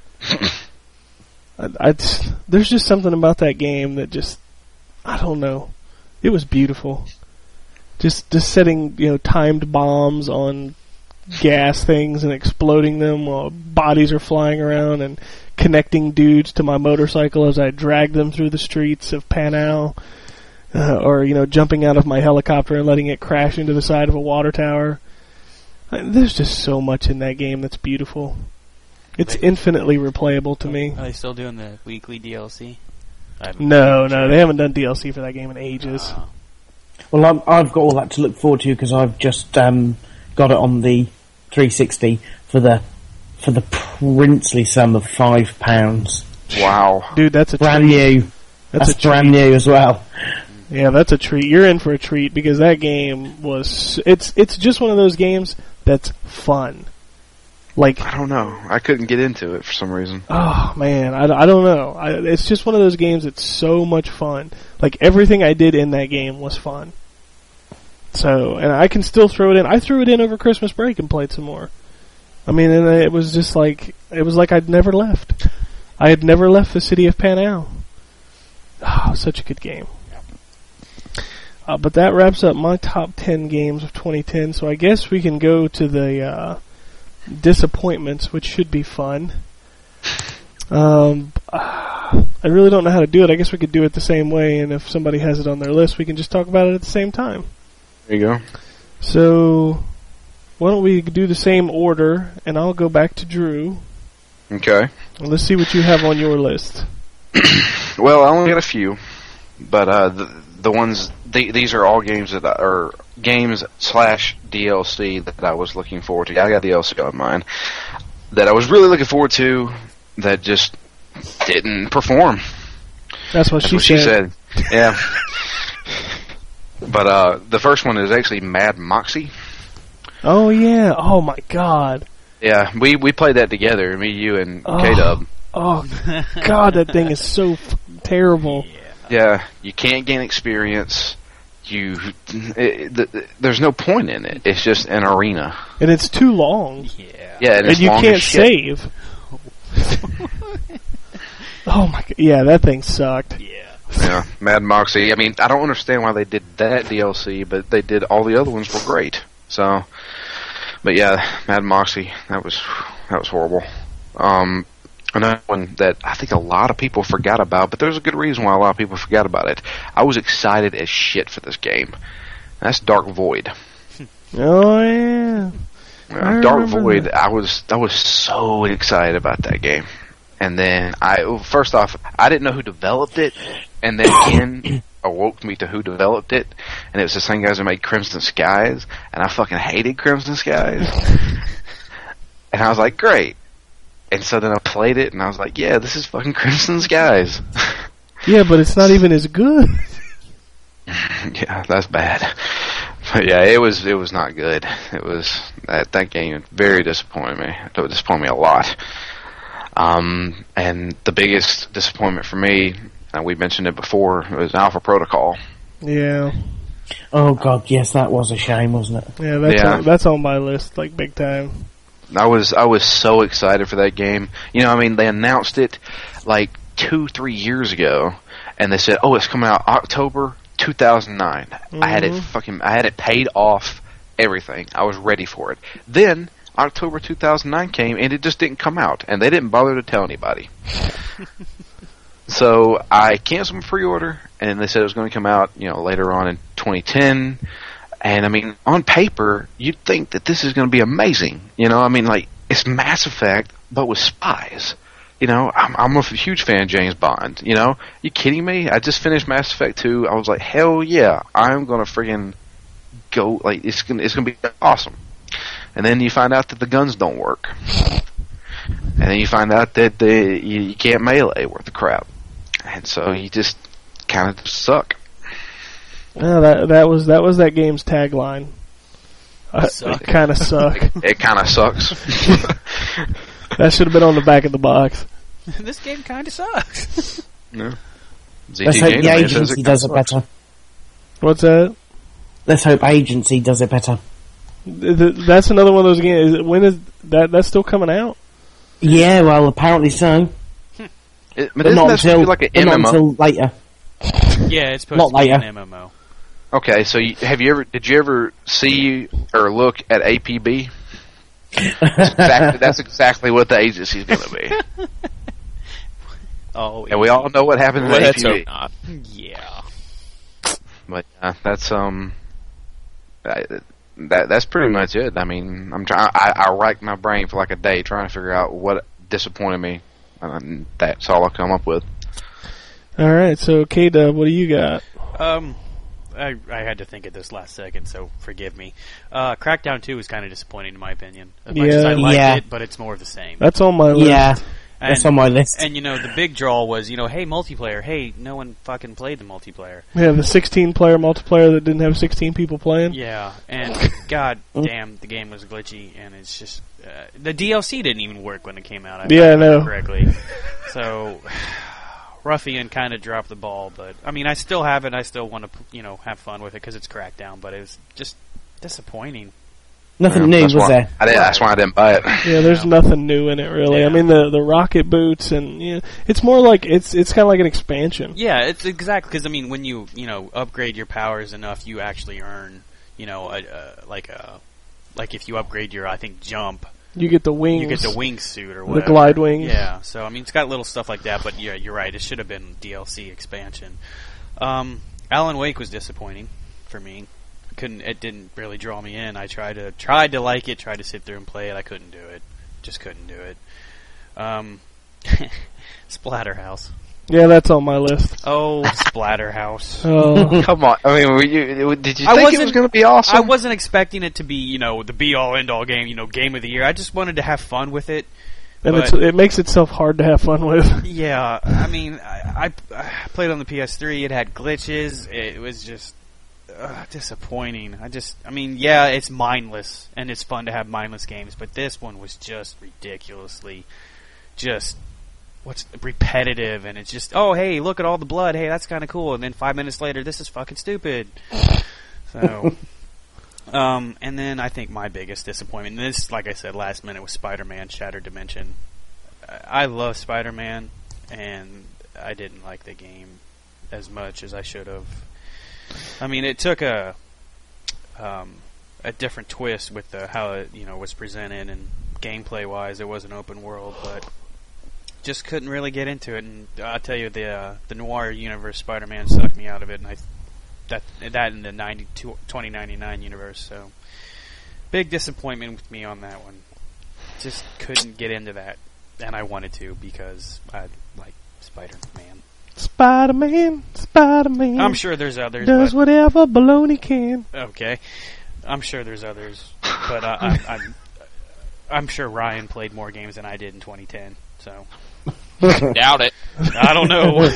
Speaker 4: I, I just, there's just something about that game that just, I don't know. It was beautiful. Just, just setting, you know, timed bombs on gas things and exploding them while bodies are flying around, and connecting dudes to my motorcycle as I drag them through the streets of Panau, uh, or, you know, jumping out of my helicopter and letting it crash into the side of a water tower. I, there's just so much in that game that's beautiful. It's infinitely replayable to me.
Speaker 2: Are they still doing the weekly D L C? I haven't
Speaker 4: No,
Speaker 2: seen
Speaker 4: no,
Speaker 2: it.
Speaker 4: they haven't done D L C for that game in ages.
Speaker 2: Oh.
Speaker 6: Well, I'm, I've got all that to look forward to because I've just um, got it on the three sixty for the for the princely sum of five pounds.
Speaker 5: Wow.
Speaker 4: Dude, that's a
Speaker 6: Brand
Speaker 4: treat.
Speaker 6: new.
Speaker 4: That's,
Speaker 6: That's
Speaker 4: a
Speaker 6: brand
Speaker 4: treat.
Speaker 6: new as well.
Speaker 4: Yeah, that's a treat. You're in for a treat because that game was. It's it's just one of those games that's fun. Like,
Speaker 5: I don't know. I couldn't get into it for some reason.
Speaker 4: oh man, I, I don't know. I, it's just one of those games that's so much fun. Like, everything I did in that game was fun. So, and I can still throw it in. I threw it in over Christmas break and played some more. I mean, and it was just like, it was like I'd never left. I had never left the city of Panau. Oh, such a good game. Uh, but that wraps up my top ten games of twenty ten, so I guess we can go to the uh, disappointments, which should be fun. Um, uh, I really don't know how to do it. I guess we could do it the same way, and if somebody has it on their list, we can just talk about it at the same time.
Speaker 5: There you go.
Speaker 4: So, why don't we do the same order, and I'll go back to Drew.
Speaker 5: Okay.
Speaker 4: And let's see what you have on your list.
Speaker 5: Well, I only got a few, but uh, the the ones the, these are all games that I, are games slash D L C that I was looking forward to. I got D L C on mine that I was really looking forward to that just didn't perform.
Speaker 4: That's what,
Speaker 5: That's
Speaker 4: she,
Speaker 5: what
Speaker 4: said.
Speaker 5: she said. Yeah. But uh, the first one is actually Mad Moxie.
Speaker 4: Oh, yeah. Oh, my God.
Speaker 5: Yeah, we, we played that together, me, you, and
Speaker 4: Oh.
Speaker 5: K-Dub.
Speaker 4: Oh, God, that thing is so f- terrible.
Speaker 5: Yeah, you can't gain experience. You, it, th- there's no point in it. It's just an arena.
Speaker 4: And it's too long.
Speaker 2: Yeah.
Speaker 5: Yeah, and,
Speaker 4: And
Speaker 5: it's
Speaker 4: you
Speaker 5: long
Speaker 4: can't
Speaker 5: as shit.
Speaker 4: save. Oh, my God. Yeah, that thing sucked.
Speaker 2: Yeah.
Speaker 5: Yeah, Mad Moxie. I mean, I don't understand why they did that D L C, but they did all the other ones were great. So, but yeah, Mad Moxie. That was that was horrible. Um, another one that I think a lot of people forgot about, but there's a good reason why a lot of people forgot about it. I was excited as shit for this game. That's Dark Void.
Speaker 4: Oh, yeah. I
Speaker 5: Uh, Dark
Speaker 4: remember
Speaker 5: Void.
Speaker 4: that.
Speaker 5: I was I was so excited about that game, and then I well, first off I didn't know who developed it, and then Ken awoke me to who developed it, and it was the same guys who made Crimson Skies, and I fucking hated Crimson Skies, and I was like, great, and so then I played it, and I was like, yeah, this is fucking Crimson Skies.
Speaker 4: Yeah, but it's not even as good.
Speaker 5: Yeah, that's bad. But yeah, it was it was not good. It was that that game very disappointed me. It disappointed me a lot. Um, and the biggest disappointment for me, and we mentioned it before, was Alpha Protocol.
Speaker 4: Yeah.
Speaker 6: Oh God, yes, that was a shame, wasn't it?
Speaker 4: Yeah, that's,
Speaker 5: Yeah.
Speaker 4: On, that's on my list, like, big time.
Speaker 5: I was I was so excited for that game. You know, I mean, they announced it like two, three years ago, and they said, "Oh, it's coming out October two thousand nine." I had it
Speaker 4: Mhm.
Speaker 5: fucking, I had it paid off, everything. I was ready for it. Then October two thousand nine came, and it just didn't come out, and they didn't bother to tell anybody. So I canceled my pre-order, and they said it was going to come out, you know, later on in twenty ten. And I mean, on paper, you'd think that this is going to be amazing. You know, I mean, like, it's Mass Effect, but with spies. You know, I'm, I'm a huge fan of James Bond. You know, you kidding me? I just finished Mass Effect two. I was like, hell yeah, I'm going to friggin' go, like, it's going to it's gonna be awesome. And then you find out that the guns don't work. And then you find out that the, you, you can't melee worth the crap. and so you just kind of suck.
Speaker 4: Yeah, that that was that was that game's tagline. Uh,
Speaker 2: Suck.
Speaker 4: it kind of suck.
Speaker 5: It kind of sucks.
Speaker 4: That should have been on the back of the box.
Speaker 2: This game kind of sucks.
Speaker 5: No.
Speaker 6: Let's hope the agency does it better.
Speaker 4: What's that?
Speaker 6: Let's hope agency does it better.
Speaker 4: Th- th- That's another one of those games. Is it, when is that? That's still coming out?
Speaker 6: Yeah, well, apparently so.
Speaker 5: It, but
Speaker 6: But
Speaker 5: isn't
Speaker 6: not
Speaker 5: that supposed to
Speaker 6: until,
Speaker 5: be like an
Speaker 6: but not
Speaker 5: M M O?
Speaker 6: until later.
Speaker 2: Yeah, it's supposed
Speaker 6: Not
Speaker 2: to be
Speaker 6: later.
Speaker 2: an M M O.
Speaker 5: Okay, so you, have you ever? Did you ever see or look at A P B? Exactly, that's exactly what the agency's going to be,
Speaker 2: Oh,
Speaker 5: and we all know what happened in
Speaker 1: Well,
Speaker 5: A
Speaker 1: let's
Speaker 5: P
Speaker 1: hope
Speaker 5: B.
Speaker 1: not.
Speaker 2: yeah.
Speaker 5: But uh, that's um, I, that that's pretty much it. I mean, I'm trying. I, I racked my brain for like a day trying to figure out what disappointed me, and that's all I come up with.
Speaker 4: All right. So K Dub, what do you got?
Speaker 2: Um, I I had to think of this last second, so forgive me. Uh, Crackdown two is kind of disappointing in my opinion. As much as I
Speaker 4: Yeah.
Speaker 2: liked
Speaker 6: Yeah.
Speaker 2: it, but it's more of the same.
Speaker 4: That's on my list.
Speaker 6: Yeah,
Speaker 2: And,
Speaker 6: that's on my list.
Speaker 2: and you know, the big draw was, you know, hey, multiplayer. Hey, no one fucking played the multiplayer.
Speaker 4: Yeah, the sixteen-player multiplayer that didn't have sixteen people playing.
Speaker 2: Yeah, and god damn, the game was glitchy, and it's just uh, the D L C didn't even work when it came out.
Speaker 4: Yeah, I
Speaker 2: remember
Speaker 4: know.
Speaker 2: correctly. So Ruffian kind of dropped the ball, but I mean, I still have it. I still want to, you know, have fun with it because it's Crackdown, but it was just disappointing.
Speaker 6: Nothing
Speaker 5: Yeah,
Speaker 6: new,
Speaker 5: that's
Speaker 6: was
Speaker 5: why,
Speaker 6: there?
Speaker 5: I didn't, that's why I didn't buy it.
Speaker 4: Yeah, there's nothing new in it really.
Speaker 2: Yeah.
Speaker 4: I mean, the the rocket boots and yeah, it's more like it's it's kind of like an expansion.
Speaker 2: Yeah, it's exactly because I mean, when you you know upgrade your powers enough, you actually earn, you know, a, a, like a like if you upgrade your I think jump.
Speaker 4: You get the wings.
Speaker 2: You get the wingsuit or
Speaker 4: The
Speaker 2: whatever.
Speaker 4: glide wings.
Speaker 2: Yeah, so I mean, it's got little stuff like that, but yeah, you're right. It should have been D L C expansion. Um, Alan Wake was disappointing for me. Couldn't it didn't really draw me in. I tried to tried to like it, tried to sit through and play it. I couldn't do it. Just couldn't do it. Um, Splatterhouse.
Speaker 4: Yeah, that's on my list.
Speaker 2: Oh, Splatterhouse.
Speaker 4: Oh,
Speaker 5: Come on, I mean, were you, did you
Speaker 2: I
Speaker 5: think it
Speaker 2: wasn't-
Speaker 5: was going to be awesome?
Speaker 2: I wasn't expecting it to be, you know, the be all end all game, you know, game of the year. I just wanted to have fun with it.
Speaker 4: and
Speaker 2: But-
Speaker 4: it's, it makes itself hard to have fun with.
Speaker 2: Yeah, I mean, I, I, I played on the P S three. It had glitches. It was just uh, disappointing. I just, I mean, yeah, it's mindless and it's fun to have mindless games, but this one was just ridiculously, just what's repetitive, and it's just, oh, hey, look at all the blood. Hey, that's kind of cool. And then five minutes later, this is fucking stupid. So. Um, and then I think my biggest disappointment, and this, like I said last minute, was Spider-Man Shattered Dimension. I love Spider-Man, and I didn't like the game as much as I should have. I mean, it took a um, a different twist with the, how it, you know, was presented, and gameplay-wise, it was an open world, but just couldn't really get into it. And I'll tell you, the uh, the noir universe Spider-Man sucked me out of it, and I that that in the ninety-two, twenty ninety-nine universe. So big disappointment with me on that one. Just couldn't get into that. And I wanted to because I like Spider-Man.
Speaker 4: Spider-Man, Spider-Man.
Speaker 2: I'm sure there's others.
Speaker 4: does
Speaker 2: but,
Speaker 4: whatever baloney can.
Speaker 2: okay, I'm sure there's others, but uh, I, I'm I'm sure Ryan played more games than I did in twenty ten. So
Speaker 1: Doubt it.
Speaker 2: I don't know.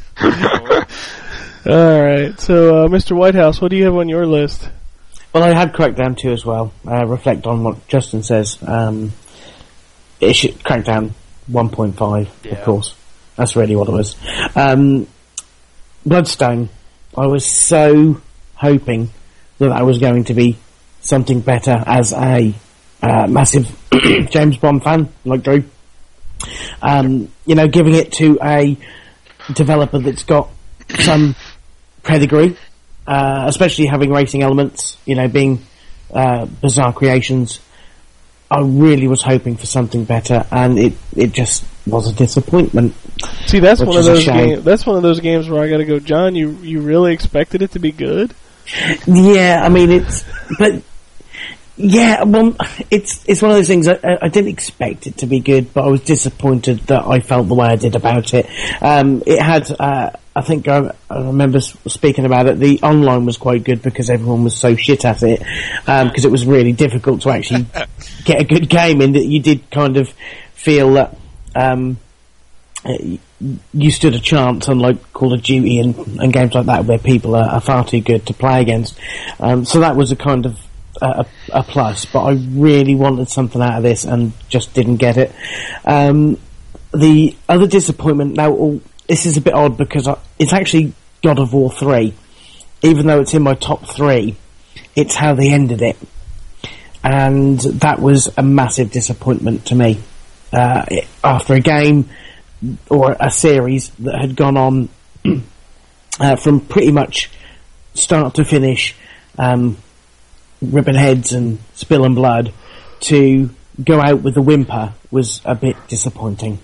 Speaker 4: All right, so uh, Mister Whitehouse, what do you have on your list?
Speaker 6: Well, I had Crackdown two as well. Uh, reflect on what Justin says. Um, it should Crackdown one point five,
Speaker 2: Yeah.
Speaker 6: of course. That's really what it was. Um, Bloodstone. I was so hoping that that was going to be something better as a uh, massive James Bond fan, like Drew. Um, you know, giving it to a developer that's got some pedigree, uh, especially having racing elements, you know, being uh, Bizarre Creations. I really was hoping for something better, and it, it just was a disappointment.
Speaker 4: See, that's
Speaker 6: Which
Speaker 4: one of
Speaker 6: is a
Speaker 4: those
Speaker 6: shame.
Speaker 4: games. That's one of those games where I got to go, John. You you really expected it to be good?
Speaker 6: Yeah, I mean, it's, but, yeah, well, it's, it's one of those things, I, I didn't expect it to be good, but I was disappointed that I felt the way I did about it. Um, it had, uh, I think I, I remember s- speaking about it, the online was quite good because everyone was so shit at it, um, because it was really difficult to actually get a good game in, that you did kind of feel that, um, uh, you stood a chance, unlike Call of Duty and, and games like that where people are, are far too good to play against. Um, so that was a kind of uh, a, a plus, but I really wanted something out of this and just didn't get it. Um, the other disappointment, now oh, this is a bit odd because I, it's actually God of War three. Even though it's in my top three, it's how they ended it. And that was a massive disappointment to me. Uh, it, after a game or a series that had gone on uh, from pretty much start to finish, um, ripping heads and spilling blood, to go out with a whimper was a bit disappointing.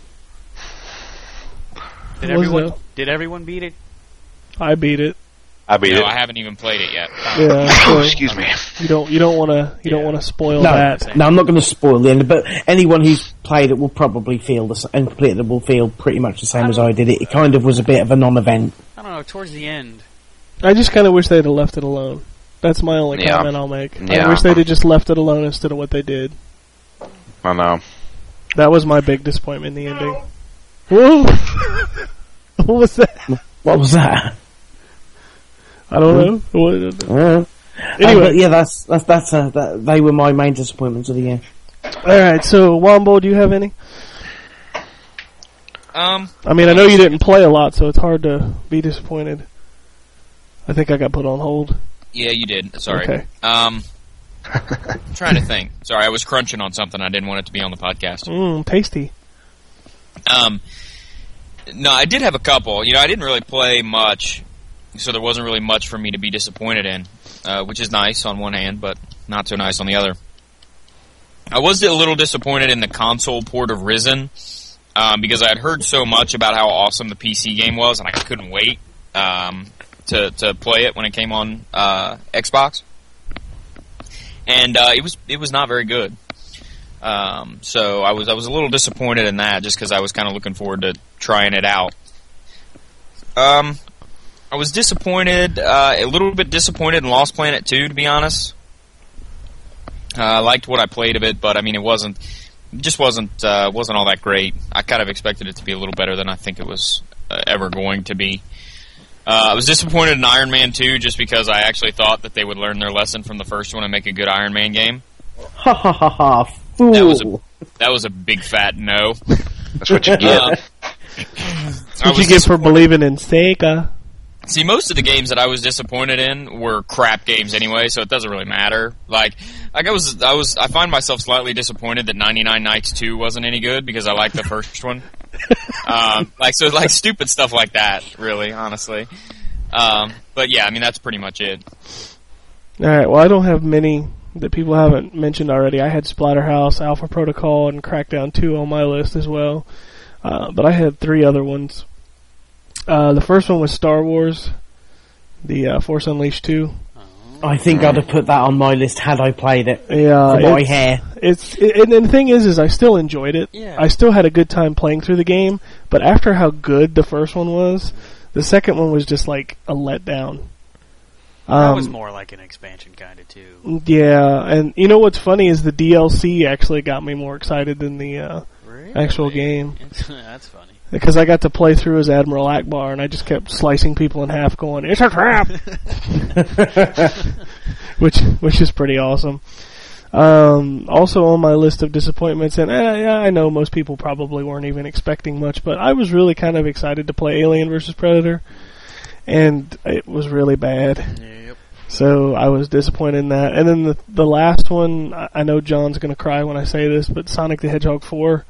Speaker 2: Did
Speaker 4: Was
Speaker 2: everyone
Speaker 4: it?
Speaker 2: did everyone beat it?
Speaker 4: I beat it.
Speaker 5: I beat
Speaker 1: No,
Speaker 5: it.
Speaker 1: I haven't even played it yet.
Speaker 4: Yeah,
Speaker 5: Oh,
Speaker 4: so
Speaker 5: excuse me.
Speaker 4: you don't you don't want to you don't
Speaker 2: Yeah.
Speaker 4: want to spoil
Speaker 6: No,
Speaker 4: that.
Speaker 6: no, I'm not going to spoil the end, but anyone who's played it will probably feel the s- and completed it will feel pretty much the same as I did. It, it kind of was a bit of a non-event.
Speaker 2: I don't know. Towards the end,
Speaker 4: I just kind of wish they'd have left it alone. That's my only
Speaker 5: Yeah.
Speaker 4: comment I'll make.
Speaker 5: Yeah.
Speaker 4: I wish they'd have just left it alone instead of what they did.
Speaker 5: I know.
Speaker 4: That was my big disappointment in the ending. Whoa! What was that?
Speaker 6: What was that?
Speaker 4: I don't know. What-
Speaker 6: Uh,
Speaker 4: Anyway.
Speaker 6: uh, but yeah, that's that's that's uh, that, they were my main disappointments of the year.
Speaker 4: Alright, so Wombo, do you have any?
Speaker 1: Um,
Speaker 4: I mean, I know you didn't play a lot, so it's hard to be disappointed. I think I got put on hold.
Speaker 1: yeah, you did. Sorry.
Speaker 4: Okay.
Speaker 1: Um, I'm trying to think. Sorry, I was crunching on something. I didn't want it to be on the podcast.
Speaker 4: Mmm, tasty.
Speaker 1: Um, no, I did have a couple. You know, I didn't really play much, so there wasn't really much for me to be disappointed in, uh, which is nice on one hand, but not so nice on the other. I was a little disappointed in the console port of Risen, um, because I had heard so much about how awesome the P C game was, and I couldn't wait um, to to play it when it came on uh, Xbox. And uh, it was it was not very good. Um, so I was I was a little disappointed in that, just because I was kind of looking forward to trying it out. Um, I was disappointed, uh, a little bit disappointed in Lost Planet two, to be honest. Uh, I liked what I played of it, but I mean it wasn't it just wasn't uh, wasn't all that great. I kind of expected it to be a little better than I think it was uh, ever going to be. Uh, I was disappointed in Iron Man two, just because I actually thought that they would learn their lesson from the first one and make a good Iron Man game.
Speaker 6: Ha ha ha ha! Fool.
Speaker 1: That was a that was a big fat no.
Speaker 5: That's what you get.
Speaker 1: Uh,
Speaker 4: That's
Speaker 1: I
Speaker 4: what
Speaker 1: was
Speaker 4: you get for believing in Sega.
Speaker 1: See, most of the games that I was disappointed in were crap games anyway, so it doesn't really matter. Like, like I was, I was, I find myself slightly disappointed that ninety-nine Nights two wasn't any good because I liked the first one. Um, like, so, like, stupid stuff like that, really, honestly. Um, but yeah, I mean, that's pretty much it.
Speaker 4: Alright, well, I don't have many that people haven't mentioned already. I had Splatterhouse, Alpha Protocol, and Crackdown two on my list as well. Uh, but I had three other ones. Uh, the first one was Star Wars, the uh, Force Unleashed two.
Speaker 6: I think I'd have put that on my list had I played it.
Speaker 4: Yeah,
Speaker 6: For my
Speaker 4: it's,
Speaker 6: hair.
Speaker 4: it's it, and, and the thing is, is I still enjoyed it.
Speaker 2: Yeah.
Speaker 4: I still had a good time playing through the game. But after how good the first one was, the second one was just like a letdown.
Speaker 2: that
Speaker 4: Um,
Speaker 2: was more like an expansion kind of too.
Speaker 4: Yeah, and you know what's funny is the D L C actually got me more excited than the uh,
Speaker 2: Really?
Speaker 4: actual game.
Speaker 2: That's funny.
Speaker 4: Because I got to play through as Admiral Akbar, and I just kept slicing people in half, going, "It's a trap," which which is pretty awesome. Um, also on my list of disappointments, and uh, yeah, I know most people probably weren't even expecting much, but I was really kind of excited to play Alien versus Predator, and it was really bad.
Speaker 2: Yep.
Speaker 4: So I was disappointed in that. And then the the last one, I, I know John's going to cry when I say this, but Sonic the Hedgehog four.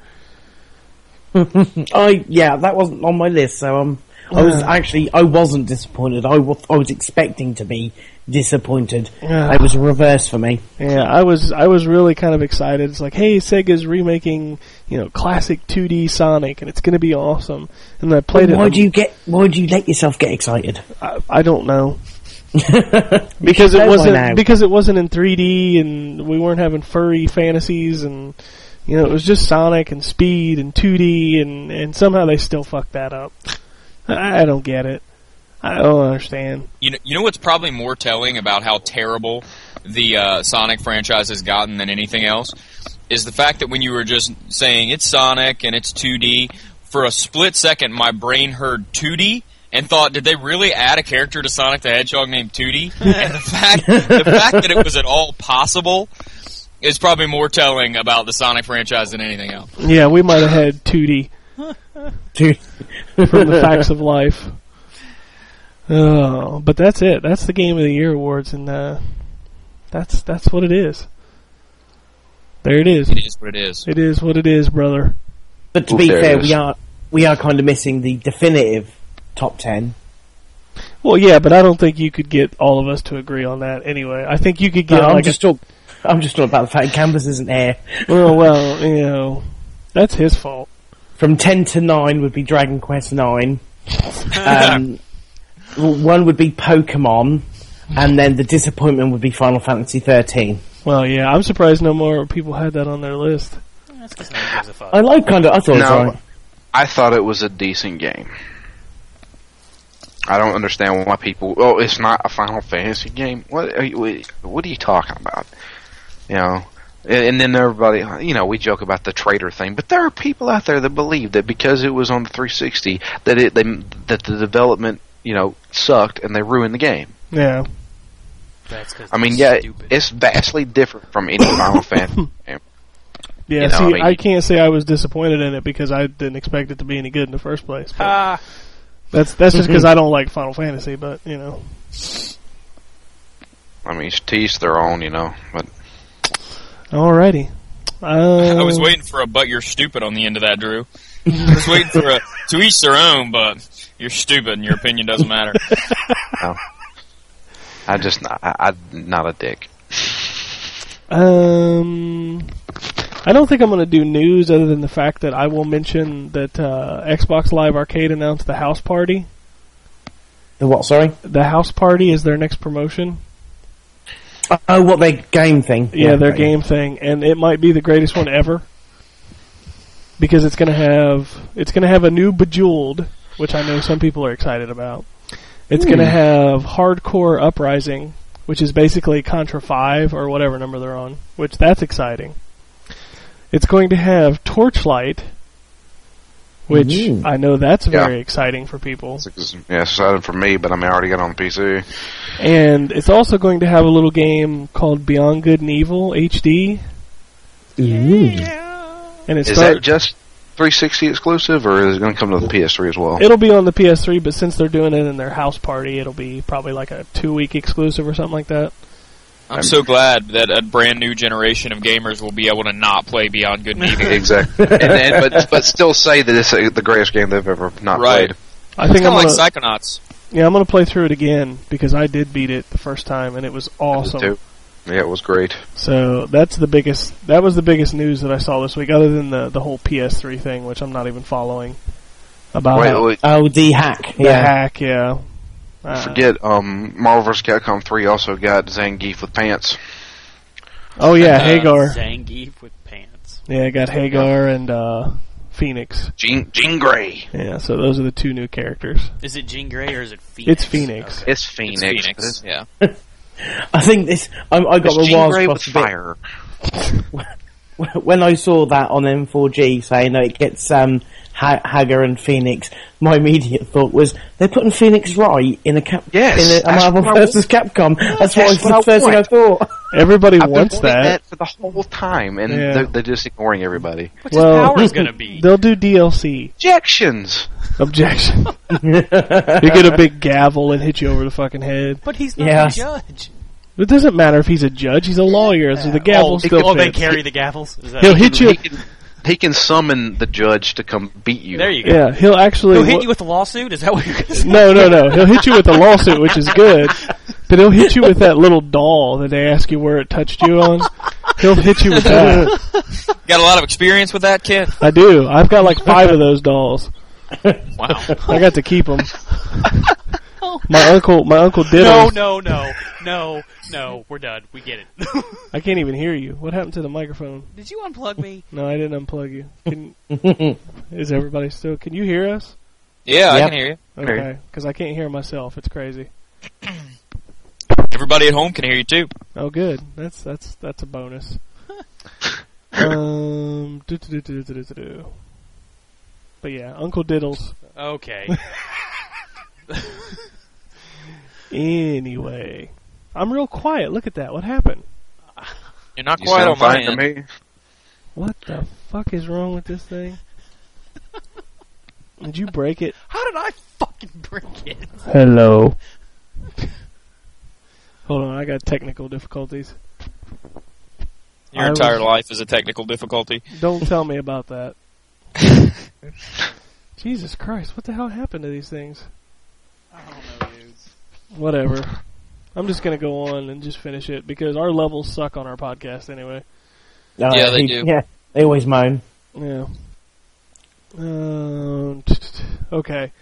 Speaker 6: I yeah, that wasn't on my list, so um, I was actually I wasn't disappointed. I was I was expecting to be disappointed.
Speaker 4: Yeah.
Speaker 6: It was a reverse for me.
Speaker 4: Yeah, I was I was really kind of excited. It's like, hey, Sega's remaking, you know, classic two D Sonic, and it's going to be awesome. And I played it.
Speaker 6: Why do you get? Why do you let yourself get excited?
Speaker 4: I, I don't know. Because
Speaker 6: know
Speaker 4: it
Speaker 6: by
Speaker 4: wasn't
Speaker 6: now.
Speaker 4: because it wasn't in three D, and we weren't having furry fantasies, and you know, it was just Sonic and Speed and two D, and and somehow they still fucked that up. I, I don't get it. I don't understand.
Speaker 1: You know, you know what's probably more telling about how terrible the uh, Sonic franchise has gotten than anything else is the fact that when you were just saying it's Sonic and it's two D, for a split second, my brain heard Tootie and thought, did they really add a character to Sonic the Hedgehog named Tootie? And the fact, the fact that it was at all possible is probably more telling about the Sonic franchise than anything else.
Speaker 4: Yeah, we might have had Tootie
Speaker 6: Dude.
Speaker 4: from the Facts of Life. Oh, but that's it. That's the Game of the Year awards, and uh, that's that's what it is. There it is.
Speaker 1: It is what it is.
Speaker 4: It is what it is, brother.
Speaker 6: But to
Speaker 5: Ooh,
Speaker 6: be
Speaker 5: there it
Speaker 6: fair,
Speaker 5: is.
Speaker 6: we are we are kind of missing the definitive top ten.
Speaker 4: Well, yeah, but I don't think you could get all of us to agree on that anyway. I think you could get
Speaker 6: No, I'm
Speaker 4: like
Speaker 6: just talk, I'm just talking about the fact Canvas isn't here.
Speaker 4: a, well, well, you know, that's his fault.
Speaker 6: From ten to nine would be Dragon Quest nine. Um, one would be Pokemon, and then the disappointment would be Final Fantasy thirteen.
Speaker 4: Well, yeah, I'm surprised no more people had that on their list.
Speaker 2: That's because no one gives a fuck.
Speaker 6: I like kind of. I thought it was
Speaker 5: No,
Speaker 6: alright.
Speaker 5: I thought it was a decent game. I don't understand why people. Oh, it's not a Final Fantasy game. What are you? What are you talking about? You know, and, and then everybody. You know, we joke about the traitor thing, but there are people out there that believe that because it was on the three sixty, that it they, that the development, you know, sucked and they ruined the game.
Speaker 4: Yeah.
Speaker 2: That's 'cause
Speaker 5: I mean,
Speaker 2: they're
Speaker 5: yeah,
Speaker 2: stupid.
Speaker 5: it's vastly different from any Final Fantasy game.
Speaker 4: Yeah,
Speaker 5: You know,
Speaker 4: see,
Speaker 5: I mean-
Speaker 4: I can't say I was disappointed in it because I didn't expect it to be any good in the first place. But
Speaker 2: Ah,
Speaker 4: that's that's just because I don't like Final Fantasy, but, you know.
Speaker 5: I mean, to each their own, you know. But
Speaker 4: Alrighty. Uh,
Speaker 1: I was waiting for a "but you're stupid" on the end of that, Drew. I was waiting for a "to each their own," but you're stupid and your opinion doesn't matter.
Speaker 5: no, I just I, I'm not a dick.
Speaker 4: Um, I don't think I'm going to do news other than the fact that I will mention that uh, Xbox Live Arcade announced the House Party.
Speaker 6: The what? Sorry.
Speaker 4: The House Party is their next promotion.
Speaker 6: Oh, what their game thing?
Speaker 4: Yeah, their
Speaker 6: okay.
Speaker 4: game thing, and it might be the greatest one ever because it's going to have it's going to have a new Bejeweled, which I know some people are excited about. It's going to have Hardcore Uprising, which is basically Contra five or whatever number they're on, which that's exciting. It's going to have Torchlight, which
Speaker 6: Mm.
Speaker 4: I know that's
Speaker 5: Yeah.
Speaker 4: very exciting for people.
Speaker 5: It's, yeah, it's exciting for me, but I mean, I already got it on the P C.
Speaker 4: And it's also going to have a little game called Beyond Good and Evil H D. And it
Speaker 5: Is
Speaker 4: start-
Speaker 5: that just three sixty exclusive, or is it going to come to the P S three as well?
Speaker 4: It'll be on the P S three, but since they're doing it in their house party, it'll be probably like a two-week exclusive or something like that.
Speaker 1: I'm so glad that a brand new generation of gamers will be able to not play Beyond Good and Evil.
Speaker 5: Exactly, and then, but but still say that it's uh the greatest game they've ever not
Speaker 1: Right.
Speaker 5: played.
Speaker 4: I
Speaker 1: It's
Speaker 4: think
Speaker 1: kind
Speaker 4: I'm
Speaker 1: of
Speaker 4: gonna,
Speaker 1: like Psychonauts.
Speaker 4: yeah, I'm gonna play through it again because I did beat it the first time and it was awesome.
Speaker 5: Too. Yeah, it was great.
Speaker 4: So that's the biggest. That was the biggest news that I saw this week, other than the the whole P S three thing, which I'm not even following. About
Speaker 5: Wait,
Speaker 4: how-
Speaker 5: wait,
Speaker 6: Oh, the hack.
Speaker 4: the
Speaker 6: Yeah.
Speaker 4: hack, yeah. Uh,
Speaker 5: forget. Um, Marvel vs. Capcom three also got Zangief with pants.
Speaker 4: Oh yeah,
Speaker 2: uh,
Speaker 4: Hagar.
Speaker 2: Zangief with pants.
Speaker 4: Yeah, I got Hagar and uh, Phoenix.
Speaker 5: Jean Jean Grey.
Speaker 4: Yeah, so those are the two new characters.
Speaker 2: Is it Jean Grey or is it Phoenix?
Speaker 4: It's Phoenix.
Speaker 2: Okay.
Speaker 5: It's Phoenix.
Speaker 1: It's Phoenix. Yeah.
Speaker 6: I think this. I, I got
Speaker 5: It's
Speaker 6: the
Speaker 5: Jean
Speaker 6: wires
Speaker 5: Grey with
Speaker 6: crossed a bit.
Speaker 5: fire.
Speaker 6: When I saw that on M four G saying that it gets um, ha- Hagar and Phoenix, my immediate thought was they're putting Phoenix right in a cap
Speaker 5: Yes,
Speaker 6: in a, a
Speaker 5: that's
Speaker 6: Marvel
Speaker 5: what I
Speaker 6: versus Capcom. That's, what
Speaker 5: That's
Speaker 6: was
Speaker 5: what
Speaker 6: the
Speaker 5: I
Speaker 6: first thing I
Speaker 5: want.
Speaker 6: thought.
Speaker 4: Everybody
Speaker 5: I've been
Speaker 4: wants
Speaker 5: wanting
Speaker 4: that.
Speaker 5: that for the whole time, and
Speaker 4: Yeah.
Speaker 5: they're, they're just ignoring everybody.
Speaker 2: What's
Speaker 4: Well,
Speaker 2: his powers gonna be?
Speaker 4: They'll do D L C.
Speaker 5: Objections.
Speaker 4: Objection. You get a big gavel and hit you over the fucking head.
Speaker 2: But he's not
Speaker 6: Yes.
Speaker 2: a judge.
Speaker 4: It doesn't matter if he's a judge; he's a lawyer, so the gavel
Speaker 2: oh,
Speaker 4: still
Speaker 2: oh, they
Speaker 4: fits.
Speaker 2: carry the gavels. Is that
Speaker 4: He'll hit you.
Speaker 5: He can, he can summon the judge to come beat you.
Speaker 2: There you go.
Speaker 4: Yeah, he'll actually.
Speaker 2: He'll hit you with a lawsuit. Is that what you're gonna say?
Speaker 4: No, no, no. He'll hit you with a lawsuit, which is good. But he'll hit you with that little doll that they ask you where it touched you on. He'll hit you with that.
Speaker 1: Got a lot of experience with that, kid?
Speaker 4: I do. I've got like five of those dolls.
Speaker 1: Wow.
Speaker 4: I got to keep them. My uncle, my uncle did
Speaker 2: No,
Speaker 4: them.
Speaker 2: no, no, no, no. We're done. We get it.
Speaker 4: I can't even hear you. What happened to the microphone?
Speaker 2: Did you unplug me?
Speaker 4: No, I didn't unplug you. Can, is everybody still? Can you hear us?
Speaker 1: Yeah, I
Speaker 6: Yep.
Speaker 1: can hear you.
Speaker 4: Okay, because I can't hear myself. It's crazy.
Speaker 1: Everybody at home can hear you too.
Speaker 4: Oh, good. That's that's that's a bonus. um, do, do, do, do, do, do, do. But yeah, Uncle Diddles.
Speaker 2: Okay.
Speaker 4: Anyway, I'm real quiet. Look at that. What happened?
Speaker 1: You're not
Speaker 5: You
Speaker 1: quite on
Speaker 5: sound
Speaker 1: my
Speaker 5: fine to
Speaker 1: end.
Speaker 5: me.
Speaker 4: What the fuck is wrong with this thing? Did you break it?
Speaker 2: How did I fucking break it?
Speaker 4: Hello. Hold on, I got technical difficulties.
Speaker 1: Your
Speaker 4: I
Speaker 1: entire
Speaker 4: was-
Speaker 1: life is a technical difficulty.
Speaker 4: Don't tell me about that. Jesus Christ, what the hell happened to these things?
Speaker 2: I don't know, dudes.
Speaker 4: Whatever. I'm just gonna go on and just finish it because our levels suck on our podcast anyway.
Speaker 6: Uh,
Speaker 1: Yeah, they
Speaker 6: he-
Speaker 1: do.
Speaker 6: Yeah, they always moan.
Speaker 4: Yeah. Um. Okay.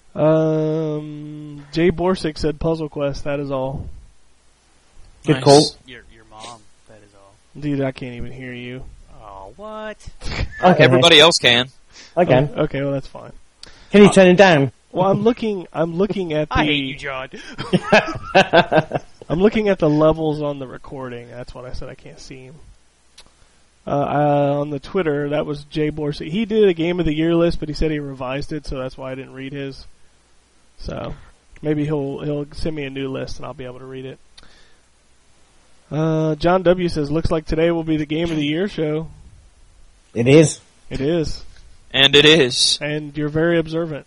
Speaker 4: Um. Jay Borsick said Puzzle Quest. That is all.
Speaker 6: Good
Speaker 1: Nice.
Speaker 6: call.
Speaker 2: Your your mom. That is all.
Speaker 4: Dude, I can't even hear you.
Speaker 2: Oh, what?
Speaker 6: Okay,
Speaker 1: Everybody else can.
Speaker 6: Okay.
Speaker 4: Oh, okay, well that's fine.
Speaker 6: Can you turn it down?
Speaker 4: Well, I'm looking. I'm looking at the.
Speaker 2: I hate you, John.
Speaker 4: I'm looking at the levels on the recording. That's what I said. I can't see him. Uh, uh, on the Twitter, that was Jay Borsick. He did a Game of the Year list, but he said he revised it, so that's why I didn't read his. So maybe he'll he'll send me a new list and I'll be able to read it. Uh, John W says, "Looks like today will be the Game of the Year show."
Speaker 6: It is.
Speaker 4: It is,
Speaker 1: And it is.
Speaker 4: and you're very observant.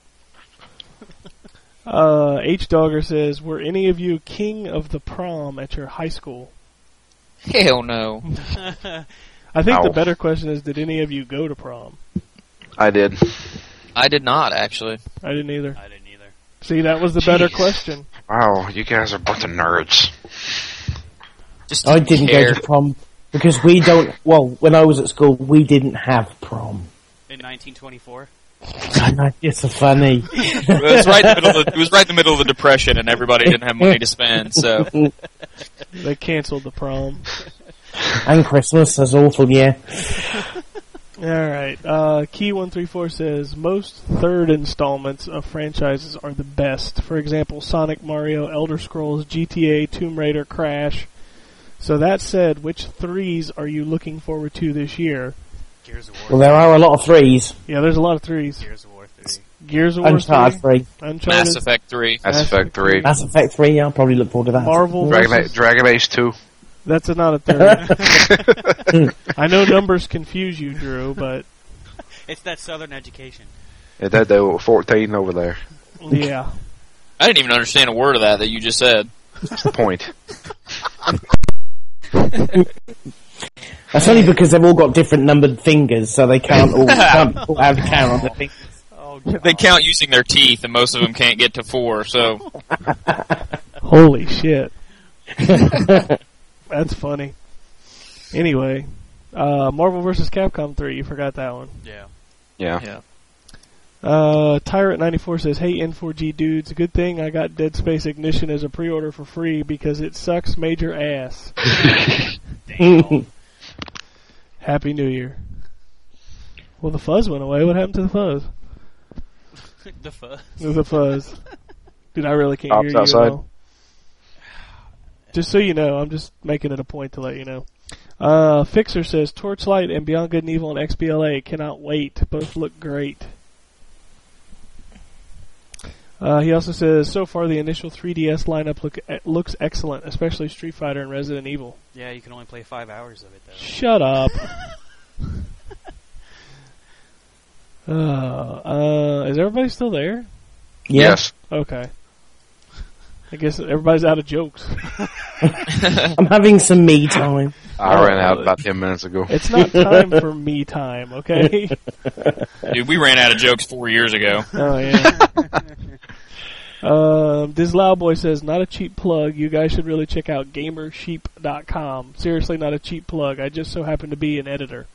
Speaker 4: uh, H Dogger says, "Were any of you king of the prom at your high school?"
Speaker 1: Hell no.
Speaker 4: I think
Speaker 5: Ow.
Speaker 4: the better question is, did any of you go to prom?
Speaker 5: I did.
Speaker 1: I did not, actually.
Speaker 4: I didn't either.
Speaker 2: I didn't either.
Speaker 4: See, that was the better
Speaker 5: Jeez.
Speaker 4: question.
Speaker 5: Wow, you guys are a bunch of nerds.
Speaker 1: Just
Speaker 6: I didn't
Speaker 1: care.
Speaker 6: go to prom because we don't. Well, when I was at school, we didn't have prom.
Speaker 2: In nineteen twenty-four?
Speaker 6: I know, it's so funny.
Speaker 1: It was right in the middle of the, it was right in the middle of the depression, and everybody didn't have money to spend. So
Speaker 4: They canceled the prom.
Speaker 6: And Christmas, that's awful. Yeah.
Speaker 4: All right. Uh, Key one three four says most third installments of franchises are the best. For example, Sonic, Mario, Elder Scrolls, G T A, Tomb Raider, Crash. So that said, which threes are you looking forward to this year?
Speaker 2: Gears of War.
Speaker 6: Well, there are a lot of threes.
Speaker 4: Yeah, there's a lot of threes.
Speaker 2: Gears of War three.
Speaker 4: Gears of War
Speaker 6: Uncharted
Speaker 4: three,
Speaker 6: three,
Speaker 4: Uncharted,
Speaker 1: Mass Effect three.
Speaker 5: Mass
Speaker 4: Mass
Speaker 5: Effect three.
Speaker 6: Mass Effect three. I'll probably look forward to that.
Speaker 4: Marvel
Speaker 5: Dragon,
Speaker 4: versus.
Speaker 5: Age, Dragon Age two.
Speaker 4: That's a, not a third. I know numbers confuse you, Drew, but
Speaker 2: It's that Southern education.
Speaker 5: Yeah, they, they were fourteen over there.
Speaker 4: yeah.
Speaker 1: I didn't even understand a word of that that you just said.
Speaker 5: That's the point.
Speaker 6: That's only because they've all got different numbered fingers, so they can't all, can't all have a count on their fingers.
Speaker 2: Oh,
Speaker 1: They count using their teeth, and most of them can't get to four. So
Speaker 4: Holy shit. That's funny. Anyway, uh, Marvel versus. Capcom three, you forgot that one.
Speaker 2: Yeah.
Speaker 5: Yeah.
Speaker 4: Uh, Tyrant ninety-four says, "Hey N four G dudes, good thing I got Dead Space Ignition as a pre-order for free because it sucks major ass." Happy New Year. Well, the fuzz went away. What happened to the fuzz?
Speaker 2: The fuzz.
Speaker 4: The fuzz. Dude, I really can't
Speaker 5: Ops
Speaker 4: hear you
Speaker 5: outside.
Speaker 4: at all. Just so you know, I'm just making it a point to let you know. Uh, Fixer says, Torchlight and Beyond Good and Evil and X B L A, cannot wait. Both look great. Uh, he also says, so far the initial three D S lineup look, eh, looks excellent, especially Street Fighter and Resident Evil.
Speaker 2: Yeah, you can only play five hours of it, though.
Speaker 4: Shut up. uh, uh, is everybody still there?
Speaker 6: Yeah.
Speaker 5: Yes.
Speaker 4: Okay. I guess everybody's out of jokes.
Speaker 6: I'm having some me time.
Speaker 5: I ran out about ten minutes ago.
Speaker 4: It's not time for me time, okay?
Speaker 1: dude, we ran out of jokes four years ago.
Speaker 4: Oh, yeah. Um, this loud boy says, not a cheap plug. You guys should really check out gamersheep dot com. Seriously, not a cheap plug. I just so happen to be an editor.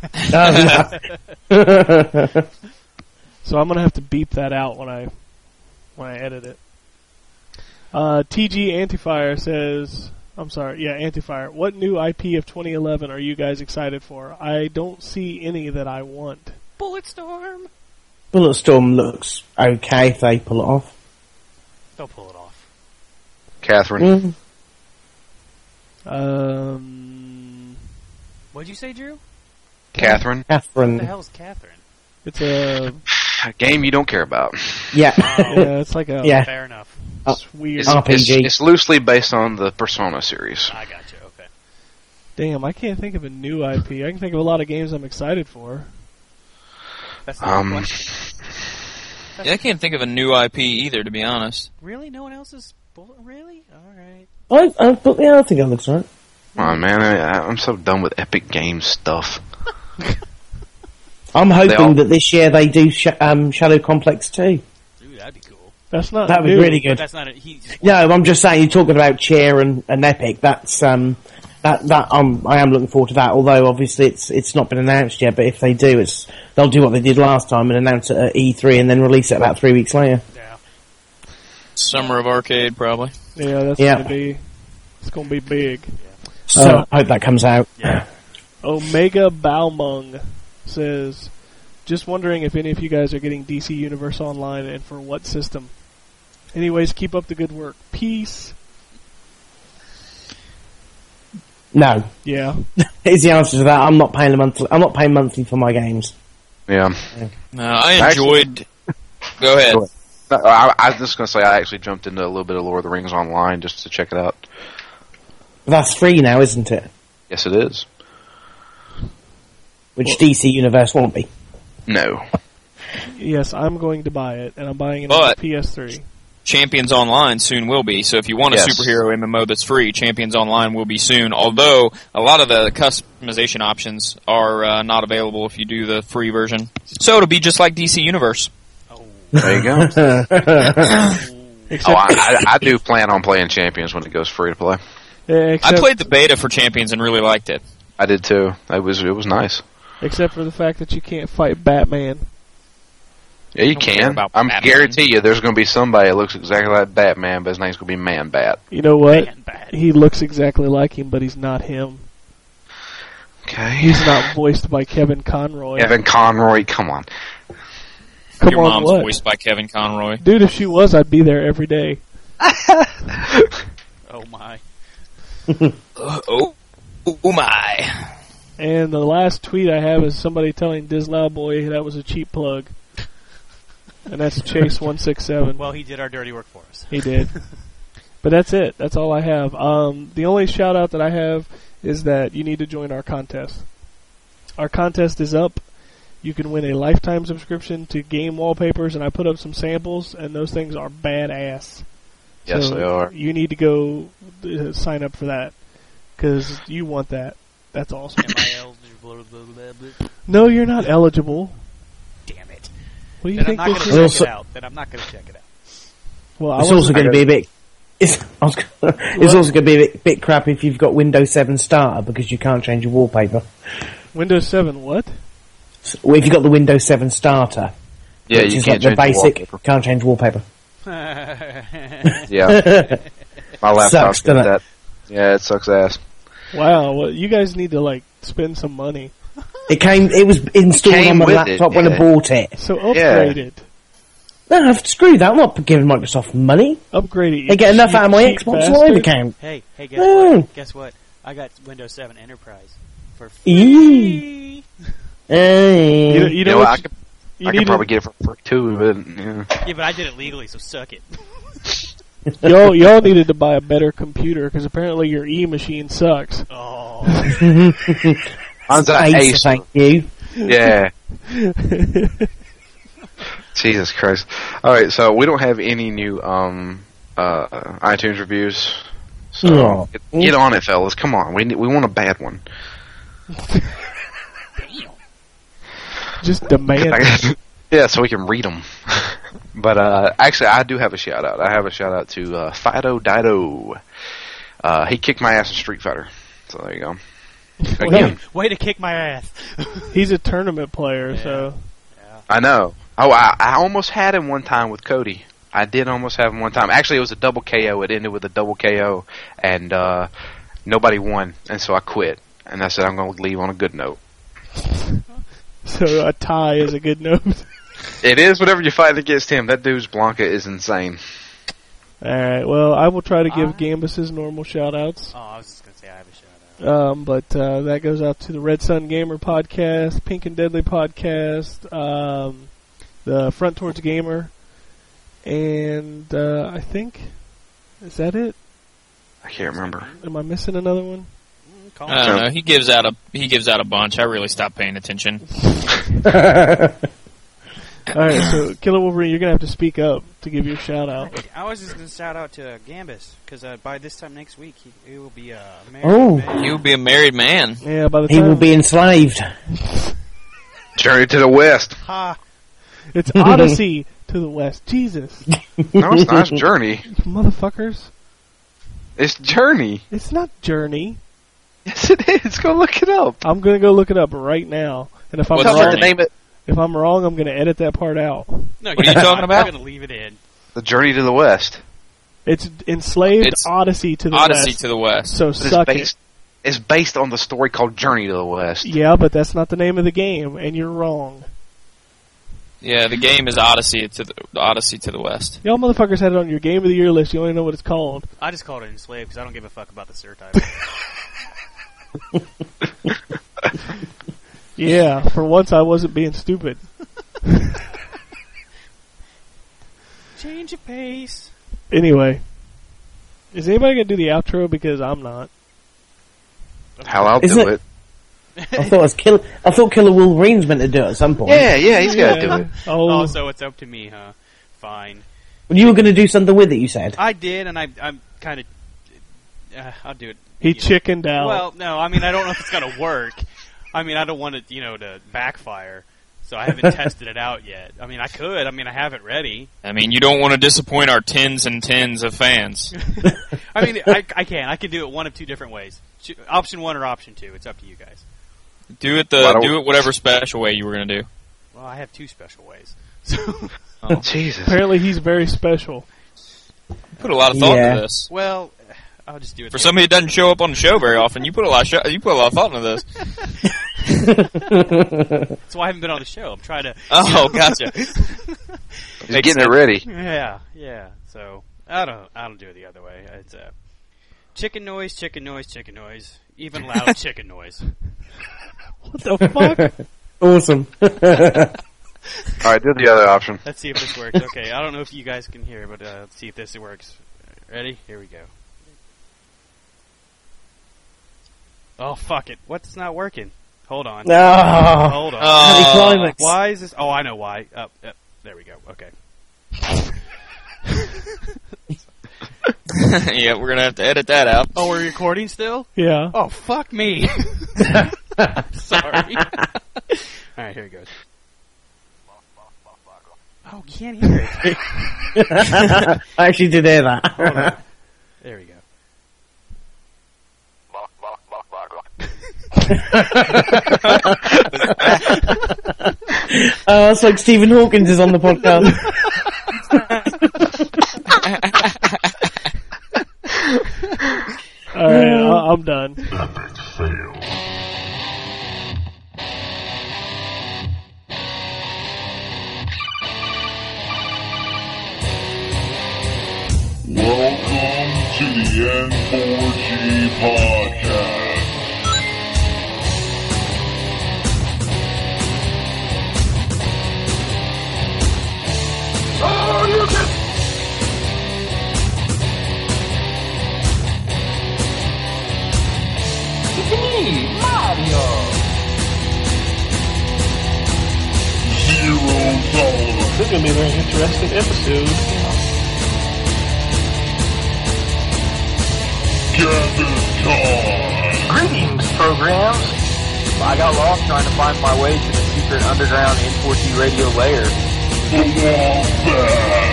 Speaker 4: So I'm gonna have to beep that out when I when I edit it. Uh, T G Antifire says, I'm sorry, yeah, Antifire. What new I P of twenty eleven are you guys excited for? I don't see any that I want.
Speaker 2: Bulletstorm!
Speaker 6: Bulletstorm looks okay if they pull it off.
Speaker 2: They'll pull it off.
Speaker 5: Catherine.
Speaker 6: Mm.
Speaker 4: Um,
Speaker 2: What'd you say, Drew?
Speaker 5: Catherine.
Speaker 2: What the
Speaker 6: Catherine.
Speaker 2: hell's Catherine?
Speaker 4: it's a
Speaker 5: A game you don't care about.
Speaker 6: Yeah.
Speaker 4: Yeah, it's like a
Speaker 6: Yeah.
Speaker 2: Fair enough.
Speaker 4: it's weird.
Speaker 5: It's,
Speaker 6: R P G.
Speaker 5: it's, it's loosely based on the Persona series.
Speaker 2: I got you. Okay.
Speaker 4: Damn, I can't think of a new I P. I can think of a lot of games I'm excited for.
Speaker 2: That's not
Speaker 5: Um,
Speaker 2: a question.
Speaker 1: Yeah, I can't think of a new I P either, to be honest.
Speaker 2: Really? No one else is. bull- Really? All right.
Speaker 6: I, I, but yeah, I think that looks right.
Speaker 5: Come on, man. I, I'm so done with Epic Games stuff.
Speaker 6: I'm
Speaker 5: They
Speaker 6: hoping
Speaker 5: all-
Speaker 6: that this year they do sh- um, Shadow Complex two.
Speaker 2: Dude, that'd be cool.
Speaker 4: That's not
Speaker 6: That would be
Speaker 4: new.
Speaker 6: really
Speaker 2: But
Speaker 6: good.
Speaker 2: that's not a. He just
Speaker 6: No, I'm just saying you're talking about Cheer and, and Epic. That's um, that that um, I am looking forward to that. Although obviously it's it's not been announced yet. But if they do, it's they'll do what they did last time and announce it at E three and then release it about three weeks later.
Speaker 2: Yeah.
Speaker 1: Summer of Arcade, probably.
Speaker 4: Yeah, that's
Speaker 6: Yeah.
Speaker 4: gonna be. It's gonna be big.
Speaker 6: So
Speaker 4: Uh,
Speaker 6: I hope that comes out.
Speaker 2: Yeah.
Speaker 4: Omega Baumung says, just wondering if any of you guys are getting D C Universe Online and for what system. Anyways, keep up the good work. Peace.
Speaker 6: No,
Speaker 4: Yeah.
Speaker 6: is the answer to that. I'm not paying a monthly. I'm not paying monthly for my games.
Speaker 5: Yeah.
Speaker 1: No, I
Speaker 5: Actually-
Speaker 1: enjoyed. Go ahead.
Speaker 5: Go ahead. No, I, I was just going to say I actually jumped into a little bit of Lord of the Rings Online just to check it out.
Speaker 6: But that's free now, isn't it?
Speaker 5: Yes, it is.
Speaker 6: Which D C Universe won't be.
Speaker 5: No.
Speaker 4: Yes, I'm going to buy it, and I'm buying it on
Speaker 1: But-
Speaker 4: the P S three.
Speaker 1: Champions Online soon will be. So if you want a
Speaker 5: Yes.
Speaker 1: superhero M M O that's free, Champions Online will be soon. Although a lot of the customization options are uh, not available if you do the free version. So it'll be just like D C Universe.
Speaker 2: Oh.
Speaker 5: There you go.
Speaker 4: Except,
Speaker 5: Oh, I, I, I do plan on playing Champions when it goes free to play.
Speaker 4: uh, except,
Speaker 1: I played the beta for Champions and really liked it.
Speaker 5: I did too. It was it was nice.
Speaker 4: except for the fact that you can't fight Batman.
Speaker 5: Yeah, you
Speaker 1: Don't care
Speaker 5: can.
Speaker 1: about
Speaker 5: I'm
Speaker 1: Batman.
Speaker 5: guarantee you, there's going to be somebody that looks exactly like Batman, but his name's going to be Man Bat.
Speaker 4: You know what?
Speaker 2: Man, bad.
Speaker 4: He looks exactly like him, but he's not him.
Speaker 5: Okay.
Speaker 4: He's not voiced by Kevin Conroy.
Speaker 5: Evan Conroy, come on.
Speaker 4: Come
Speaker 1: Your
Speaker 4: on,
Speaker 1: mom's
Speaker 4: what?
Speaker 1: voiced by Kevin Conroy.
Speaker 4: Dude, if she was, I'd be there every day.
Speaker 2: Oh my.
Speaker 1: Uh, oh, oh my.
Speaker 4: And the last tweet I have is somebody telling Dizlow Boy that was a cheap plug. And that's Chase one six seven.
Speaker 2: Well, he did our dirty work for us.
Speaker 4: He did. But that's it. That's all I have. Um, the only shout out that I have is that you need to join our contest. Our contest is up. You can win a lifetime subscription to Game Wallpapers, and I put up some samples, and those things are badass.
Speaker 5: Yes,
Speaker 4: So
Speaker 5: they are.
Speaker 4: You need to go uh, sign up for that because you want that. That's awesome.
Speaker 2: Am I eligible? Blah, blah, blah, blah.
Speaker 4: No, you're not eligible.
Speaker 2: Damn it.
Speaker 4: What do you
Speaker 2: Then I'm
Speaker 4: think
Speaker 2: not going
Speaker 4: this
Speaker 2: to
Speaker 4: is?
Speaker 2: check
Speaker 6: Also-
Speaker 2: it out. Then I'm not going to check it out.
Speaker 4: Well, I
Speaker 6: It's
Speaker 4: wasn't-
Speaker 6: also going to be a bit. It's, I was, gonna- it's also going to be a bit, bit crap if you've got Windows seven Starter because you can't change your wallpaper.
Speaker 4: Windows seven. What?
Speaker 6: So, well, if you've got the Windows seven Starter,
Speaker 5: Yeah,
Speaker 6: which
Speaker 5: you
Speaker 6: is
Speaker 5: can't
Speaker 6: like the
Speaker 5: change the
Speaker 6: basic,
Speaker 5: wallpaper.
Speaker 6: can't change wallpaper.
Speaker 5: Yeah, my laptop's
Speaker 6: Sucks,
Speaker 5: got
Speaker 6: doesn't it?
Speaker 5: that. Yeah, it sucks ass.
Speaker 4: Wow. Well, you guys need to like spend some money.
Speaker 6: It came. It was installed
Speaker 5: Came
Speaker 6: on my
Speaker 5: with
Speaker 6: laptop
Speaker 5: it,
Speaker 6: when I
Speaker 5: yeah.
Speaker 6: bought it.
Speaker 4: So upgrade it.
Speaker 6: No, screw that. I'm not giving Microsoft money.
Speaker 4: Upgrade it. you
Speaker 6: They get enough
Speaker 4: cheap,
Speaker 6: out of my
Speaker 4: cheap
Speaker 6: Xbox
Speaker 4: bastard.
Speaker 6: Live account.
Speaker 2: Hey, hey, guess
Speaker 6: Oh.
Speaker 2: what? Guess what? I got Windows seven Enterprise for
Speaker 6: Eee.
Speaker 2: free.
Speaker 6: Hey.
Speaker 4: You, know- you
Speaker 5: You
Speaker 4: know
Speaker 5: know,
Speaker 4: what?
Speaker 5: I
Speaker 4: you-
Speaker 5: could,
Speaker 4: you
Speaker 5: I
Speaker 4: need
Speaker 5: could
Speaker 4: to-
Speaker 5: probably get it for free too, but yeah.
Speaker 2: Yeah, but I did it legally, so suck it.
Speaker 4: y'all, y'all needed to buy a better computer because apparently your E machine sucks.
Speaker 2: Oh.
Speaker 5: Mine's an
Speaker 6: Acer,
Speaker 5: Acer.
Speaker 6: thank you.
Speaker 5: Yeah. Jesus Christ. Alright, so we don't have any new um uh iTunes reviews. So
Speaker 6: Oh.
Speaker 5: get, get on it, fellas. Come on. We need, we want a bad one.
Speaker 4: Just demand. it.
Speaker 5: Yeah, so we can read them. But uh actually I do have a shout out. I have a shout out to uh Fido Dido. Uh he kicked my ass in Street Fighter. So there you go. Again.
Speaker 2: Way to kick my ass.
Speaker 4: He's a tournament player,
Speaker 2: Yeah.
Speaker 4: so
Speaker 5: I know. Oh, I, I almost had him one time with Cody. I did almost have him one time. Actually, it was a double K O. It ended with a double K O, and uh, nobody won, and so I quit. And I said I'm going to leave on a good note.
Speaker 4: so a tie is a good note.
Speaker 5: It is whenever you fight against him. That dude's Blanca is insane.
Speaker 4: All right. Well, I will try to give
Speaker 2: I-
Speaker 4: Gambus his normal shout outs.
Speaker 2: Oh, I was just going to say I have a shout out.
Speaker 4: Um, but uh, that goes out to the Red Sun Gamer podcast, Pink and Deadly podcast, um, the Front Torch Gamer, and uh, I think is that it?
Speaker 5: I can't remember.
Speaker 4: Am I missing another one?
Speaker 2: Call
Speaker 1: I
Speaker 2: it.
Speaker 1: don't know. He gives out a he gives out a bunch. I really stopped paying attention.
Speaker 4: All right, so Killer Wolverine, you're gonna have to speak up to give your shout out.
Speaker 2: I was just going to shout out to Gambus, because uh, by this time next week, he, he will be a married
Speaker 6: Oh.
Speaker 2: man.
Speaker 1: He will be a married man.
Speaker 4: Yeah, by the
Speaker 6: He
Speaker 4: time
Speaker 6: will be enslaved.
Speaker 5: Journey to the West.
Speaker 2: Ha!
Speaker 4: it's Odyssey to the West. Jesus,
Speaker 5: No, it's not. It's Journey.
Speaker 4: motherfuckers!
Speaker 5: It's Journey.
Speaker 4: It's not Journey.
Speaker 5: Yes, it is. Go look it up.
Speaker 4: I'm gonna go look it up right now, and if I'm
Speaker 1: What's
Speaker 5: Tell me
Speaker 4: wrong,
Speaker 5: the name it.
Speaker 4: if I'm wrong, I'm gonna edit that part out.
Speaker 2: No,
Speaker 1: What are you talking about?
Speaker 2: I'm going to leave it in.
Speaker 5: The Journey to the West.
Speaker 4: It's enslaved
Speaker 1: It's
Speaker 4: Odyssey to the
Speaker 1: Odyssey
Speaker 4: West.
Speaker 1: to the West.
Speaker 4: so
Speaker 5: But it's
Speaker 4: suck
Speaker 5: based. It's based on the story called Journey to the West.
Speaker 4: it. Yeah, but that's not the name of the game, and you're wrong.
Speaker 1: Yeah, the game is Odyssey to the Odyssey to the West.
Speaker 4: Y'all motherfuckers had it on your Game of the Year list. You only know what it's called.
Speaker 2: I just called it enslaved, because I don't give a fuck about the Sir title.
Speaker 4: Yeah, for once I wasn't being stupid.
Speaker 2: Change of pace.
Speaker 4: Anyway, is anybody gonna do the outro? Because I'm not.
Speaker 5: Hell, I'll
Speaker 6: Isn't
Speaker 5: do
Speaker 6: it-
Speaker 5: it.
Speaker 6: I thought it was Kill. I thought Killer Wolverine's meant to do it at some point.
Speaker 5: Yeah, yeah, he's got to do it.
Speaker 4: Oh,
Speaker 2: Oh, so it's up to me, huh? Fine.
Speaker 6: Well, you were going to do something with it. You said.
Speaker 2: I did, and I, I'm kind of... Uh, I'll do it.
Speaker 4: he
Speaker 2: you know.
Speaker 4: chickened out.
Speaker 2: Well, no, I mean, I don't know if it's going to work. I mean, I don't want it, you know, to backfire. So I haven't tested it out yet. I mean, I could. I mean, I have it ready.
Speaker 1: I mean, you don't want to disappoint our tens and tens of fans.
Speaker 2: I mean, I, I can. I can do it one of two different ways. Cho- Option one or option two. It's up to you guys.
Speaker 1: Do it
Speaker 5: Why
Speaker 1: the
Speaker 5: don't-
Speaker 1: do it whatever special way you were going to do.
Speaker 2: Well, I have two special ways. So,
Speaker 1: Oh.
Speaker 5: Jesus.
Speaker 4: Apparently, he's very special.
Speaker 1: Put a lot of thought
Speaker 6: Yeah.
Speaker 1: into this.
Speaker 2: well, I'll just do it.
Speaker 1: For somebody that doesn't show up on the show very often, you put a lot of sh- you put a lot of thought into this.
Speaker 2: That's why I haven't been on the show. I'm trying to.
Speaker 1: Oh, gotcha.
Speaker 5: He's getting it ready.
Speaker 2: Yeah, yeah. So I don't. I don't do it the other way. It's uh, chicken noise, chicken noise, chicken noise, even loud chicken noise.
Speaker 4: What the fuck?
Speaker 6: Awesome.
Speaker 5: All right, do the other option.
Speaker 2: Let's see if this works. Okay, I don't know if you guys can hear, but uh, let's see if this works. Ready? Here we go. Oh fuck it! What's not working? Hold on.
Speaker 6: No.
Speaker 2: Hold on.
Speaker 6: Happy
Speaker 1: Oh.
Speaker 6: climax.
Speaker 2: Why is this? Oh, I know why. Up, up. There we go. Okay.
Speaker 1: Yeah, we're gonna have to edit that out.
Speaker 2: Oh, we're recording still?
Speaker 4: Yeah.
Speaker 2: Oh, fuck me. Sorry. All right, here it goes. Oh, you can't hear it.
Speaker 6: I actually did hear that.
Speaker 2: Hold on. There we go.
Speaker 6: Oh, it's like Stephen Hawkins is on the podcast.
Speaker 4: All right, I- I'm done.
Speaker 7: Welcome to the N four G podcast. Zero tolerance.
Speaker 4: This is gonna be a very interesting episode.
Speaker 7: Gambit time.
Speaker 8: Greetings, programs. I got lost trying to find my way to the secret underground N four G radio lair.
Speaker 7: The Wombat.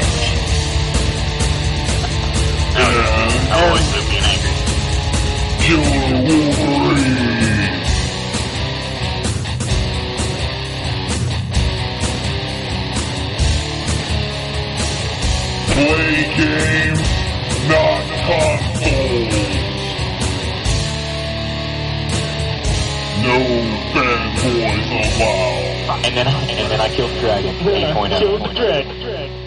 Speaker 7: And
Speaker 8: always being angry.
Speaker 7: Killer Wolverine. Play games, not consoles. No fanboys allowed.
Speaker 8: And then, and then I killed the dragon. eight point oh.
Speaker 4: Killed the dragon.